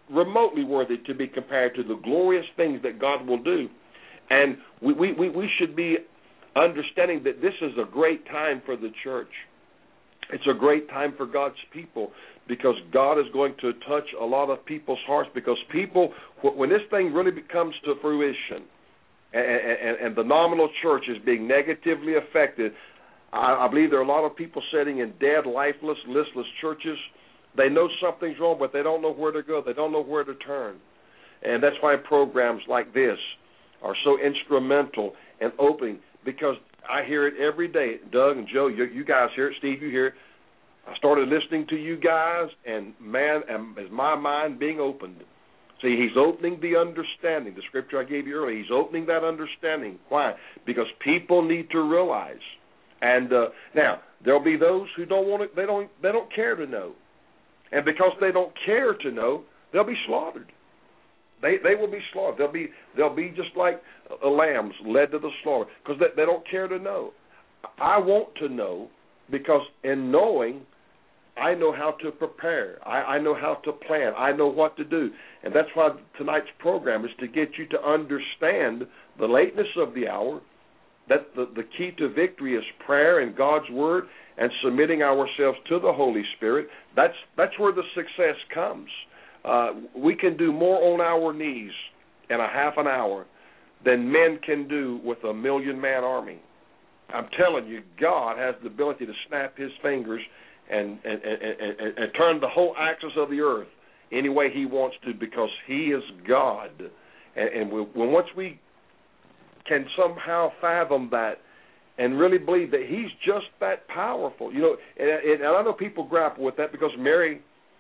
remotely worthy to be compared to the glorious things that God will do. And we should be understanding that this is a great time for the church. It's a great time for God's people, because God is going to touch a lot of people's hearts, because people, when this thing really comes to fruition and the nominal church is being negatively affected, I believe there are a lot of people sitting in dead, lifeless, listless churches. They know something's wrong, but they don't know where to go. They don't know where to turn. And that's why programs like this are so instrumental in opening, because I hear it every day. Doug and Joe, you guys hear it. Steve, you hear it. I started listening to you guys, and man, is my mind being opened. See, he's opening the understanding. The scripture I gave you earlier, he's opening that understanding. Why? Because people need to realize. And now there'll be those who don't want it. They don't care to know, and because they don't care to know, they'll be slaughtered. They will be slaughtered. They'll be just like lambs led to the slaughter, because they don't care to know. I want to know, because in knowing, I know how to prepare. I know how to plan. I know what to do. And that's why tonight's program is to get you to understand the lateness of the hour, that the key to victory is prayer and God's Word and submitting ourselves to the Holy Spirit. That's where the success comes. We can do more on our knees in a half an hour than men can do with a 1,000,000-man army. I'm telling you, God has the ability to snap his fingers and turn the whole axis of the earth any way he wants to, because he is God. And once we can somehow fathom that and really believe that he's just that powerful, and I know people grapple with that, because Mary,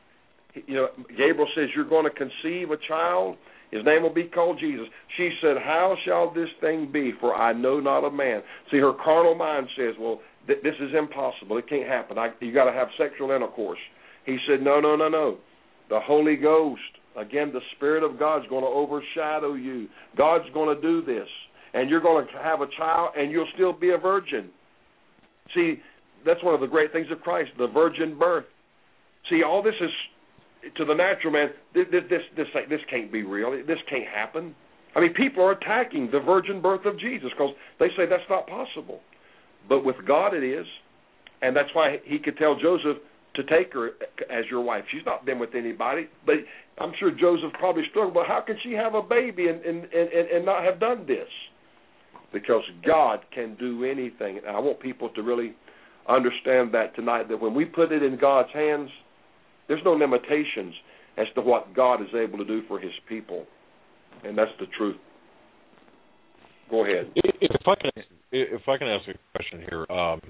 Gabriel says, you're going to conceive a child. His name will be called Jesus. She said, how shall this thing be? For I know not a man. See, her carnal mind says, well, this is impossible. It can't happen. You got to have sexual intercourse. He said, no. The Holy Ghost, again, the Spirit of God's going to overshadow you. God's going to do this. And you're going to have a child, and you'll still be a virgin. See, that's one of the great things of Christ, the virgin birth. See, all this is, to the natural man, this can't be real. This can't happen. I mean, people are attacking the virgin birth of Jesus because they say that's not possible. But with God it is, and that's why he could tell Joseph to take her as your wife. She's not been with anybody, but I'm sure Joseph probably struggled. But how can she have a baby and not have done this? Because God can do anything. And I want people to really understand that tonight, that when we put it in God's hands, there's no limitations as to what God is able to do for his people. And that's the truth. Go ahead. If I can ask a question here,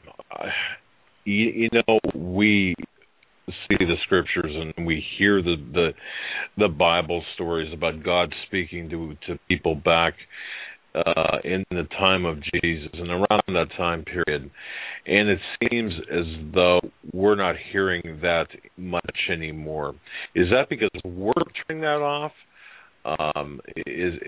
we see the scriptures and we hear the Bible stories about God speaking to people back in the time of Jesus and around that time period, and it seems as though we're not hearing that much anymore. Is that because we're turning that off? Do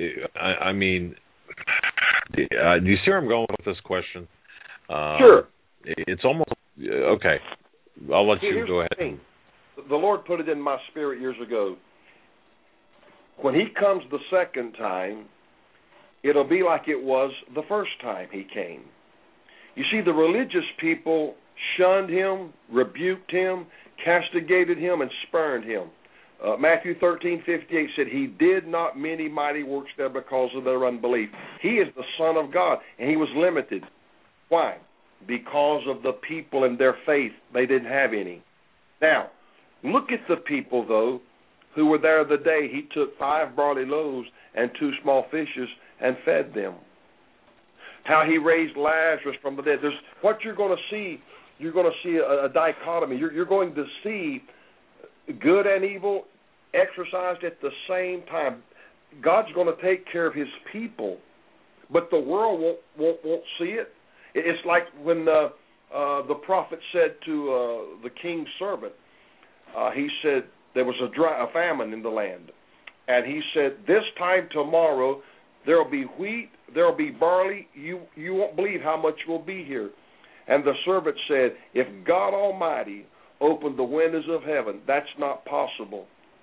you see where I'm going with this question? Sure. It's almost okay. I'll let you go ahead. The Lord put it in my spirit years ago. When he comes the second time, it'll be like it was the first time he came. You see, the religious people shunned him, rebuked him, castigated him, and spurned him. Matthew 13:58 said, he did not many mighty works there because of their unbelief. He is the Son of God, and he was limited. Why? Because of the people and their faith. They didn't have any. Now, look at the people, though, who were there the day he took 5 barley loaves and 2 small fishes and fed them. How he raised Lazarus from the dead. There's what you're going to see. You're going to see a dichotomy. You're going to see good and evil exercised at the same time. God's going to take care of his people, but the world won't see it. It's like when the prophet said to the king's servant, he said there was a famine in the land, and he said, this time tomorrow there will be wheat, there will be barley, you won't believe how much will be here. And the servant said, if God Almighty opened the windows of heaven, that's not possible.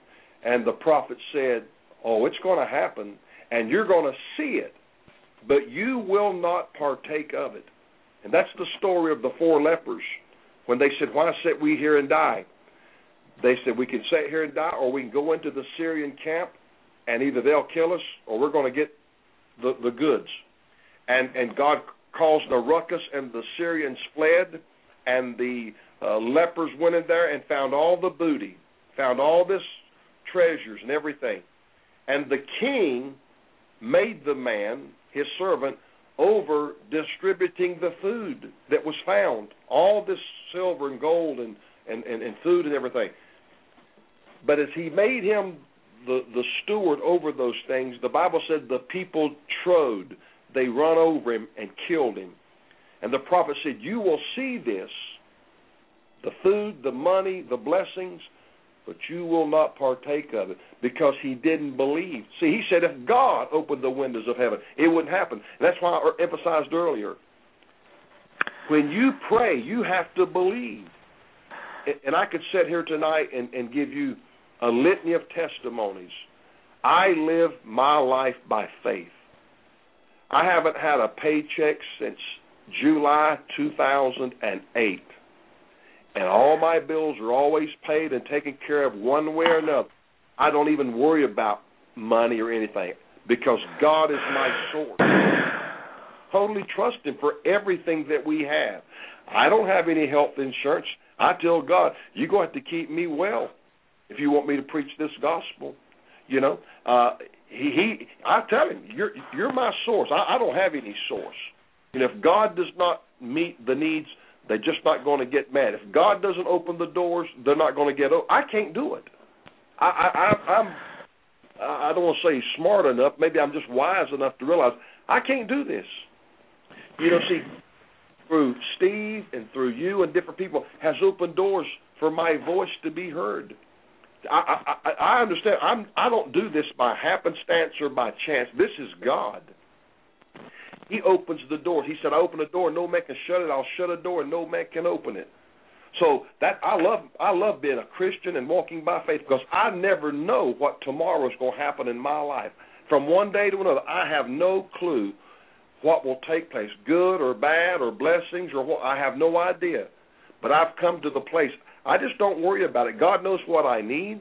And the prophet said, oh, it's going to happen, and you're going to see it, but you will not partake of it. And that's the story of the 4 lepers. When they said, why sit we here and die? They said, we can sit here and die, or we can go into the Syrian camp, and either they'll kill us, or we're going to get the goods. And God caused a ruckus, and the Syrians fled, and the lepers went in there and found all the booty, found all this treasures and everything. And the king made the man, his servant, over distributing the food that was found, all this silver and gold and food and everything. But as he made him the steward over those things, the Bible said the people trode. They run over him and killed him. And the prophet said, you will see this, the food, the money, the blessings, but you will not partake of it, because he didn't believe. See, he said if God opened the windows of heaven, it wouldn't happen. And that's why I emphasized earlier, when you pray, you have to believe. And I could sit here tonight and give you a litany of testimonies. I live my life by faith. I haven't had a paycheck since July 2008. And all my bills are always paid and taken care of one way or another. I don't even worry about money or anything, because God is my source. Totally trust Him for everything that we have. I don't have any health insurance. I tell God, you're going to have to keep me well if you want me to preach this gospel. You know, I tell Him, you're my source. I don't have any source. And if God does not meet the needs, they're just not going to get mad. If God doesn't open the doors, they're not going to get open. I can't do it. I don't want to say smart enough. Maybe I'm just wise enough to realize I can't do this. You know, see, through Steve and through you and different people has opened doors for my voice to be heard. I understand. I don't do this by happenstance or by chance. This is God. He opens the door. He said, I open a door, no man can shut it. I'll shut a door, and no man can open it. So that I love being a Christian and walking by faith, because I never know what tomorrow is going to happen in my life. From one day to another, I have no clue what will take place, good or bad or blessings or what. I have no idea. But I've come to the place, I just don't worry about it. God knows what I need,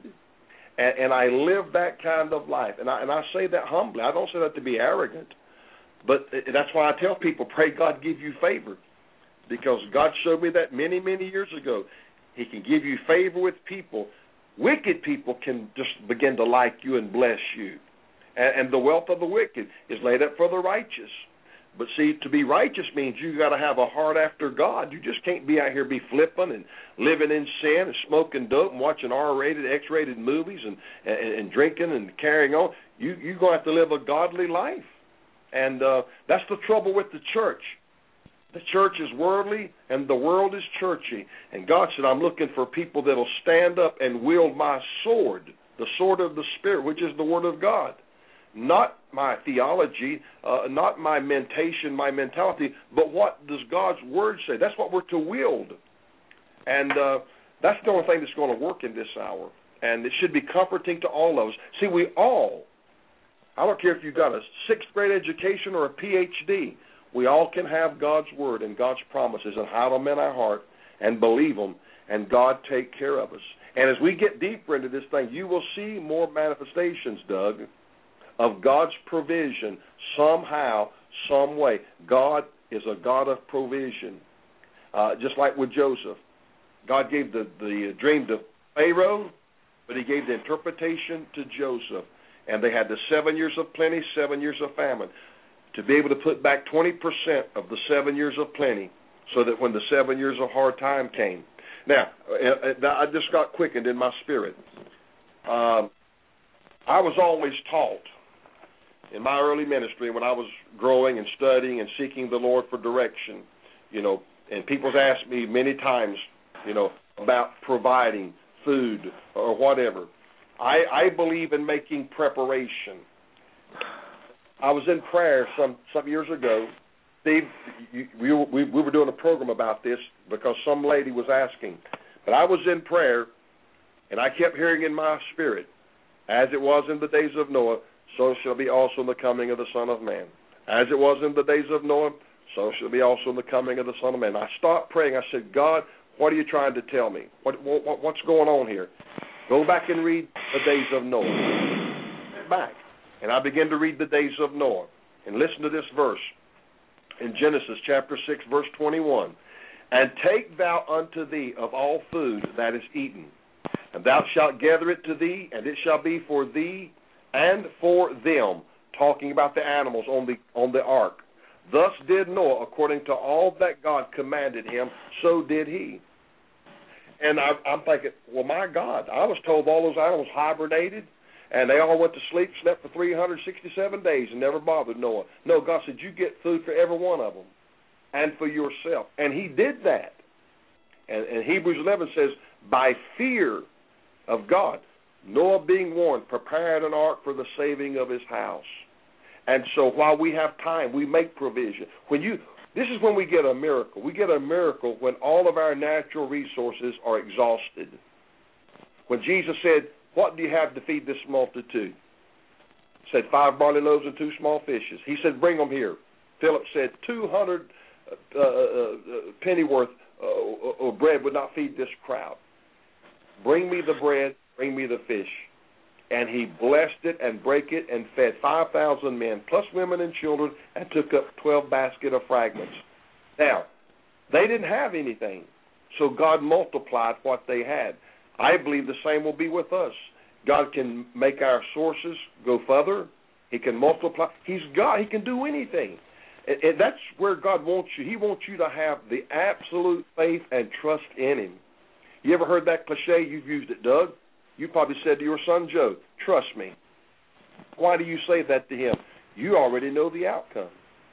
and I live that kind of life. And I say that humbly. I don't say that to be arrogant. But that's why I tell people, pray God give you favor, because God showed me that many, many years ago. He can give you favor with people. Wicked people can just begin to like you and bless you. And the wealth of the wicked is laid up for the righteous. But see, to be righteous means you got to have a heart after God. You just can't be out here be flipping and living in sin and smoking dope and watching R-rated, X-rated movies and drinking and carrying on. You're going to have to live a godly life. And that's the trouble with the church. The church is worldly and the world is churchy. And God said, I'm looking for people that will stand up and wield my sword, the sword of the Spirit, which is the Word of God. Not my theology, not my mentation, my mentality, but what does God's Word say? That's what we're to wield. And that's the only thing that's going to work in this hour. And it should be comforting to all of us. See, we all, I don't care if you've got a 6th grade education or a PhD, we all can have God's Word and God's promises and hide them in our heart and believe them, and God take care of us. And as we get deeper into this thing, you will see more manifestations, Doug, of God's provision somehow, some way. God is a God of provision. Just like with Joseph. God gave the dream to Pharaoh, but He gave the interpretation to Joseph. And they had the 7 years of plenty, 7 years of famine, to be able to put back 20% of the 7 years of plenty, so that when the 7 years of hard time came. Now, I just got quickened in my spirit. I was always taught in my early ministry, when I was growing and studying and seeking the Lord for direction, and people's asked me many times, about providing food or whatever. I believe in making preparation. I was in prayer some years ago. Steve, we were doing a program about this because some lady was asking. But I was in prayer, and I kept hearing in my spirit, As it was in the days of Noah, so shall it be also in the coming of the Son of Man. As it was in the days of Noah, so shall it be also in the coming of the Son of Man. I stopped praying. I said, God, what are you trying to tell me? What's going on here? Go back and read the days of Noah. Back. And I began to read the days of Noah. And listen to this verse in Genesis chapter 6, verse 21. And take thou unto thee of all food that is eaten, and thou shalt gather it to thee, and it shall be for thee and for them, talking about the animals on the ark. Thus did Noah, according to all that God commanded him, so did he. And I'm thinking, well, my God, I was told all those animals hibernated, and they all went to sleep, slept for 367 days, and never bothered Noah. No, God said, you get food for every one of them, and for yourself. And he did that. And Hebrews 11 says, by fear of God, Noah being warned, prepared an ark for the saving of his house. And so while we have time, we make provision. This is when we get a miracle. We get a miracle when all of our natural resources are exhausted. When Jesus said, what do you have to feed this multitude? He said, 5 barley loaves and 2 small fishes. He said, bring them here. Philip said, 200 pennyworth of bread would not feed this crowd. Bring me the bread, bring me the fish. And he blessed it and brake it and fed 5,000 men, plus women and children, and took up 12 baskets of fragments. Now, they didn't have anything, so God multiplied what they had. I believe the same will be with us. God can make our sources go further. He can multiply. He's God. He can do anything. And that's where God wants you. He wants you to have the absolute faith and trust in him. You ever heard that cliche? You've used it, Doug. You probably said to your son, Joe, trust me. Why do you say that to him? You already know the outcome.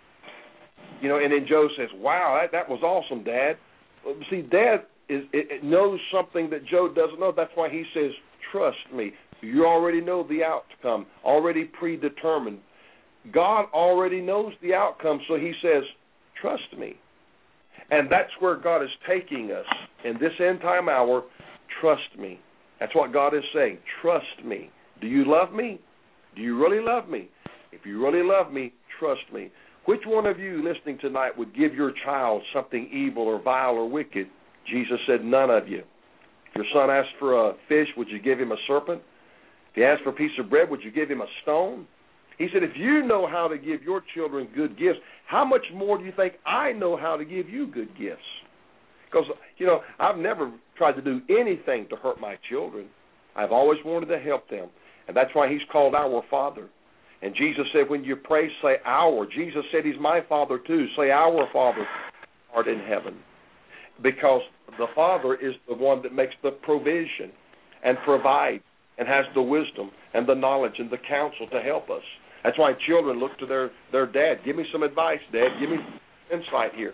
And then Joe says, wow, that was awesome, Dad. See, Dad knows something that Joe doesn't know. That's why he says, trust me. You already know the outcome, already predetermined. God already knows the outcome, so he says, trust me. And that's where God is taking us in this end time hour. Trust me. That's what God is saying. Trust me. Do you love me? Do you really love me? If you really love me, trust me. Which one of you listening tonight would give your child something evil or vile or wicked? Jesus said, none of you. If your son asked for a fish, would you give him a serpent? If he asked for a piece of bread, would you give him a stone? He said, if you know how to give your children good gifts, how much more do you think I know how to give you good gifts? Because, I've never tried to do anything to hurt my children. I've always wanted to help them. And that's why he's called our Father. And Jesus said, when you pray, say our. Jesus said he's my Father too. Say our Father, who art in heaven. Because the Father is the one that makes the provision and provides and has the wisdom and the knowledge and the counsel to help us. That's why children look to their dad. Give me some advice, Dad. Give me some insight here.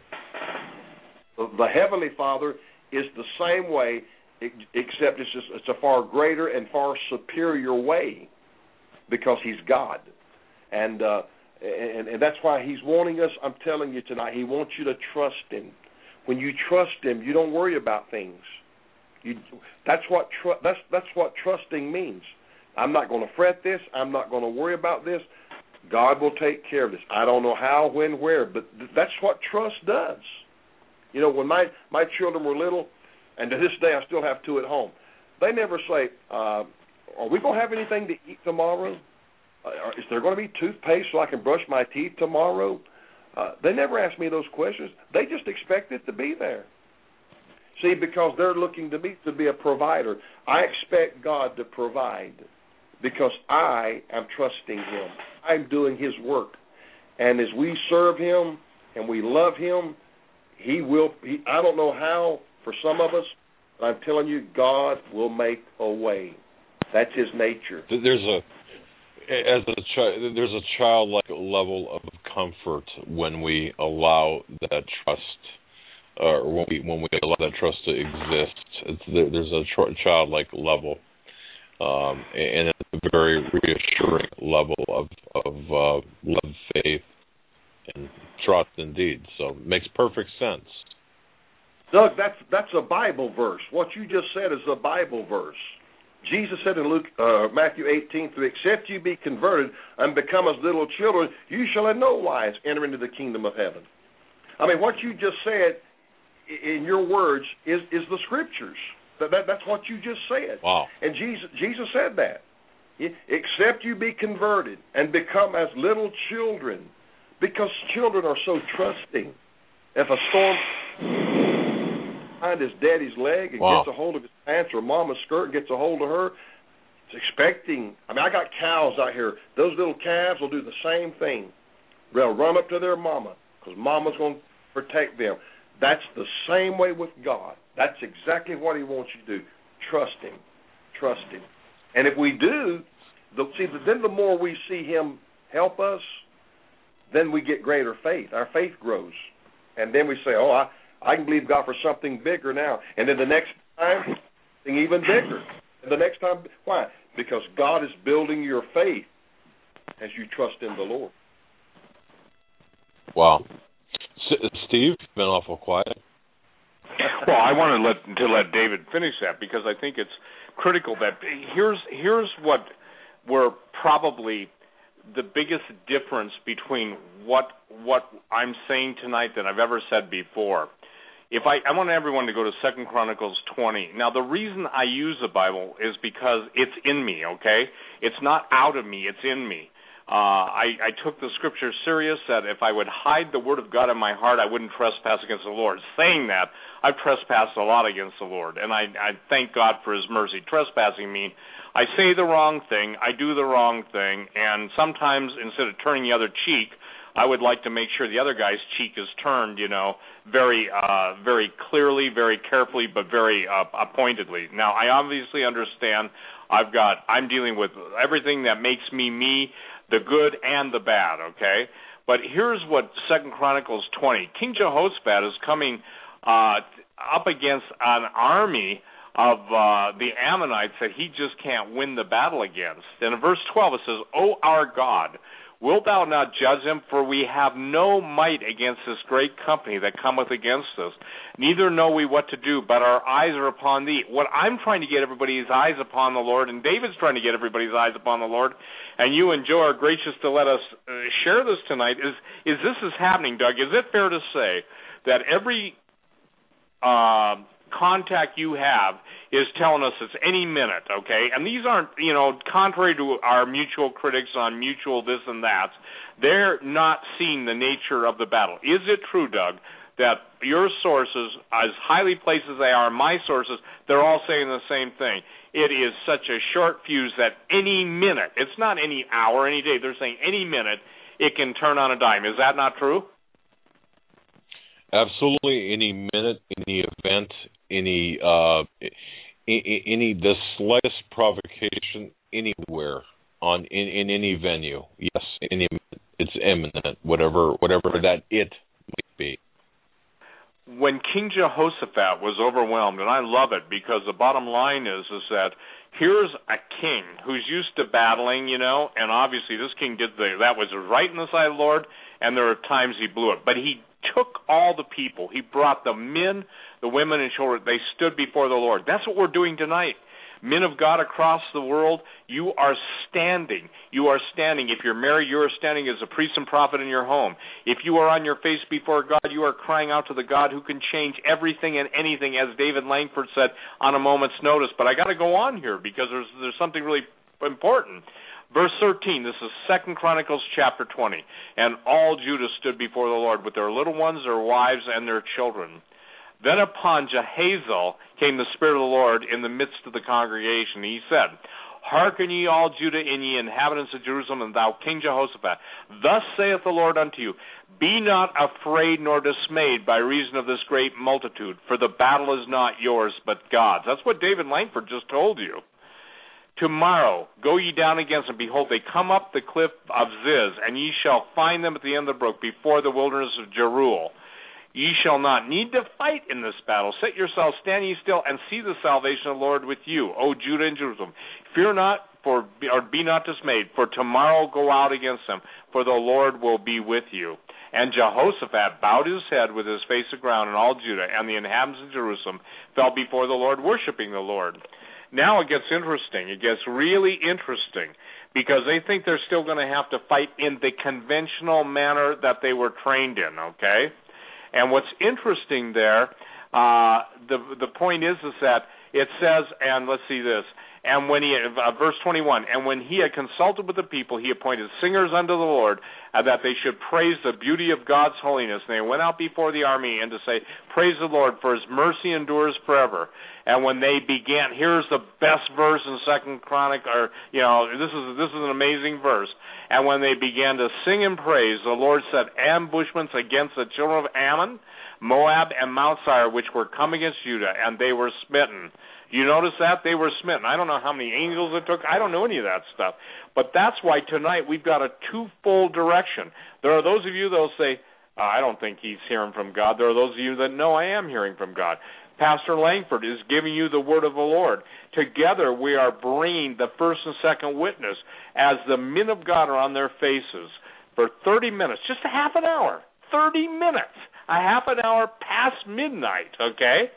The Heavenly Father is the same way, except it's a far greater and far superior way because he's God. And that's why he's wanting us, I'm telling you tonight, he wants you to trust him. When you trust him, you don't worry about things. That's what trusting means. I'm not going to fret this. I'm not going to worry about this. God will take care of this. I don't know how, when, where, but that's what trust does. When my children were little, and to this day I still have 2 at home, they never say, are we going to have anything to eat tomorrow? Is there going to be toothpaste so I can brush my teeth tomorrow? They never ask me those questions. They just expect it to be there. See, because they're looking to me to be a provider. I expect God to provide because I am trusting him. I'm doing his work. And as we serve him and we love him, I don't know how for some of us, but I'm telling you, God will make a way. That's his nature. There's a childlike level of comfort when we allow that trust, or when we allow that trust to exist. There's a childlike level, and it's a very reassuring level of love, faith, and trust indeed. So it makes perfect sense. Doug, that's a Bible verse. What you just said is a Bible verse. Jesus said in Matthew 18, except you be converted and become as little children, you shall in no wise enter into the kingdom of heaven. I mean, what you just said in your words is the Scriptures. That's what you just said. Wow. And Jesus said that. Except you be converted and become as little children, because children are so trusting. If a storm behind his daddy's leg and gets a hold of his pants, or mama's skirt and gets a hold of her, it's expecting. I mean, I got cows out here. Those little calves will do the same thing. They'll run up to their mama because mama's going to protect them. That's the same way with God. That's exactly what he wants you to do. Trust him. Trust him. And if we do, then the more we see him help us, then we get greater faith. Our faith grows. And then we say, I can believe God for something bigger now. And then the next time, something even bigger. And the next time, why? Because God is building your faith as you trust in the Lord. Wow. Steve, you've been awful quiet. Well, I want to let David finish that, because I think it's critical that here's what we're probably the biggest difference between what I'm saying tonight than I've ever said before. I want everyone to go to 2 Chronicles 20. Now, the reason I use the Bible is because it's in me, okay? It's not out of me, it's in me. I took the Scripture serious that if I would hide the Word of God in my heart, I wouldn't trespass against the Lord. Saying that, I've trespassed a lot against the Lord, and I thank God for his mercy. Trespassing means I say the wrong thing, I do the wrong thing, and sometimes instead of turning the other cheek, I would like to make sure the other guy's cheek is turned, very very clearly, very carefully, but very pointedly. Now, I obviously understand I'm dealing with everything that makes me, the good and the bad, okay? But here's what 2 Chronicles 20. King Jehoshaphat is coming up against an army of the Ammonites that he just can't win the battle against. And in verse 12 it says, O our God, wilt thou not judge them? For we have no might against this great company that cometh against us. Neither know we what to do, but our eyes are upon thee. What I'm trying to get everybody's eyes upon the Lord, and David's trying to get everybody's eyes upon the Lord, and you and Joe are gracious to let us share this tonight, is this is happening, Doug. Is it fair to say that every contact you have is telling us it's any minute, okay? And these aren't, contrary to our mutual critics on mutual this and that, they're not seeing the nature of the battle. Is it true, Doug, that your sources, as highly placed as they are, my sources, they're all saying the same thing? It is such a short fuse that any minute, it's not any hour, any day, they're saying any minute, it can turn on a dime. Is that not true? Absolutely. Any minute, any event, any the slightest provocation anywhere in any venue. Yes, it's imminent, whatever that it might be. When King Jehoshaphat was overwhelmed, and I love it because the bottom line is that here's a king who's used to battling, and obviously this king that was right in the sight of the Lord, and there are times he blew it, but he took all the people. He brought the men, the women, and children. They stood before the Lord. That's what we're doing tonight. Men of God across the world, you are standing. You are standing. If you're married, you are standing as a priest and prophet in your home. If you are on your face before God, you are crying out to the God who can change everything and anything, as David Langford said, on a moment's notice. But I got to go on here because there's something really important. Verse 13, this is 2 Chronicles chapter 20. And all Judah stood before the Lord with their little ones, their wives, and their children. Then upon Jehaziel came the Spirit of the Lord in the midst of the congregation. He said, Hearken ye all Judah, and ye inhabitants of Jerusalem, and thou King Jehoshaphat. Thus saith the Lord unto you, Be not afraid nor dismayed by reason of this great multitude, for the battle is not yours, but God's. That's what David Langford just told you. Tomorrow go ye down against them. Behold, they come up the cliff of Ziz, and ye shall find them at the end of the brook, before the wilderness of Jeruel. Ye shall not need to fight in this battle. Set yourselves, stand ye still, and see the salvation of the Lord with you, O Judah and Jerusalem. Fear not, or be not dismayed, for tomorrow go out against them, for the Lord will be with you. And Jehoshaphat bowed his head with his face to the ground, and all Judah and the inhabitants of Jerusalem fell before the Lord, worshiping the Lord. Now it gets interesting. It gets really interesting because they think they're still going to have to fight in the conventional manner that they were trained in, okay? And what's interesting there, the point is that it says, and let's see this, and when he, verse 21, and when he had consulted with the people, he appointed singers unto the Lord, that they should praise the beauty of God's holiness. And they went out before the army and to say, praise the Lord, for his mercy endures forever. And when they began, here's the best verse in 2 Chronic, or this is an amazing verse. And when they began to sing and praise, the Lord set ambushments against the children of Ammon, Moab, and Mount Seir, which were come against Judah, and they were smitten. You notice that? They were smitten. I don't know how many angels it took. I don't know any of that stuff. But that's why tonight we've got a twofold direction. There are those of you that will say, I don't think he's hearing from God. There are those of you that know I am hearing from God. Pastor Langford is giving you the word of the Lord. Together we are bringing the first and second witness as the men of God are on their faces for 30 minutes, just a half an hour, 30 minutes, a half an hour past midnight, okay?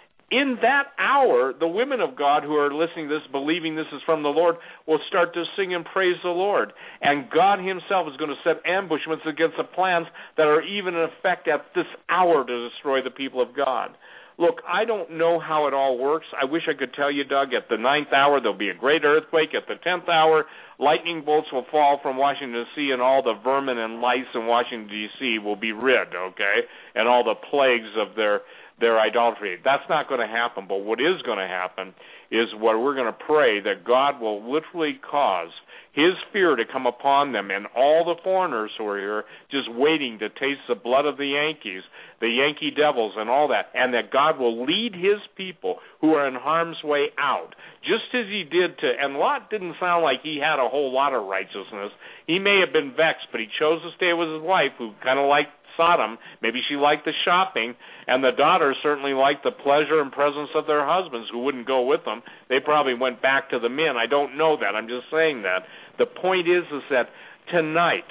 In that hour, the women of God who are listening to this, believing this is from the Lord, will start to sing and praise the Lord. And God himself is going to set ambushments against the plans that are even in effect at this hour to destroy the people of God. Look, I don't know how it all works. I wish I could tell you, Doug, at the 9th hour there'll be a great earthquake. At the 10th hour, lightning bolts will fall from Washington, D.C., and all the vermin and lice in Washington, D.C. will be rid, okay, and all the plagues of their idolatry. That's not going to happen, but what is going to happen is what we're going to pray that God will literally cause his fear to come upon them and all the foreigners who are here just waiting to taste the blood of the Yankees, the Yankee Devils and all that, and that God will lead his people who are in harm's way out, just as he did to, and Lot didn't sound like he had a whole lot of righteousness. He may have been vexed, but he chose to stay with his wife, who kind of liked Sodom. Maybe she liked the shopping, and the daughters certainly liked the pleasure and presence of their husbands who wouldn't go with them. They probably went back to the men. I don't know that. I'm just saying that. The point is that tonight,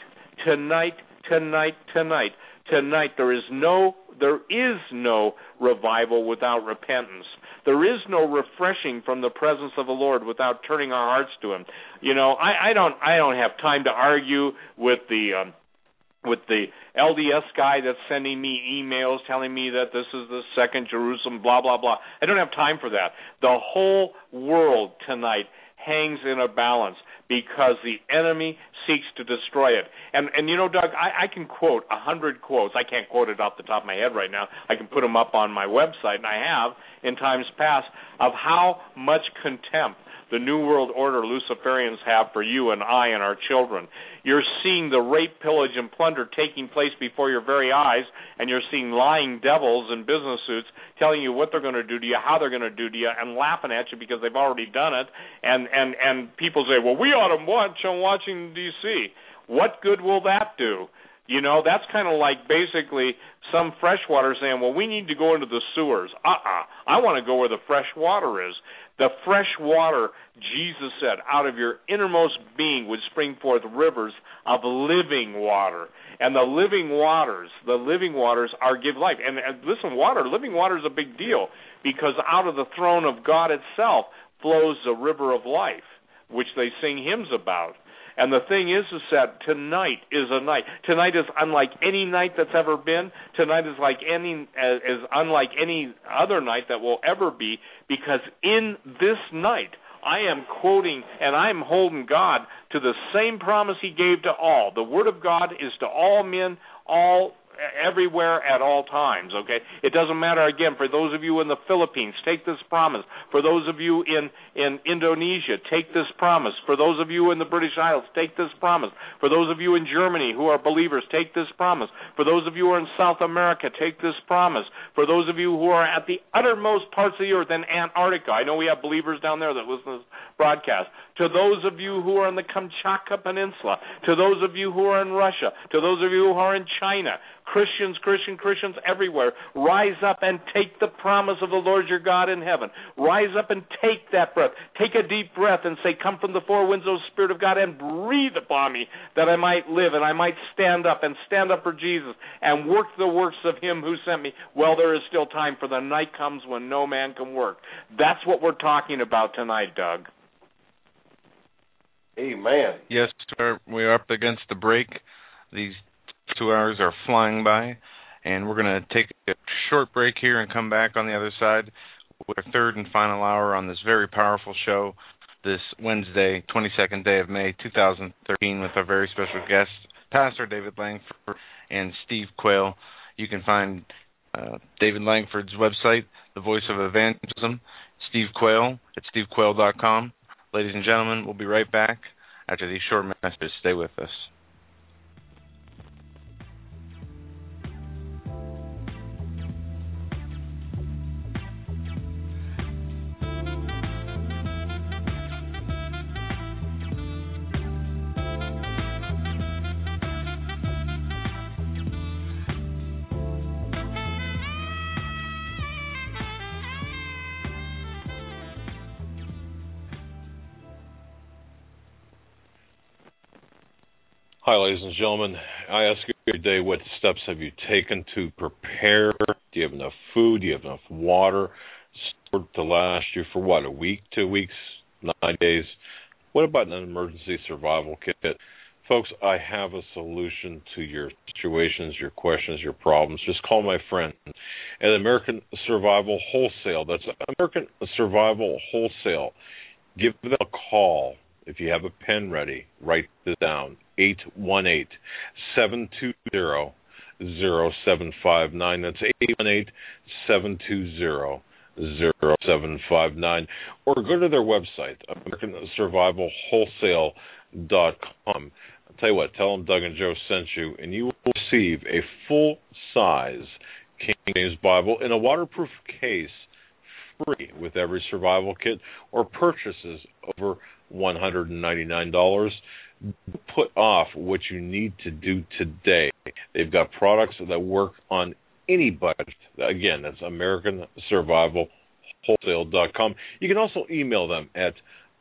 there is no revival without repentance. There is no refreshing from the presence of the Lord without turning our hearts to him. You know, I don't have time to argue with the LDS guy that's sending me emails telling me that this is the second Jerusalem, blah, blah, blah. I don't have time for that. The whole world tonight hangs in a balance because the enemy seeks to destroy it. And you know, Doug, I can quote 100 quotes. I can't quote it off the top of my head right now. I can put them up on my website, and I have in times past, of how much contempt the New World Order Luciferians have for you and I and our children. You're seeing the rape, pillage, and plunder taking place before your very eyes, and you're seeing lying devils in business suits telling you what they're going to do to you, how they're going to do to you, and laughing at you because they've already done it. And people say, well, we ought to watch on Washington, D.C. What good will that do? You know, that's kind of like basically some freshwater saying, well, we need to go into the sewers. I want to go where the fresh water is. The fresh water, Jesus said, out of your innermost being would spring forth rivers of living water. And the living waters are give life. And listen, living water is a big deal because out of the throne of God itself flows the river of life, which they sing hymns about. And the thing is that tonight is a night. Tonight is unlike any night that's ever been. Tonight is unlike any other night that will ever be, because in this night I am quoting and I'm holding God to the same promise he gave to all. The word of God is to all men, everywhere at all times, okay? It doesn't matter, again, for those of you in the Philippines, take this promise. For those of you in Indonesia, take this promise. For those of you in the British Isles, take this promise. For those of you in Germany who are believers, take this promise. For those of you who are in South America, take this promise. For those of you who are at the uttermost parts of the earth in Antarctica, I know we have believers down there that listen to this broadcast. To those of you who are in the Kamchatka Peninsula, to those of you who are in Russia, to those of you who are in China, Christians everywhere, rise up and take the promise of the Lord your God in heaven. Rise up and take that breath. Take a deep breath and say, come from the four winds, O Spirit of God, and breathe upon me that I might live and I might stand up for Jesus and work the works of him who sent me. Well, there is still time, for the night comes when no man can work. That's what we're talking about tonight, Doug. Amen. Yes, sir. We're up against the break. These 2 hours are flying by, and we're going to take a short break here and come back on the other side with our third and final hour on this very powerful show this Wednesday, 22nd day of May, 2013, with our very special guests, Pastor David Langford and Steve Quayle. You can find David Langford's website, The Voice of Evangelism, Steve Quayle at stevequayle.com. Ladies and gentlemen, we'll be right back after these short messages. Stay with us. Hi, ladies and gentlemen. I ask you every day, what steps have you taken to prepare? Do you have enough food? Do you have enough water stored to last you for what, a week, 2 weeks, 9 days? What about an emergency survival kit? Folks, I have a solution to your situations, your questions, your problems. Just call my friend at American Survival Wholesale. That's American Survival Wholesale. Give them a call. If you have a pen ready, write this down, 818-720-0759. That's 818-720-0759. Or go to their website, AmericanSurvivalWholesale.com. I'll tell you what, tell them Doug and Joe sent you, and you will receive a full-size King James Bible in a waterproof case, free with every survival kit, or purchases over $199. Put off what you need to do today. They've got products that work on any budget. Again, that's AmericanSurvivalWholesale.com. You can also email them at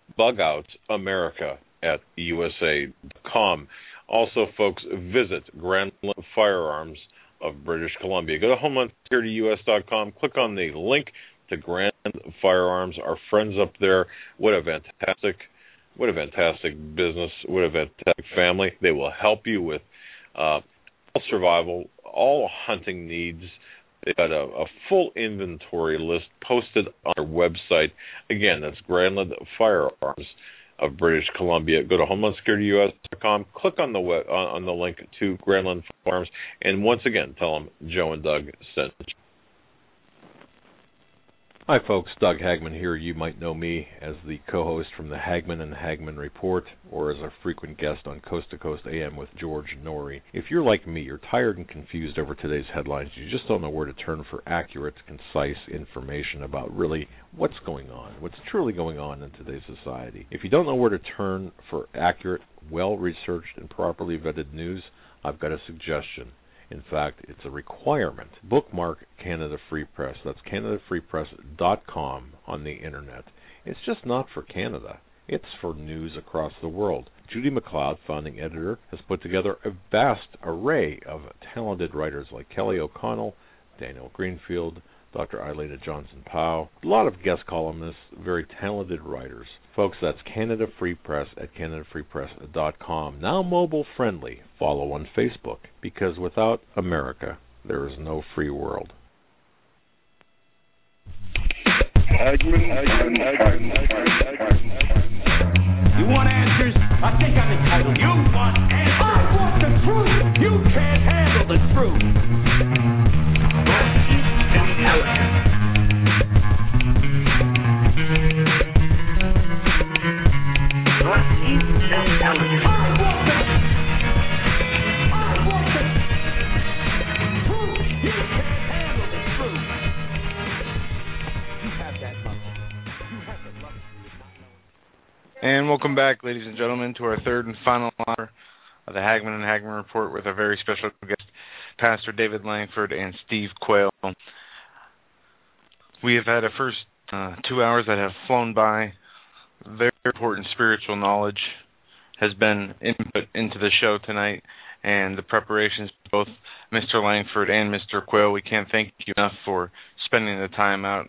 bugoutamerica@usa.com. Also, folks, visit Grandland Firearms of British Columbia. Go to HomelandSecurityUS.com. Click on the link to Grand Firearms. Our friends up there, what a fantastic business, what a fantastic family. They will help you with all survival, all hunting needs. They've got a full inventory list posted on their website. Again, that's Grandland Firearms of British Columbia. Go to HomelandSecurityUS.com, click on the on the link to Grandland Firearms, and once again, tell them Joe and Doug sent you. Hi folks, Doug Hagman here. You might know me as the co-host from the Hagman and Hagman Report, or as a frequent guest on Coast to Coast AM with George Norrie. If you're like me, you're tired and confused over today's headlines. You just don't know where to turn for accurate, concise information about really what's going on, what's truly going on in today's society. If you don't know where to turn for accurate, well-researched, and properly vetted news, I've got a suggestion. In fact, it's a requirement. Bookmark Canada Free Press. That's CanadaFreePress.com on the Internet. It's just not for Canada. It's for news across the world. Judy McLeod, founding editor, has put together a vast array of talented writers like Kelly O'Connell, Daniel Greenfield, Dr. Eilida Johnson-Powell, a lot of guest columnists, very talented writers. Folks, that's Canada Free Press at CanadaFreePress.com. Now mobile friendly. Follow on Facebook, because without America, there is no free world. You want answers? I think I'm entitled. You want answers? I want the truth. You can't handle the truth. And welcome back, ladies and gentlemen, to our third and final hour of the Hagman and Hagman Report with our very special guest, Pastor David Langford and Steve Quayle. We have had a first 2 hours that have flown by. Very important spiritual knowledge has been input into the show tonight, and the preparations for both Mr. Langford and Mr. Quayle. We can't thank you enough for spending the time out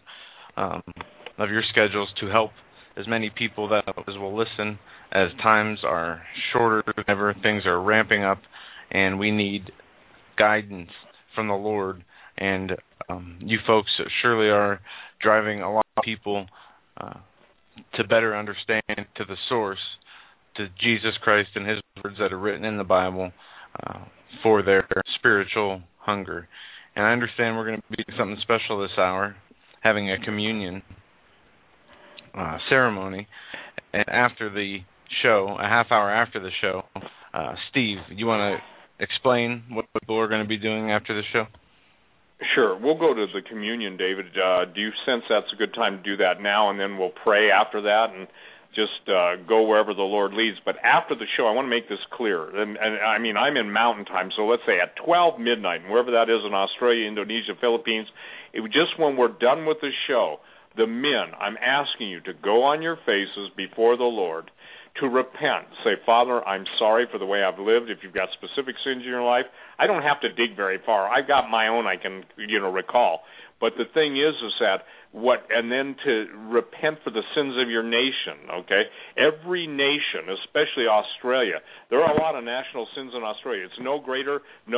of your schedules to help as many people that as will listen, as times are shorter than ever, things are ramping up, and we need guidance from the Lord. And you folks surely are driving a lot of people to better understand to the source, to Jesus Christ and His words that are written in the Bible for their spiritual hunger. And I understand we're going to be doing something special this hour, having a communion ceremony. And after the show, a half hour after the show, Steve, you want to explain what people are going to be doing after the show? Sure. We'll go to the communion, David. Do you sense that's a good time to do that now, and then we'll pray after that and just go wherever the Lord leads? But after the show, I want to make this clear. And I mean, I'm in Mountain Time, so let's say at 12 midnight, wherever that is in Australia, Indonesia, Philippines, just when we're done with the show, the men, I'm asking you to go on your faces before the Lord, to repent. Say, Father, I'm sorry for the way I've lived. If you've got specific sins in your life, I don't have to dig very far. I've got my own I can, recall. But the thing is that and then to repent for the sins of your nation, okay? Every nation, especially Australia, there are a lot of national sins in Australia. It's no greater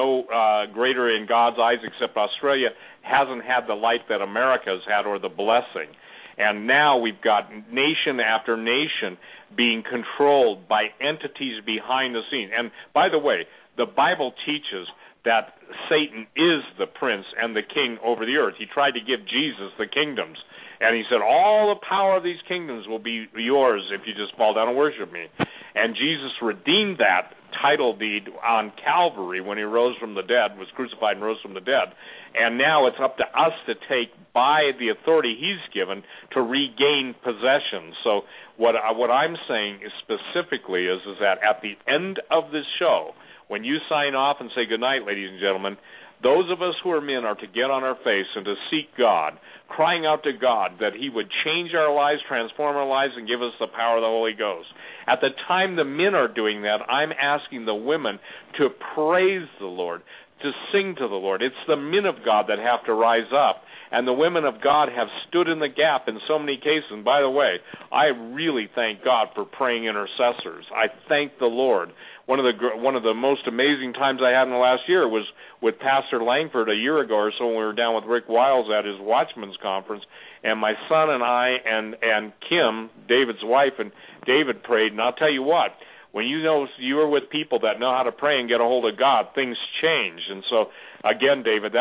in God's eyes, except Australia hasn't had the light that America has had, or the blessing. And now we've got nation after nation being controlled by entities behind the scenes. And by the way, the Bible teaches that Satan is the prince and the king over the earth. He tried to give Jesus the kingdoms. And he said, all the power of these kingdoms will be yours if you just fall down and worship me. And Jesus redeemed that title deed on Calvary when he rose from the dead, was crucified and rose from the dead. And now it's up to us to take by the authority he's given to regain possession. So what I'm saying is specifically is that at the end of this show, when you sign off and say goodnight, ladies and gentlemen, those of us who are men are to get on our face and to seek God, crying out to God that he would change our lives, transform our lives, and give us the power of the Holy Ghost. At the time the men are doing that, I'm asking the women to praise the Lord, to sing to the Lord. It's the men of God that have to rise up, and the women of God have stood in the gap in so many cases. And by the way, I really thank God for praying intercessors. I thank the Lord. One of the most amazing times I had in the last year was with Pastor Langford a year ago or so when we were down with Rick Wiles at his Watchman's Conference, and my son and I and Kim, David's wife, and David prayed. And I'll tell you what, when you are with people that know how to pray and get a hold of God, things change. And so, again, David,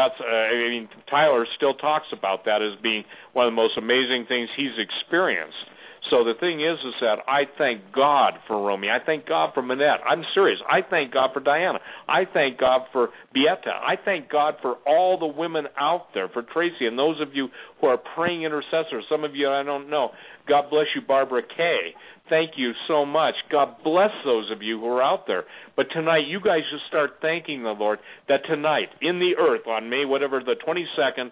Tyler still talks about that as being one of the most amazing things he's experienced. So the thing is that I thank God for Romy. I thank God for Manette. I'm serious. I thank God for Diana. I thank God for Beata. I thank God for all the women out there, for Tracy, and those of you who are praying intercessors. Some of you I don't know. God bless you, Barbara Kay. Thank you so much. God bless those of you who are out there. But tonight, you guys just start thanking the Lord that tonight, in the earth, on May, the 22nd,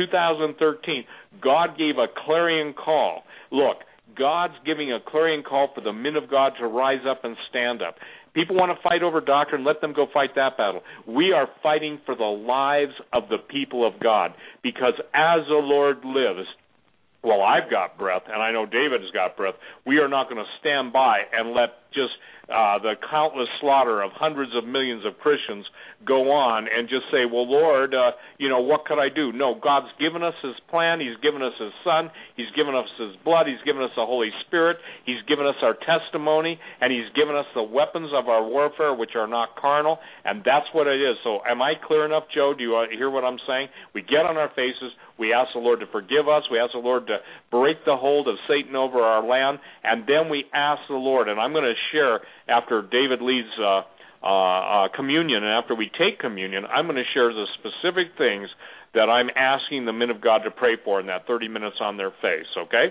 2013, God gave a clarion call. Look, God's giving a clarion call for the men of God to rise up and stand up. People want to fight over doctrine, let them go fight that battle. We are fighting for the lives of the people of God, because as the Lord lives, well, I've got breath, and I know David has got breath, we are not going to stand by and let just the countless slaughter of hundreds of millions of Christians go on and just say, well, Lord, what could I do? No, God's given us his plan. He's given us his Son. He's given us his blood. He's given us the Holy Spirit. He's given us our testimony, and he's given us the weapons of our warfare, which are not carnal, and that's what it is. So am I clear enough, Joe? Do you hear what I'm saying? We get on our faces. We ask the Lord to forgive us. We ask the Lord to break the hold of Satan over our land, and then we ask the Lord, and I'm going to share after David leads communion, and after we take communion, I'm going to share the specific things that I'm asking the men of God to pray for in that 30 minutes on their face, okay?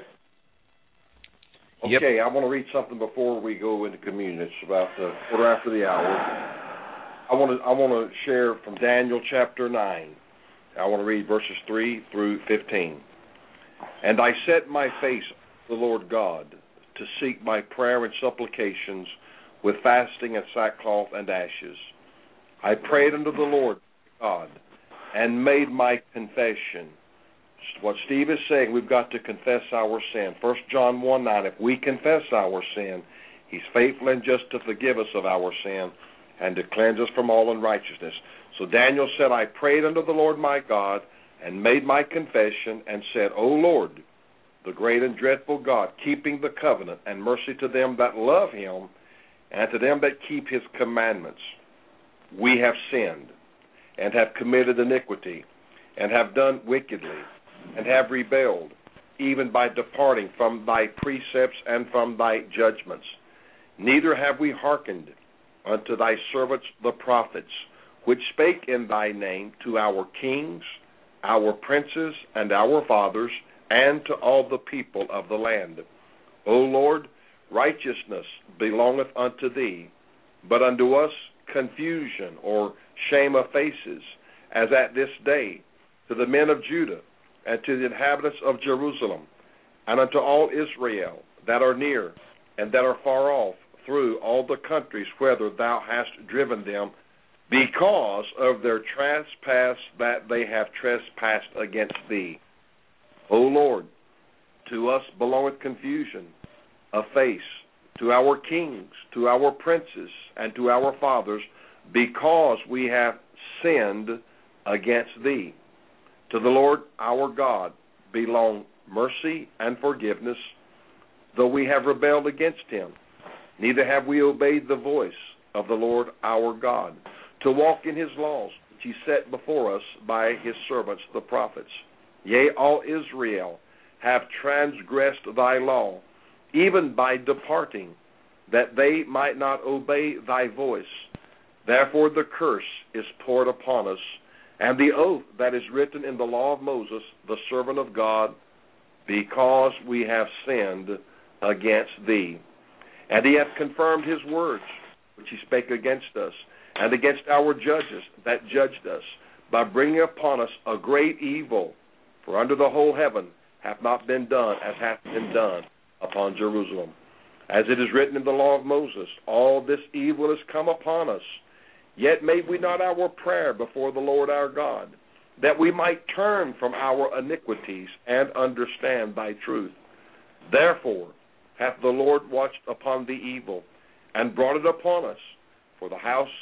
Okay, I want to read something before we go into communion. It's about a quarter after the hour. I want to share from Daniel chapter 9. I want to read verses 3 through 15. And I set my face to the Lord God to seek by prayer and supplications with fasting and sackcloth and ashes. I prayed unto the Lord God and made my confession. What Steve is saying, we've got to confess our sin. 1 John 1:9, if we confess our sin, he's faithful and just to forgive us of our sin and to cleanse us from all unrighteousness. So Daniel said, I prayed unto the Lord my God and made my confession and said, O Lord, the great and dreadful God, keeping the covenant and mercy to them that love him and to them that keep his commandments. We have sinned and have committed iniquity and have done wickedly and have rebelled, even by departing from thy precepts and from thy judgments. Neither have we hearkened unto thy servants the prophets, which spake in thy name to our kings, our princes, and our fathers, and to all the people of the land. O Lord, righteousness belongeth unto thee, but unto us confusion or shame of faces, as at this day, to the men of Judah, and to the inhabitants of Jerusalem, and unto all Israel that are near and that are far off, through all the countries whither thou hast driven them, because of their trespass that they have trespassed against thee. O Lord, to us belongeth confusion of face, to our kings, to our princes, and to our fathers, because we have sinned against thee. To the Lord our God belong mercy and forgiveness, though we have rebelled against him. Neither have we obeyed the voice of the Lord our God, to walk in his laws, which he set before us by his servants the prophets. Yea, all Israel have transgressed thy law, even by departing, that they might not obey thy voice. Therefore the curse is poured upon us, and the oath that is written in the law of Moses, the servant of God, because we have sinned against thee. And he hath confirmed his words, which he spake against us, and against our judges that judged us, by bringing upon us a great evil. For under the whole heaven hath not been done as hath been done upon Jerusalem. As it is written in the law of Moses, all this evil is come upon us. Yet made we not our prayer before the Lord our God, that we might turn from our iniquities and understand thy truth. Therefore hath the Lord watched upon the evil, and brought it upon us. For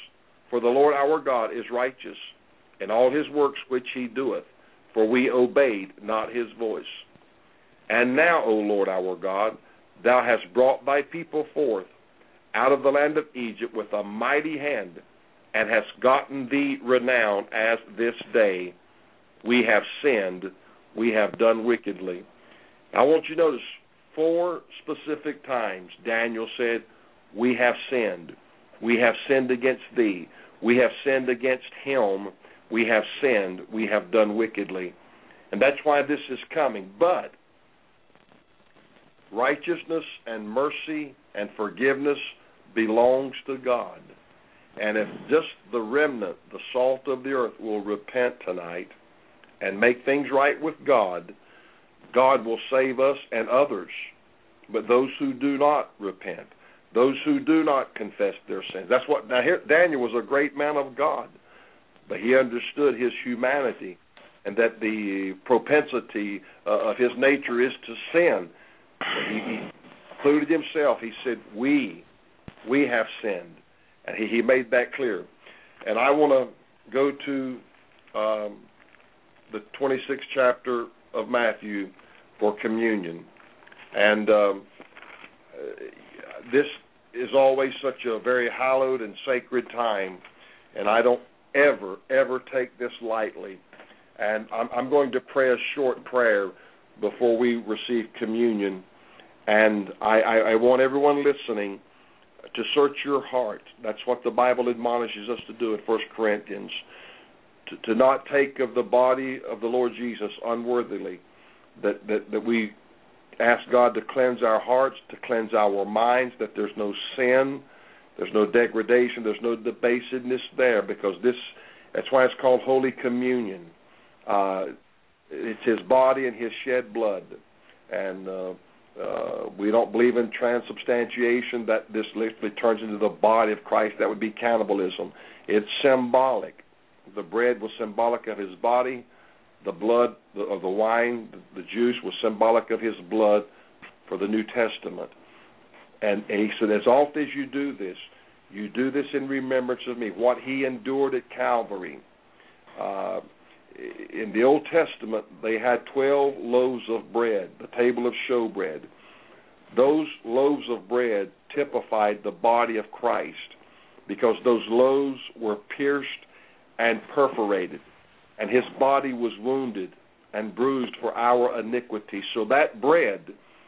the Lord our God is righteous in all his works which he doeth, for we obeyed not his voice. And now, O Lord our God, thou hast brought thy people forth out of the land of Egypt with a mighty hand, and hast gotten thee renown as this day. We have sinned, we have done wickedly. I want you to notice 4 specific times Daniel said, we have sinned. We have sinned against thee. We have sinned against him. We have sinned. We have done wickedly. And that's why this is coming. But righteousness and mercy and forgiveness belongs to God. And if just the remnant, the salt of the earth, will repent tonight and make things right with God, God will save us and others. But those who do not repent, those who do not confess their sins, that's what, now here, Daniel was a great man of God, but he understood his humanity and that the propensity of his nature is to sin. He included himself. He said, we have sinned. And he made that clear. And I want to go to the 26th chapter of Matthew for communion. And this is always such a very hallowed and sacred time, and I don't ever take this lightly. And I'm going to pray a short prayer before we receive communion. And I want everyone listening to search your heart. That's what the Bible admonishes us to do in 1 Corinthians, to not take of the body of the Lord Jesus unworthily, that we ask God to cleanse our hearts, to cleanse our minds, that there's no sin There's no degradation. There's no debasedness there, because that's why it's called Holy Communion. It's his body and his shed blood. And we don't believe in transubstantiation, that this literally turns into the body of Christ. That would be cannibalism. It's symbolic. The bread was symbolic of his body. The blood of the wine, the juice, was symbolic of his blood for the New Testament. And he said, as often as you do this in remembrance of me. What he endured at Calvary. In the Old Testament, they had 12 loaves of bread, the table of showbread. Those loaves of bread typified the body of Christ, because those loaves were pierced and perforated, and his body was wounded and bruised for our iniquity. So that bread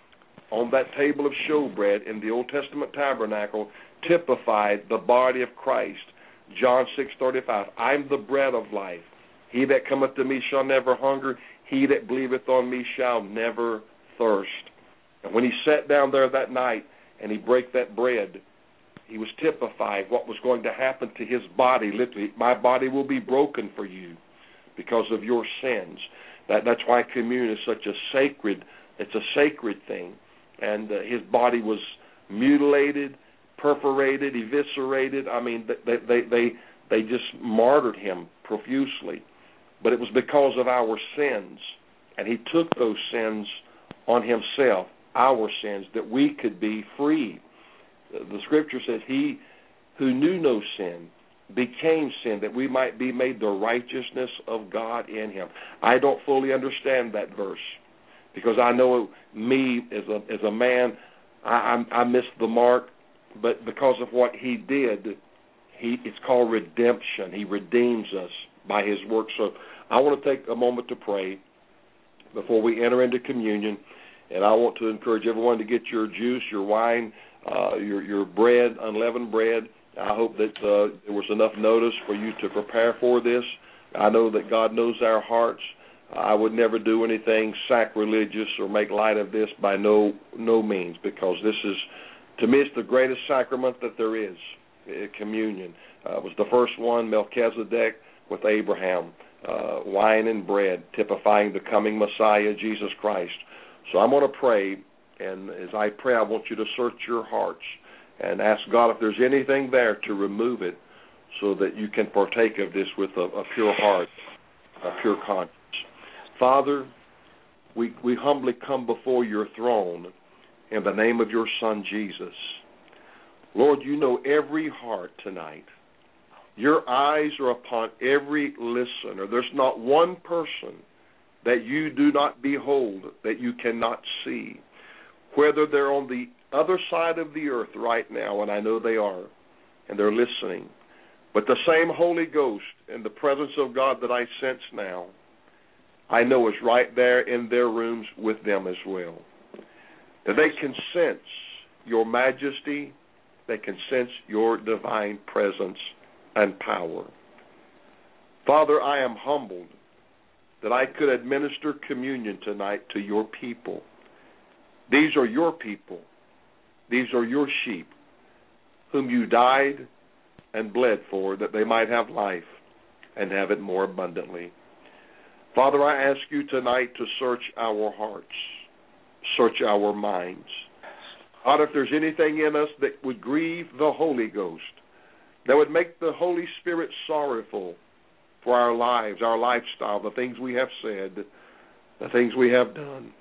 on that table of showbread in the Old Testament tabernacle typified the body of Christ. John 6:35, I'm the bread of life. He that cometh to me shall never hunger. He that believeth on me shall never thirst. And when he sat down there that night and he brake that bread, he was typifying what was going to happen to his body. Literally, my body will be broken for you because of your sins. That's why communion is such a sacred thing. And his body was mutilated, perforated, eviscerated. I mean, they just martyred him profusely. But it was because of our sins. And he took those sins on himself, our sins, that we could be free. The scripture says, he who knew no sin became sin, that we might be made the righteousness of God in him. I don't fully understand that verse, because I know me as a man, I missed the mark. But because of what he did, it's called redemption. He redeems us by his work. So I want to take a moment to pray before we enter into communion. And I want to encourage everyone to get your juice, your wine, your bread, unleavened bread. I hope that there was enough notice for you to prepare for this. I know that God knows our hearts. I would never do anything sacrilegious or make light of this by no means, because this is, to me, it's the greatest sacrament that there is. Communion was the first one, Melchizedek with Abraham, wine and bread, typifying the coming Messiah, Jesus Christ. So I'm going to pray, and as I pray, I want you to search your hearts and ask God if there's anything there to remove it, so that you can partake of this with a pure heart, a pure conscience. Father, we humbly come before your throne in the name of your Son, Jesus. Lord, you know every heart tonight. Your eyes are upon every listener. There's not one person that you do not behold, that you cannot see, whether they're on the other side of the earth right now, and I know they are, and they're listening. But the same Holy Ghost and the presence of God that I sense now, I know is right there in their rooms with them as well. That they can sense your majesty, they can sense your divine presence and power. Father, I am humbled that I could administer communion tonight to your people. These are your people. These are your sheep, whom you died and bled for, that they might have life and have it more abundantly. Father, I ask you tonight to search our hearts, search our minds. God, if there's anything in us that would grieve the Holy Ghost, that would make the Holy Spirit sorrowful for our lives, our lifestyle, the things we have said, the things we have done,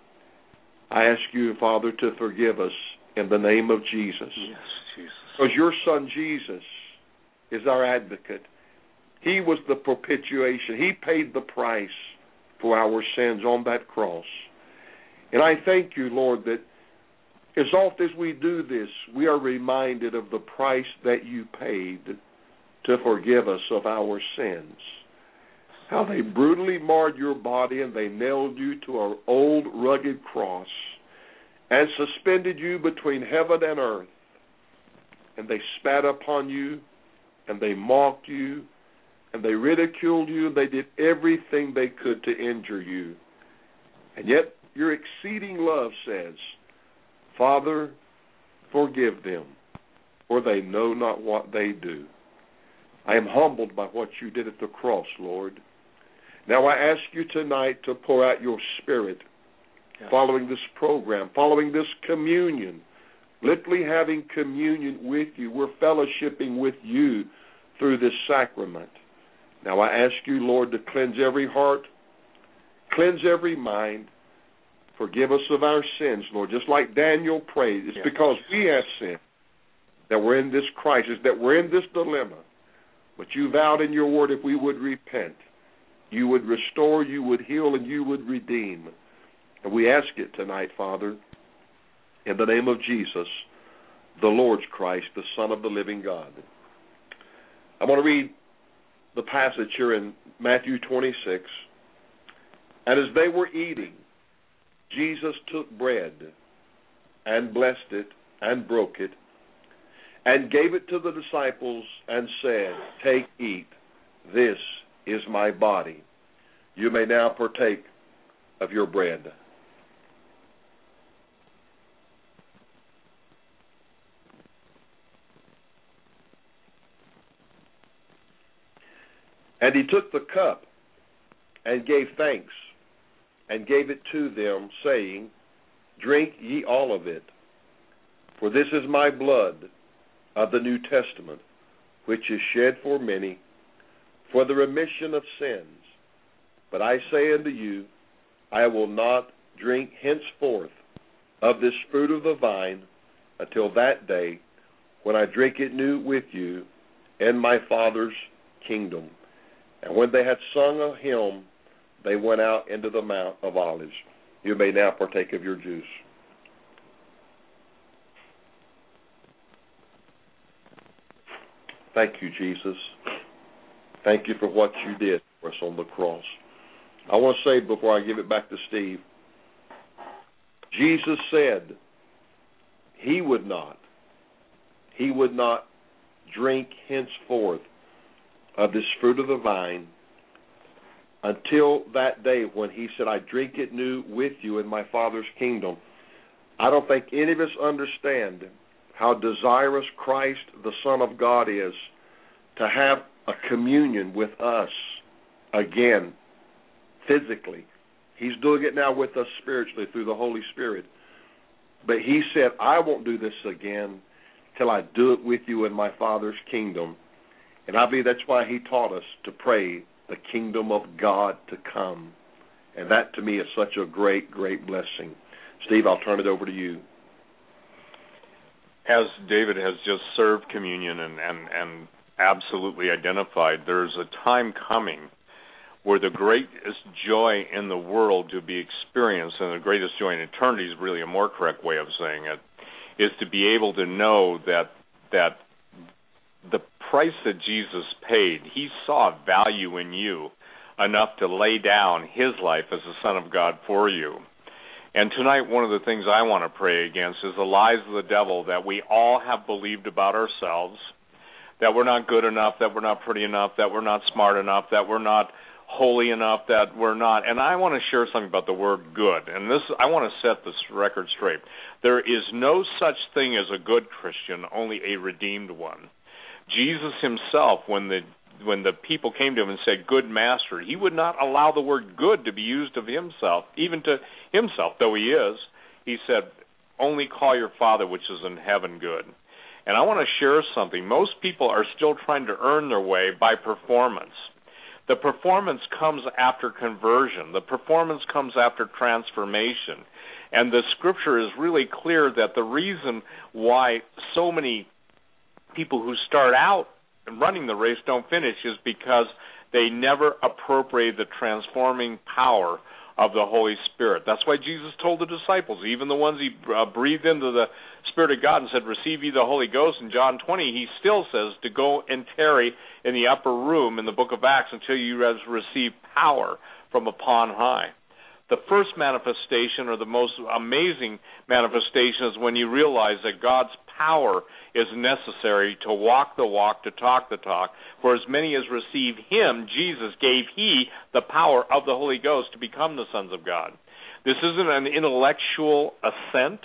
I ask you, Father, to forgive us in the name of Jesus. Yes, Jesus. Because your Son, Jesus, is our advocate. He was the propitiation. He paid the price for our sins on that cross. And I thank you, Lord, that as often as we do this, we are reminded of the price that you paid to forgive us of our sins. How they brutally marred your body and they nailed you to an old rugged cross and suspended you between heaven and earth. And they spat upon you and they mocked you and they ridiculed you. They did everything they could to injure you. And yet your exceeding love says, Father, forgive them, for they know not what they do. I am humbled by what you did at the cross, Lord. Now I ask you tonight to pour out your Spirit following this program, following this communion, literally having communion with you. We're fellowshipping with you through this sacrament. Now I ask you, Lord, to cleanse every heart, cleanse every mind, forgive us of our sins, Lord. Just like Daniel prayed, it's because we have sinned that we're in this crisis, that we're in this dilemma. But you vowed in your word if we would repent, you would restore, you would heal, and you would redeem. And we ask it tonight, Father, in the name of Jesus, the Lord's Christ, the Son of the living God. I want to read the passage here in Matthew 26. And as they were eating, Jesus took bread and blessed it and broke it and gave it to the disciples and said, "Take, eat, this is my body." You may now partake of your bread. And he took the cup and gave thanks and gave it to them, saying, "Drink ye all of it, for this is my blood of the New Testament, which is shed for many for the remission of sins. But I say unto you, I will not drink henceforth of this fruit of the vine until that day when I drink it new with you in my Father's kingdom." And when they had sung a hymn, they went out into the Mount of Olives. You may now partake of your juice. Thank you, Jesus. Thank you for what you did for us on the cross. I want to say before I give it back to Steve, Jesus said he would not drink henceforth of this fruit of the vine until that day when he said, "I drink it new with you in my Father's kingdom." I don't think any of us understand how desirous Christ, the Son of God, is to have a communion with us again, physically. He's doing it now with us spiritually through the Holy Spirit. But he said, "I won't do this again till I do it with you in my Father's kingdom." And I believe that's why he taught us to pray the kingdom of God to come. And that to me is such a great, great blessing. Steve, I'll turn it over to you. As David has just served communion and absolutely identified, there's a time coming where the greatest joy in the world to be experienced, and the greatest joy in eternity is really a more correct way of saying it, is to be able to know that the price that Jesus paid, he saw value in you enough to lay down his life as the Son of God for you. And tonight, one of the things I want to pray against is the lies of the devil that we all have believed about ourselves, that we're not good enough, that we're not pretty enough, that we're not smart enough, that we're not holy enough, that we're not. And I want to share something about the word good. And this, I want to set this record straight. There is no such thing as a good Christian, only a redeemed one. Jesus himself, when the people came to him and said, "Good master," he would not allow the word good to be used of himself, even to himself, though he is. He said, "Only call your Father which is in heaven good." And I want to share something. Most people are still trying to earn their way by performance. The performance comes after conversion. The performance comes after transformation. And the scripture is really clear that the reason why so many people who start out running the race don't finish is because they never appropriate the transforming power of the Holy Spirit. That's why Jesus told the disciples, even the ones he breathed into the Spirit of God and said, "Receive ye the Holy Ghost," in John 20, he still says to go and tarry in the upper room in the book of Acts until you receive power from upon high. The first manifestation, or the most amazing manifestation, is when you realize that God's power is necessary to walk the walk, to talk the talk. For as many as received him, Jesus, gave he the power of the Holy Ghost to become the sons of God. This isn't an intellectual assent.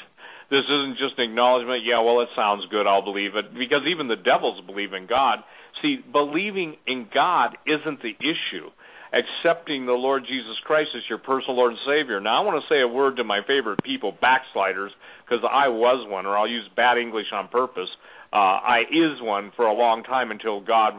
This isn't just an acknowledgement, yeah, well, it sounds good, I'll believe it, because even the devils believe in God. See, believing in God isn't the issue. Accepting the Lord Jesus Christ as your personal Lord and Savior. Now, I want to say a word to my favorite people, backsliders, because I was one, or I'll use bad English on purpose. I is one for a long time until God,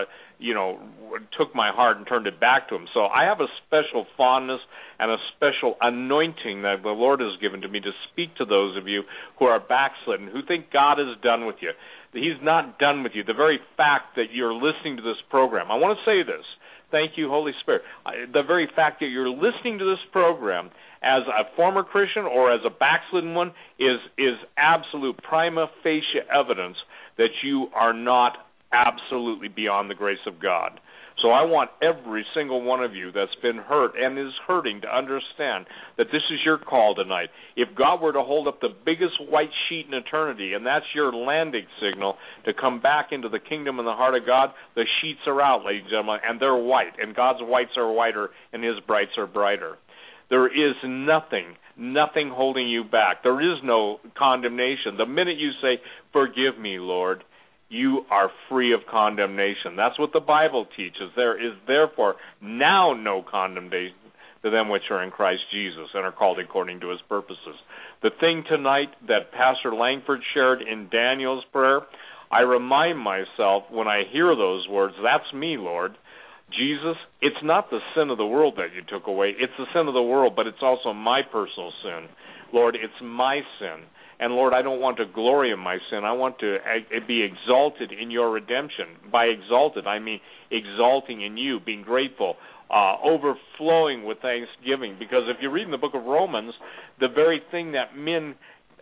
took my heart and turned it back to Him. So I have a special fondness and a special anointing that the Lord has given to me to speak to those of you who are backslidden, who think God is done with you. He's not done with you. The very fact that you're listening to this program, I want to say this. Thank you, Holy Spirit. The very fact that you're listening to this program as a former Christian or as a backslidden one is absolute prima facie evidence that you are not absolutely beyond the grace of God. So I want every single one of you that's been hurt and is hurting to understand that this is your call tonight. If God were to hold up the biggest white sheet in eternity, and that's your landing signal to come back into the kingdom and the heart of God, the sheets are out, ladies and gentlemen, and they're white, and God's whites are whiter and His brights are brighter. There is nothing holding you back. There is no condemnation. The minute you say, "Forgive me, Lord," you are free of condemnation. That's what the Bible teaches. There is therefore now no condemnation to them which are in Christ Jesus and are called according to His purposes. The thing tonight that Pastor Langford shared in Daniel's prayer, I remind myself when I hear those words, that's me, Lord. Jesus, it's not the sin of the world that you took away. It's the sin of the world, but it's also my personal sin. Lord, it's my sin. And, Lord, I don't want to glory in my sin. I want to be exalted in your redemption. By exalted, I mean exalting in you, being grateful, overflowing with thanksgiving. Because if you read in the book of Romans, the very thing that men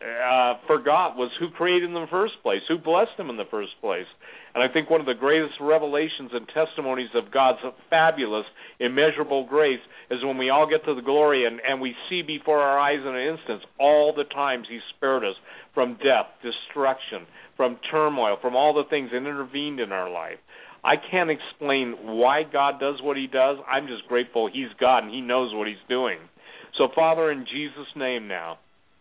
forgot was who created them in the first place, who blessed them in the first place. And I think one of the greatest revelations and testimonies of God's fabulous, immeasurable grace is when we all get to the glory and we see before our eyes in an instant all the times He spared us from death, destruction, from turmoil, from all the things that intervened in our life. I can't explain why God does what He does. I'm just grateful He's God and He knows what He's doing. So, Father, in Jesus' name now,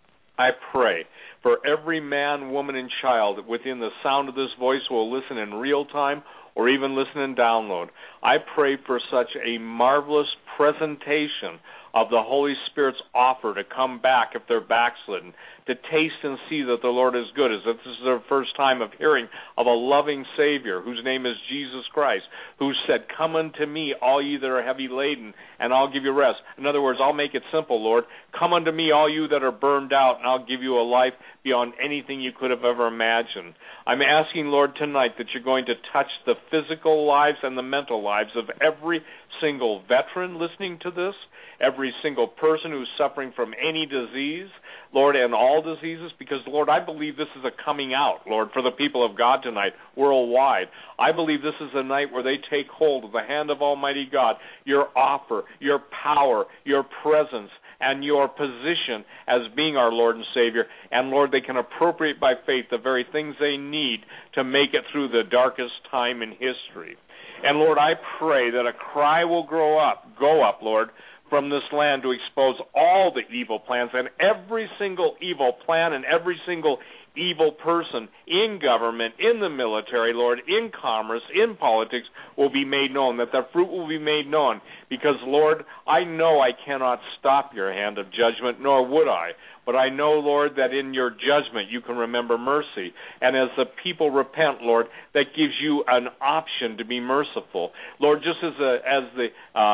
I pray for every man, woman, and child within the sound of this voice who will listen in real time or even listen and download. I pray for such a marvelous presentation of the Holy Spirit's offer to come back if they're backslidden, to taste and see that the Lord is good, as if this is their first time of hearing of a loving Savior whose name is Jesus Christ, who said, "Come unto me, all ye that are heavy laden, and I'll give you rest." In other words, I'll make it simple, Lord. Come unto me, all you that are burned out, and I'll give you a life beyond anything you could have ever imagined. I'm asking, Lord, tonight that you're going to touch the physical lives and the mental lives of every single veteran listening to this, every single person who's suffering from any disease, Lord, and all diseases, because, Lord, I believe this is a coming out, Lord, for the people of God tonight, worldwide. I believe this is a night where they take hold of the hand of Almighty God, your offer, your power, your presence, and your position as being our Lord and Savior. And, Lord, they can appropriate by faith the very things they need to make it through the darkest time in history. And, Lord, I pray that a cry will go up, Lord, from this land to expose all the evil plans, and every single evil plan and every single evil person in government, in the military, Lord, in commerce, in politics will be made known, that their fruit will be made known. Because, Lord, I know I cannot stop your hand of judgment, nor would I. But I know, Lord, that in your judgment you can remember mercy. And as the people repent, Lord, that gives you an option to be merciful. Lord, just as the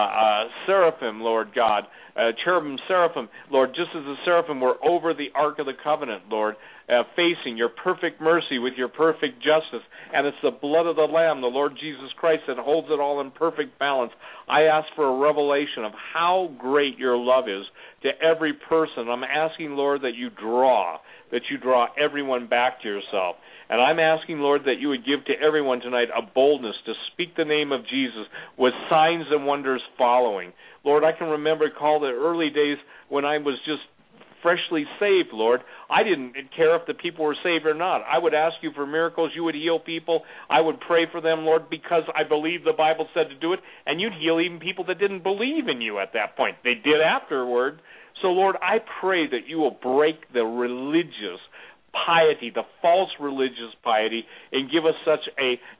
seraphim, Lord God, cherubim, seraphim, Lord, just as the seraphim were over the Ark of the Covenant, Lord, facing your perfect mercy with your perfect justice, and it's the blood of the Lamb, the Lord Jesus Christ, that holds it all in perfect balance. I ask for a revelation of how great your love is to every person. I'm asking, Lord, that you draw everyone back to yourself. And I'm asking, Lord, that you would give to everyone tonight a boldness to speak the name of Jesus with signs and wonders following. Lord, I can recall the early days when I was just freshly saved, Lord. I didn't care if the people were saved or not. I would ask you for miracles. You would heal people. I would pray for them, Lord, because I believe the Bible said to do it, and you'd heal even people that didn't believe in you at that point. They did afterward. So, Lord, I pray that you will break the religious piety, the false religious piety, and give us such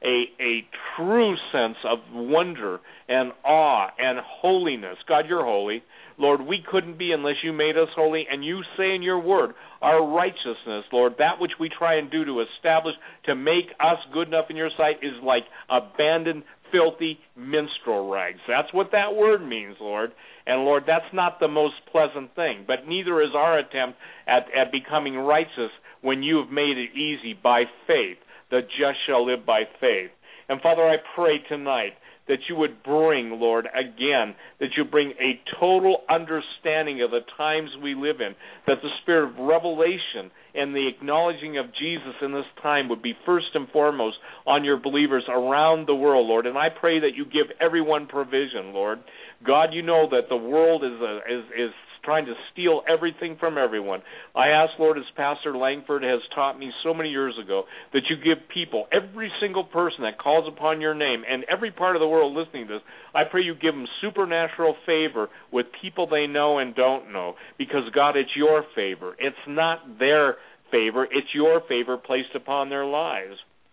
a true sense of wonder and awe and holiness. God, you're holy. Lord, we couldn't be unless you made us holy, and you say in your word, our righteousness, Lord, that which we try and do to establish, to make us good enough in your sight is like abandoned, filthy minstrel rags. That's what that word means, Lord. And, Lord, that's not the most pleasant thing, but neither is our attempt at becoming righteous when you have made it easy by faith. The just shall live by faith. And, Father, I pray tonight that you would bring, Lord, again, that you bring a total understanding of the times we live in, that the spirit of revelation and the acknowledging of Jesus in this time would be first and foremost on your believers around the world, Lord. And I pray that you give everyone provision, Lord. God, you know that the world is trying to steal everything from everyone. I ask, Lord, as Pastor Langford has taught me so many years ago, that you give people, every single person that calls upon your name, and every part of the world listening to this, I pray you give them supernatural favor with people they know and don't know, because, God, it's your favor. It's not their favor. It's your favor placed upon their lives.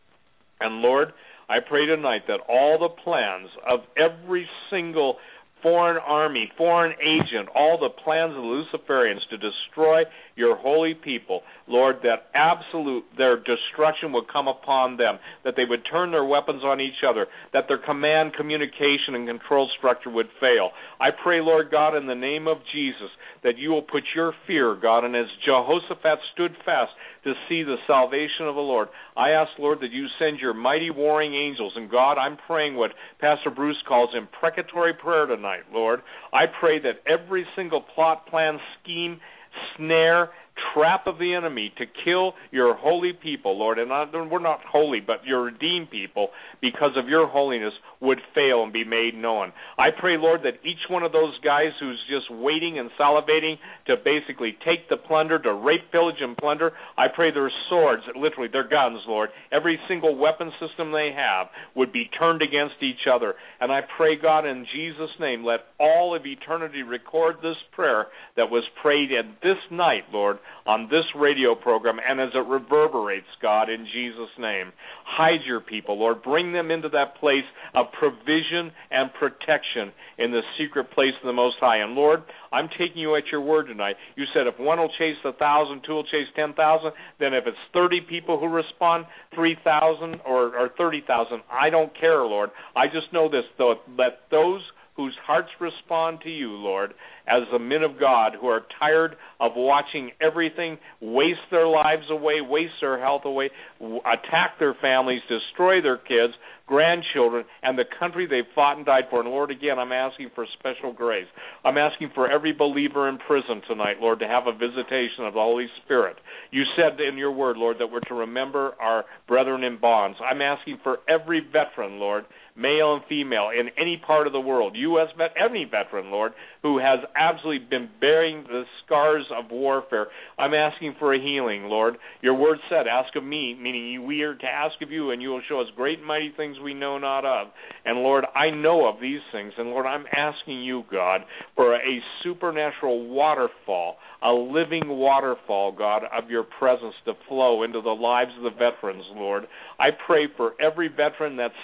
And, Lord, I pray tonight that all the plans of every single foreign army, foreign agent, all the plans of the Luciferians to destroy your holy people, Lord, that their destruction would come upon them, that they would turn their weapons on each other, that their command, communication, and control structure would fail. I pray, Lord God, in the name of Jesus, that you will put your fear, God, and as Jehoshaphat stood fast to see the salvation of the Lord, I ask, Lord, that you send your mighty warring angels. And God, I'm praying what Pastor Bruce calls imprecatory prayer tonight, Lord. I pray that every single plot, plan, scheme, snare, trap of the enemy to kill your holy people, Lord, and we're not holy, but your redeemed people, because of your holiness, would fail and be made known. I pray, Lord, that each one of those guys who's just waiting and salivating to basically take the plunder, to rape, pillage, and plunder, I pray their swords, literally their guns, Lord, every single weapon system they have would be turned against each other. And I pray, God, in Jesus' name, let all of eternity record this prayer that was prayed at this night, Lord, on this radio program, and as it reverberates, God, in Jesus' name. Hide your people, Lord. Bring them into that place of provision and protection in the secret place of the Most High. And, Lord, I'm taking you at your word tonight. You said if one will chase 1,000, two will chase 10,000, then if it's 30 people who respond, 3,000 or 30,000, I don't care, Lord. I just know this, though, let those whose hearts respond to you, Lord, as the men of God who are tired of watching everything waste their lives away, waste their health away, attack their families, destroy their kids, grandchildren, and the country they've fought and died for. And, Lord, again, I'm asking for special grace. I'm asking for every believer in prison tonight, Lord, to have a visitation of the Holy Spirit. You said in your word, Lord, that we're to remember our brethren in bonds. I'm asking for every veteran, Lord, male and female, in any part of the world, U.S. any veteran, Lord, who has absolutely been bearing the scars of warfare. I'm asking for a healing, Lord. Your word said, ask of me, meaning we are to ask of you, and you will show us great and mighty things we know not of. And, Lord, I know of these things, and, Lord, I'm asking you, God, for a supernatural waterfall, a living waterfall, God, of your presence to flow into the lives of the veterans, Lord. I pray for every veteran that's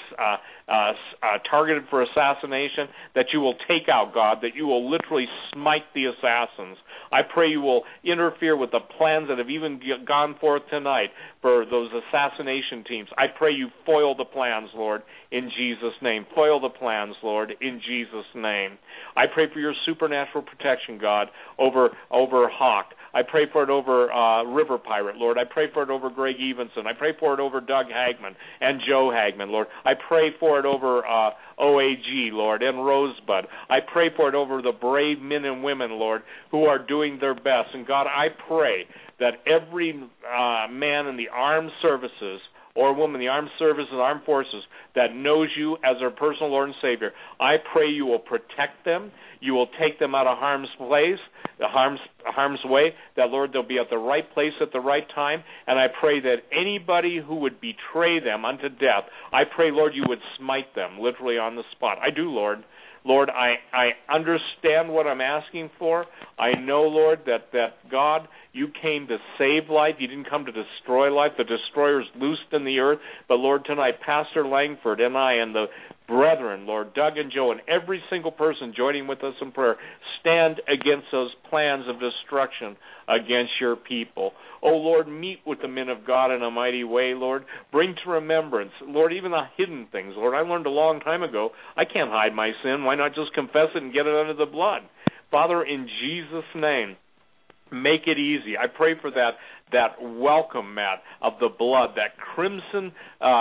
targeted for assassination, that you will take out, God, that you will literally smite the assassins. I pray you will interfere with the plans that have even gone forth tonight for those assassination teams. I pray you foil the plans, Lord, in Jesus' name. Foil the plans, Lord, in Jesus' name. I pray for your supernatural protection, God, over Hawk. I pray for it over River Pirate, Lord. I pray for it over Greg Evenson. I pray for it over Doug Hagman and Joe Hagman, Lord. I pray for it over OAG, Lord, and Rosebud. I pray for it over the brave men and women, Lord, who are doing their best. And, God, I pray that every man in the armed services or woman in the armed services and armed forces that knows you as their personal Lord and Savior, I pray you will protect them. You will take them out of harm's way, that, Lord, they'll be at the right place at the right time. And I pray that anybody who would betray them unto death, I pray, Lord, you would smite them literally on the spot. I do, Lord. Lord, I understand what I'm asking for. I know, Lord, that God, you came to save life. You didn't come to destroy life. The destroyer's loosed in the earth. But, Lord, tonight, Pastor Langford and I and the brethren, Lord, Doug and Joe, and every single person joining with us in prayer, stand against those plans of destruction against your people. Oh, Lord, meet with the men of God in a mighty way, Lord. Bring to remembrance, Lord, even the hidden things. Lord, I learned a long time ago, I can't hide my sin. Why not just confess it and get it under the blood? Father, in Jesus' name, make it easy. I pray for that welcome mat of the blood, that crimson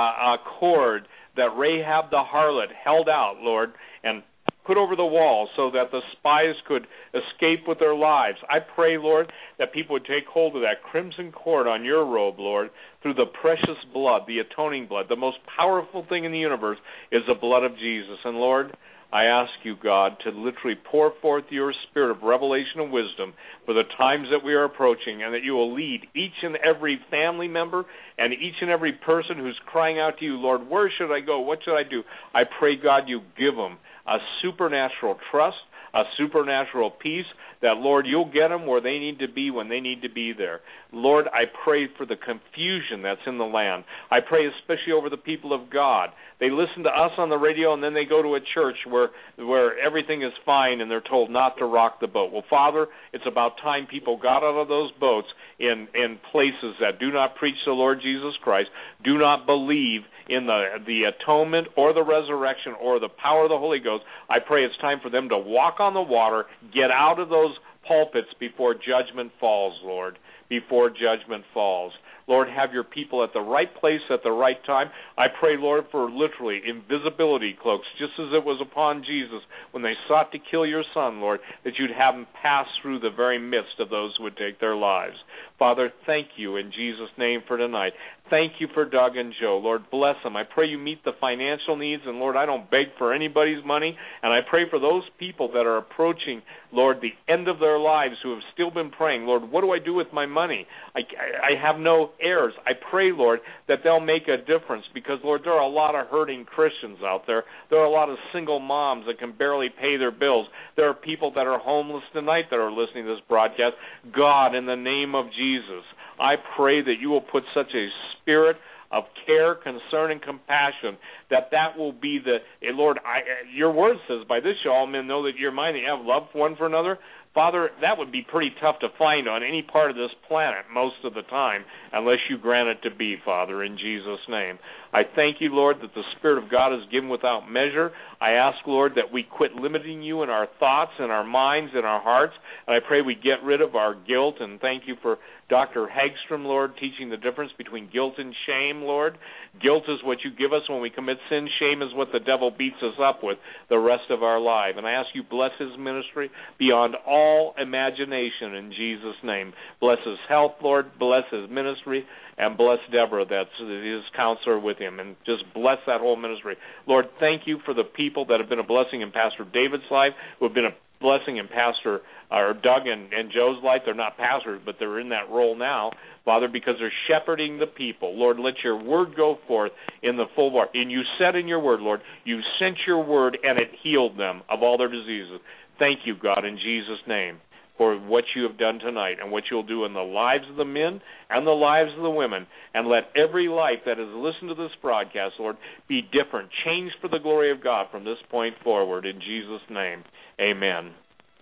cord that Rahab the harlot held out, Lord, and put over the wall so that the spies could escape with their lives. I pray, Lord, that people would take hold of that crimson cord on your robe, Lord, through the precious blood, the atoning blood. The most powerful thing in the universe is the blood of Jesus. And, Lord, I ask you, God, to literally pour forth your spirit of revelation and wisdom for the times that we are approaching, and that you will lead each and every family member and each and every person who's crying out to you, Lord, where should I go? What should I do? I pray, God, you give them a supernatural trust, a supernatural peace, that, Lord, you'll get them where they need to be when they need to be there. Lord, I pray for the confusion that's in the land. I pray especially over the people of God. They listen to us on the radio, and then they go to a church where everything is fine and they're told not to rock the boat. Well, Father, it's about time people got out of those boats in places that do not preach the Lord Jesus Christ, do not believe in the atonement or the resurrection or the power of the Holy Ghost. I pray it's time for them to walk on the water, get out of those pulpits before judgment falls, Lord, before judgment falls. Lord, have your people at the right place at the right time. I pray, Lord, for literally invisibility cloaks, just as it was upon Jesus when they sought to kill your Son, Lord, that you'd have them pass through the very midst of those who would take their lives. Father, thank you in Jesus' name for tonight. Thank you for Doug and Joe. Lord, bless them. I pray you meet the financial needs, and Lord, I don't beg for anybody's money, and I pray for those people that are approaching, Lord, the end of their lives who have still been praying, Lord, what do I do with my money? I have no heirs. I pray, Lord, that they'll make a difference because, Lord, there are a lot of hurting Christians out there. There are a lot of single moms that can barely pay their bills. There are people that are homeless tonight that are listening to this broadcast. God, in the name of Jesus, I pray that you will put such a spirit of care, concern, and compassion that will be Lord, your word says, by this shall all men know that you're mine, that you have love one for another. Father, that would be pretty tough to find on any part of this planet most of the time, unless you grant it to be, Father, in Jesus' name. I thank you, Lord, that the Spirit of God is given without measure. I ask, Lord, that we quit limiting you in our thoughts, in our minds, in our hearts, and I pray we get rid of our guilt, and thank you for Dr. Hagstrom, Lord, teaching the difference between guilt and shame, Lord. Guilt is what you give us when we commit sin. Shame is what the devil beats us up with the rest of our life. And I ask you, bless his ministry beyond all imagination in Jesus' name. Bless his health, Lord. Bless his ministry. And bless Deborah, that's his counselor with him. And just bless that whole ministry. Lord, thank you for the people that have been a blessing in Pastor David's life, who have been a blessing in Pastor Doug and Joe's life. They're not pastors, but they're in that role now, Father, because they're shepherding the people. Lord, let your word go forth in the full word. And you said in your word, Lord, you sent your word and it healed them of all their diseases. Thank you, God, in Jesus' name, for what you have done tonight and what you'll do in the lives of the men and the lives of the women. And let every life that has listened to this broadcast, Lord, be different, changed for the glory of God from this point forward. In Jesus' name, amen.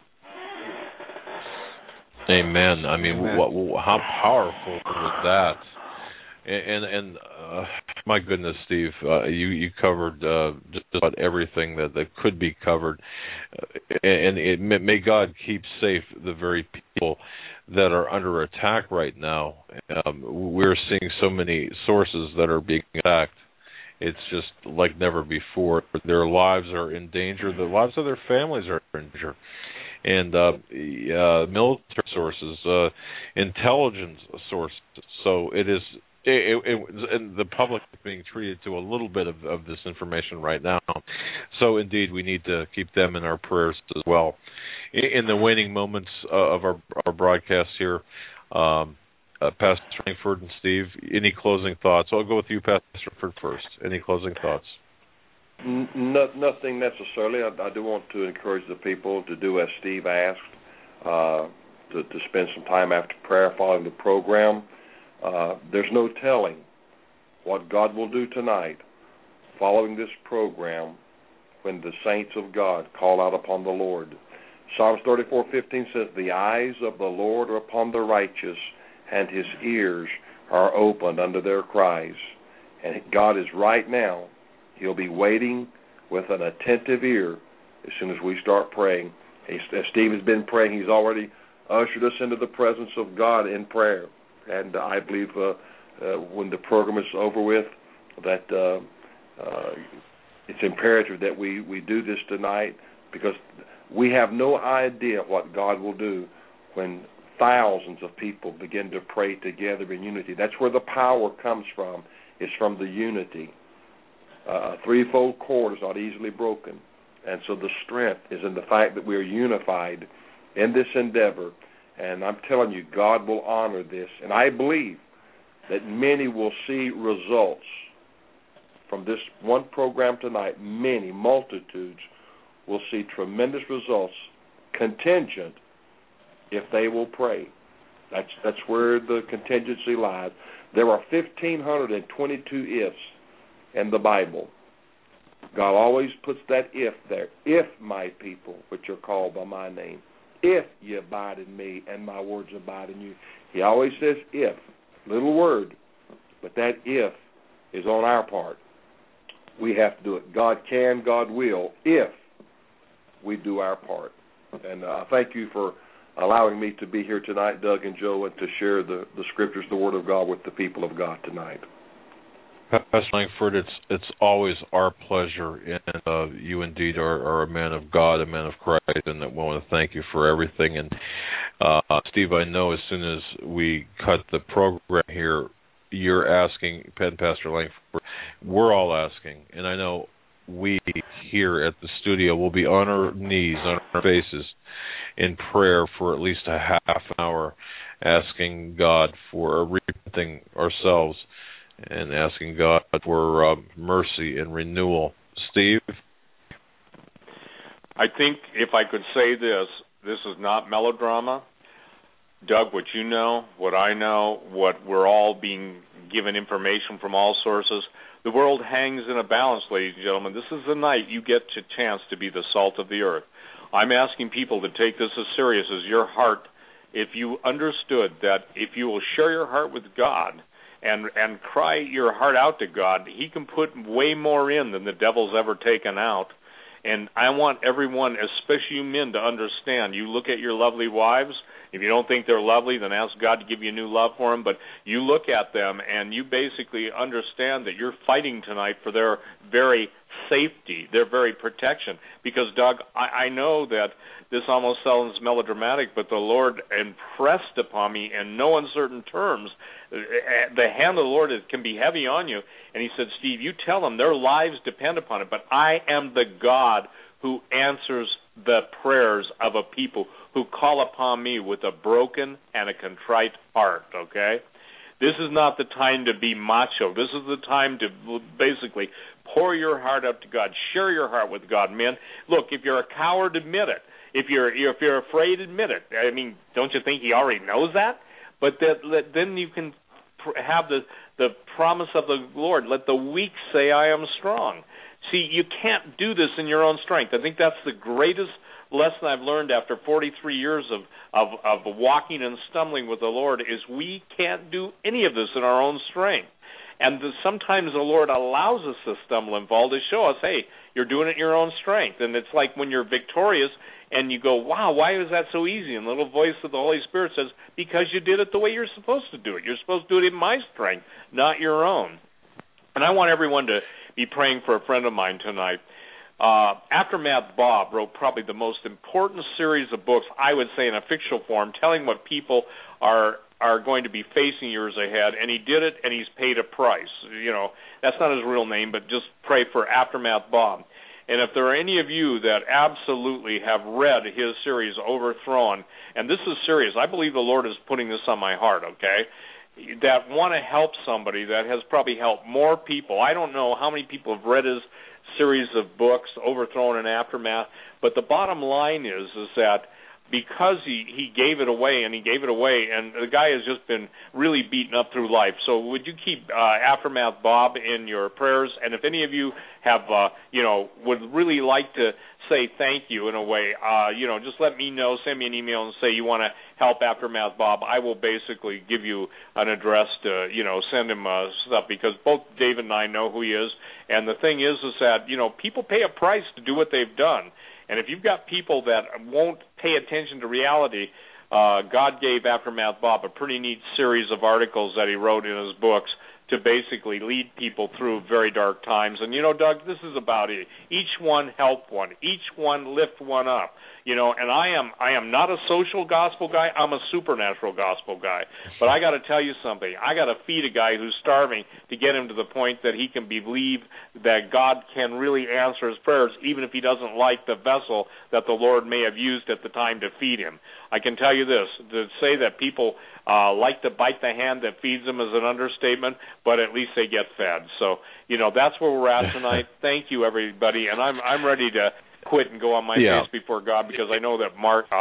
Amen. I mean, how powerful is that? And my goodness, Steve, you covered just about everything that could be covered. And may God keep safe the very people that are under attack right now. We're seeing so many sources that are being attacked. It's just like never before. Their lives are in danger. The lives of their families are in danger. And military sources, intelligence sources. So it is, and the public is being treated to a little bit of this information right now. So indeed, we need to keep them in our prayers as well. In the waning moments of our broadcast here, Pastor Langford and Steve, any closing thoughts? I'll go with you, Pastor Langford, first. Any closing thoughts? Nothing necessarily. I do want to encourage the people to do as Steve asked, to spend some time after prayer following the program. There's no telling what God will do tonight following this program when the saints of God call out upon the Lord. Psalms 34:15 says, "The eyes of the Lord are upon the righteous, and his ears are opened unto their cries." And God is right now. He'll be waiting with an attentive ear as soon as we start praying. As Steve has been praying, he's already ushered us into the presence of God in prayer. And I believe when the program is over with, that it's imperative that we do this tonight, because we have no idea what God will do when thousands of people begin to pray together in unity. That's where the power comes from. It's from the unity. A threefold cord is not easily broken. And so the strength is in the fact that we are unified in this endeavor. And I'm telling you, God will honor this. And I believe that many will see results from this one program tonight. Many, multitudes, will see tremendous results contingent if they will pray. That's where the contingency lies. There are 1,522 ifs in the Bible. God always puts that if there. If my people, which are called by my name, if ye abide in me and my words abide in you. He always says if, little word, but that if is on our part. We have to do it. God can, God will, if we do our part. And thank you for allowing me to be here tonight, Doug and Joe, and to share the Scriptures, the Word of God, with the people of God tonight. Pastor Langford, it's always our pleasure, and you indeed are a man of God, a man of Christ, and we want to thank you for everything. And Steve, I know as soon as we cut the program here, you're asking, Pastor Langford, we're all asking, and I know we here at the studio will be on our knees, on our faces, in prayer for at least a half an hour, asking God for repenting ourselves and asking God for mercy and renewal. Steve? I think if I could say this is not melodrama. Doug, what you know, what I know, what we're all being given information from all sources, the world hangs in a balance, ladies and gentlemen. This is the night you get a chance to be the salt of the earth. I'm asking people to take this as serious as your heart. If you understood that if you will share your heart with God and cry your heart out to God, He can put way more in than the devil's ever taken out. And I want everyone, especially you men, to understand. You look at your lovely wives. If you don't think they're lovely, then ask God to give you new love for them. But you look at them and you basically understand that you're fighting tonight for their very safety, their very protection. Because, Doug, I know that this almost sounds melodramatic, but the Lord impressed upon me in no uncertain terms. The hand of the Lord can be heavy on you. And He said, Steve, you tell them their lives depend upon it. But I am the God who answers the prayers of a people who call upon me with a broken and a contrite heart, okay? This is not the time to be macho. This is the time to basically pour your heart up to God. Share your heart with God, men. Look, if you're a coward, admit it. If you're afraid, admit it. I mean, don't you think He already knows that? But then you can have the promise of the Lord. Let the weak say, I am strong. See, you can't do this in your own strength. I think that's the greatest lesson I've learned after 43 years of walking and stumbling with the Lord is we can't do any of this in our own strength. And sometimes the Lord allows us to stumble and fall to show us, hey, you're doing it in your own strength. And it's like when you're victorious and you go, wow, why is that so easy? And the little voice of the Holy Spirit says, because you did it the way you're supposed to do it. You're supposed to do it in my strength, not your own. And I want everyone to be praying for a friend of mine tonight. Aftermath Bob wrote probably the most important series of books, I would say, in a fictional form, telling what people are going to be facing years ahead, and he did it, and he's paid a price. You know, that's not his real name, but just pray for Aftermath Bob. And if there are any of you that absolutely have read his series, Overthrown, and this is serious, I believe the Lord is putting this on my heart, okay? that want to help somebody that has probably helped more people. I don't know how many people have read his series of books, Overthrown and Aftermath, but the bottom line is that because he gave it away, and the guy has just been really beaten up through life. So would you keep Aftermath Bob in your prayers? And if any of you have, would really like to say thank you in a way, just let me know. Send me an email and say you want to help Aftermath Bob. I will basically give you an address to, send him stuff, because both David and I know who he is. And the thing is that, people pay a price to do what they've done. And if you've got people that won't pay attention to reality, God gave Aftermath Bob a pretty neat series of articles that he wrote in his books to basically lead people through very dark times. And, Doug, this is about it. Each one help one. Each one lift one up. And I am not a social gospel guy. I'm a supernatural gospel guy. But I got to tell you something. I got to feed a guy who's starving to get him to the point that he can believe that God can really answer his prayers, even if he doesn't like the vessel that the Lord may have used at the time to feed him. I can tell you this, to say that people like to bite the hand that feeds them is an understatement, but at least they get fed. So, that's where we're at tonight. Thank you, everybody. And I'm ready to quit and go on my face before God, because I know that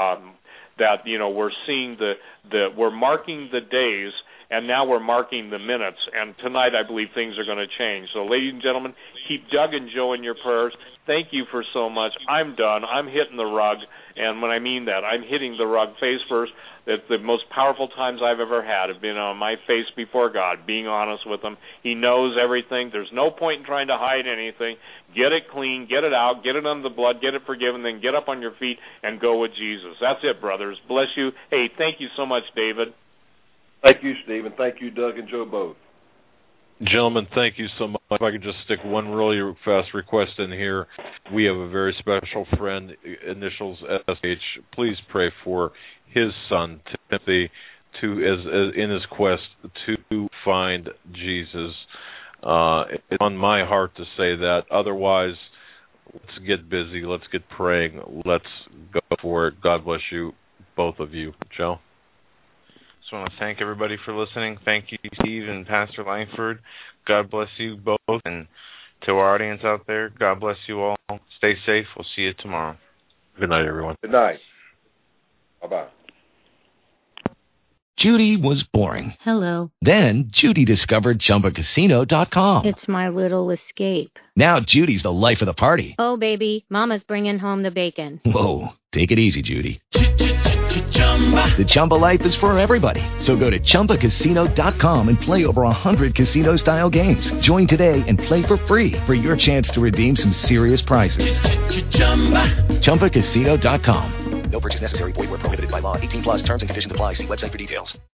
we're seeing we're marking the days, and now we're marking the minutes. And tonight I believe things are going to change. So, ladies and gentlemen, keep Doug and Joe in your prayers. Thank you for so much. I'm done. I'm hitting the rug. And when I mean that, I'm hitting the rug face first. It's the most powerful times I've ever had have been on my face before God, being honest with him. He knows everything. There's no point in trying to hide anything. Get it clean, get it out, get it under the blood, get it forgiven, then get up on your feet and go with Jesus. That's it, brothers. Bless you. Hey, thank you so much, David. Thank you, Stephen. Thank you, Doug and Joe both. Gentlemen, thank you so much. If I could just stick one really fast request in here. We have a very special friend, initials SH. Please pray for his son, Timothy, in his quest to find Jesus. It's on my heart to say that. Otherwise, let's get busy. Let's get praying. Let's go for it. God bless you, both of you. Joe? Just want to thank everybody for listening. Thank you, Steve and Pastor Langford. God bless you both. And to our audience out there, God bless you all. Stay safe. We'll see you tomorrow. Good night, everyone. Good night. Bye-bye. Judy was boring. Hello. Then Judy discovered ChumbaCasino.com. It's my little escape. Now Judy's the life of the party. Oh, baby, mama's bringing home the bacon. Whoa, take it easy, Judy. The Chumba life is for everybody. So go to ChumbaCasino.com and play over 100 casino-style games. Join today and play for free for your chance to redeem some serious prizes. ChumbaCasino.com. No purchase necessary. Void where prohibited by law. 18+ terms and conditions apply. See website for details.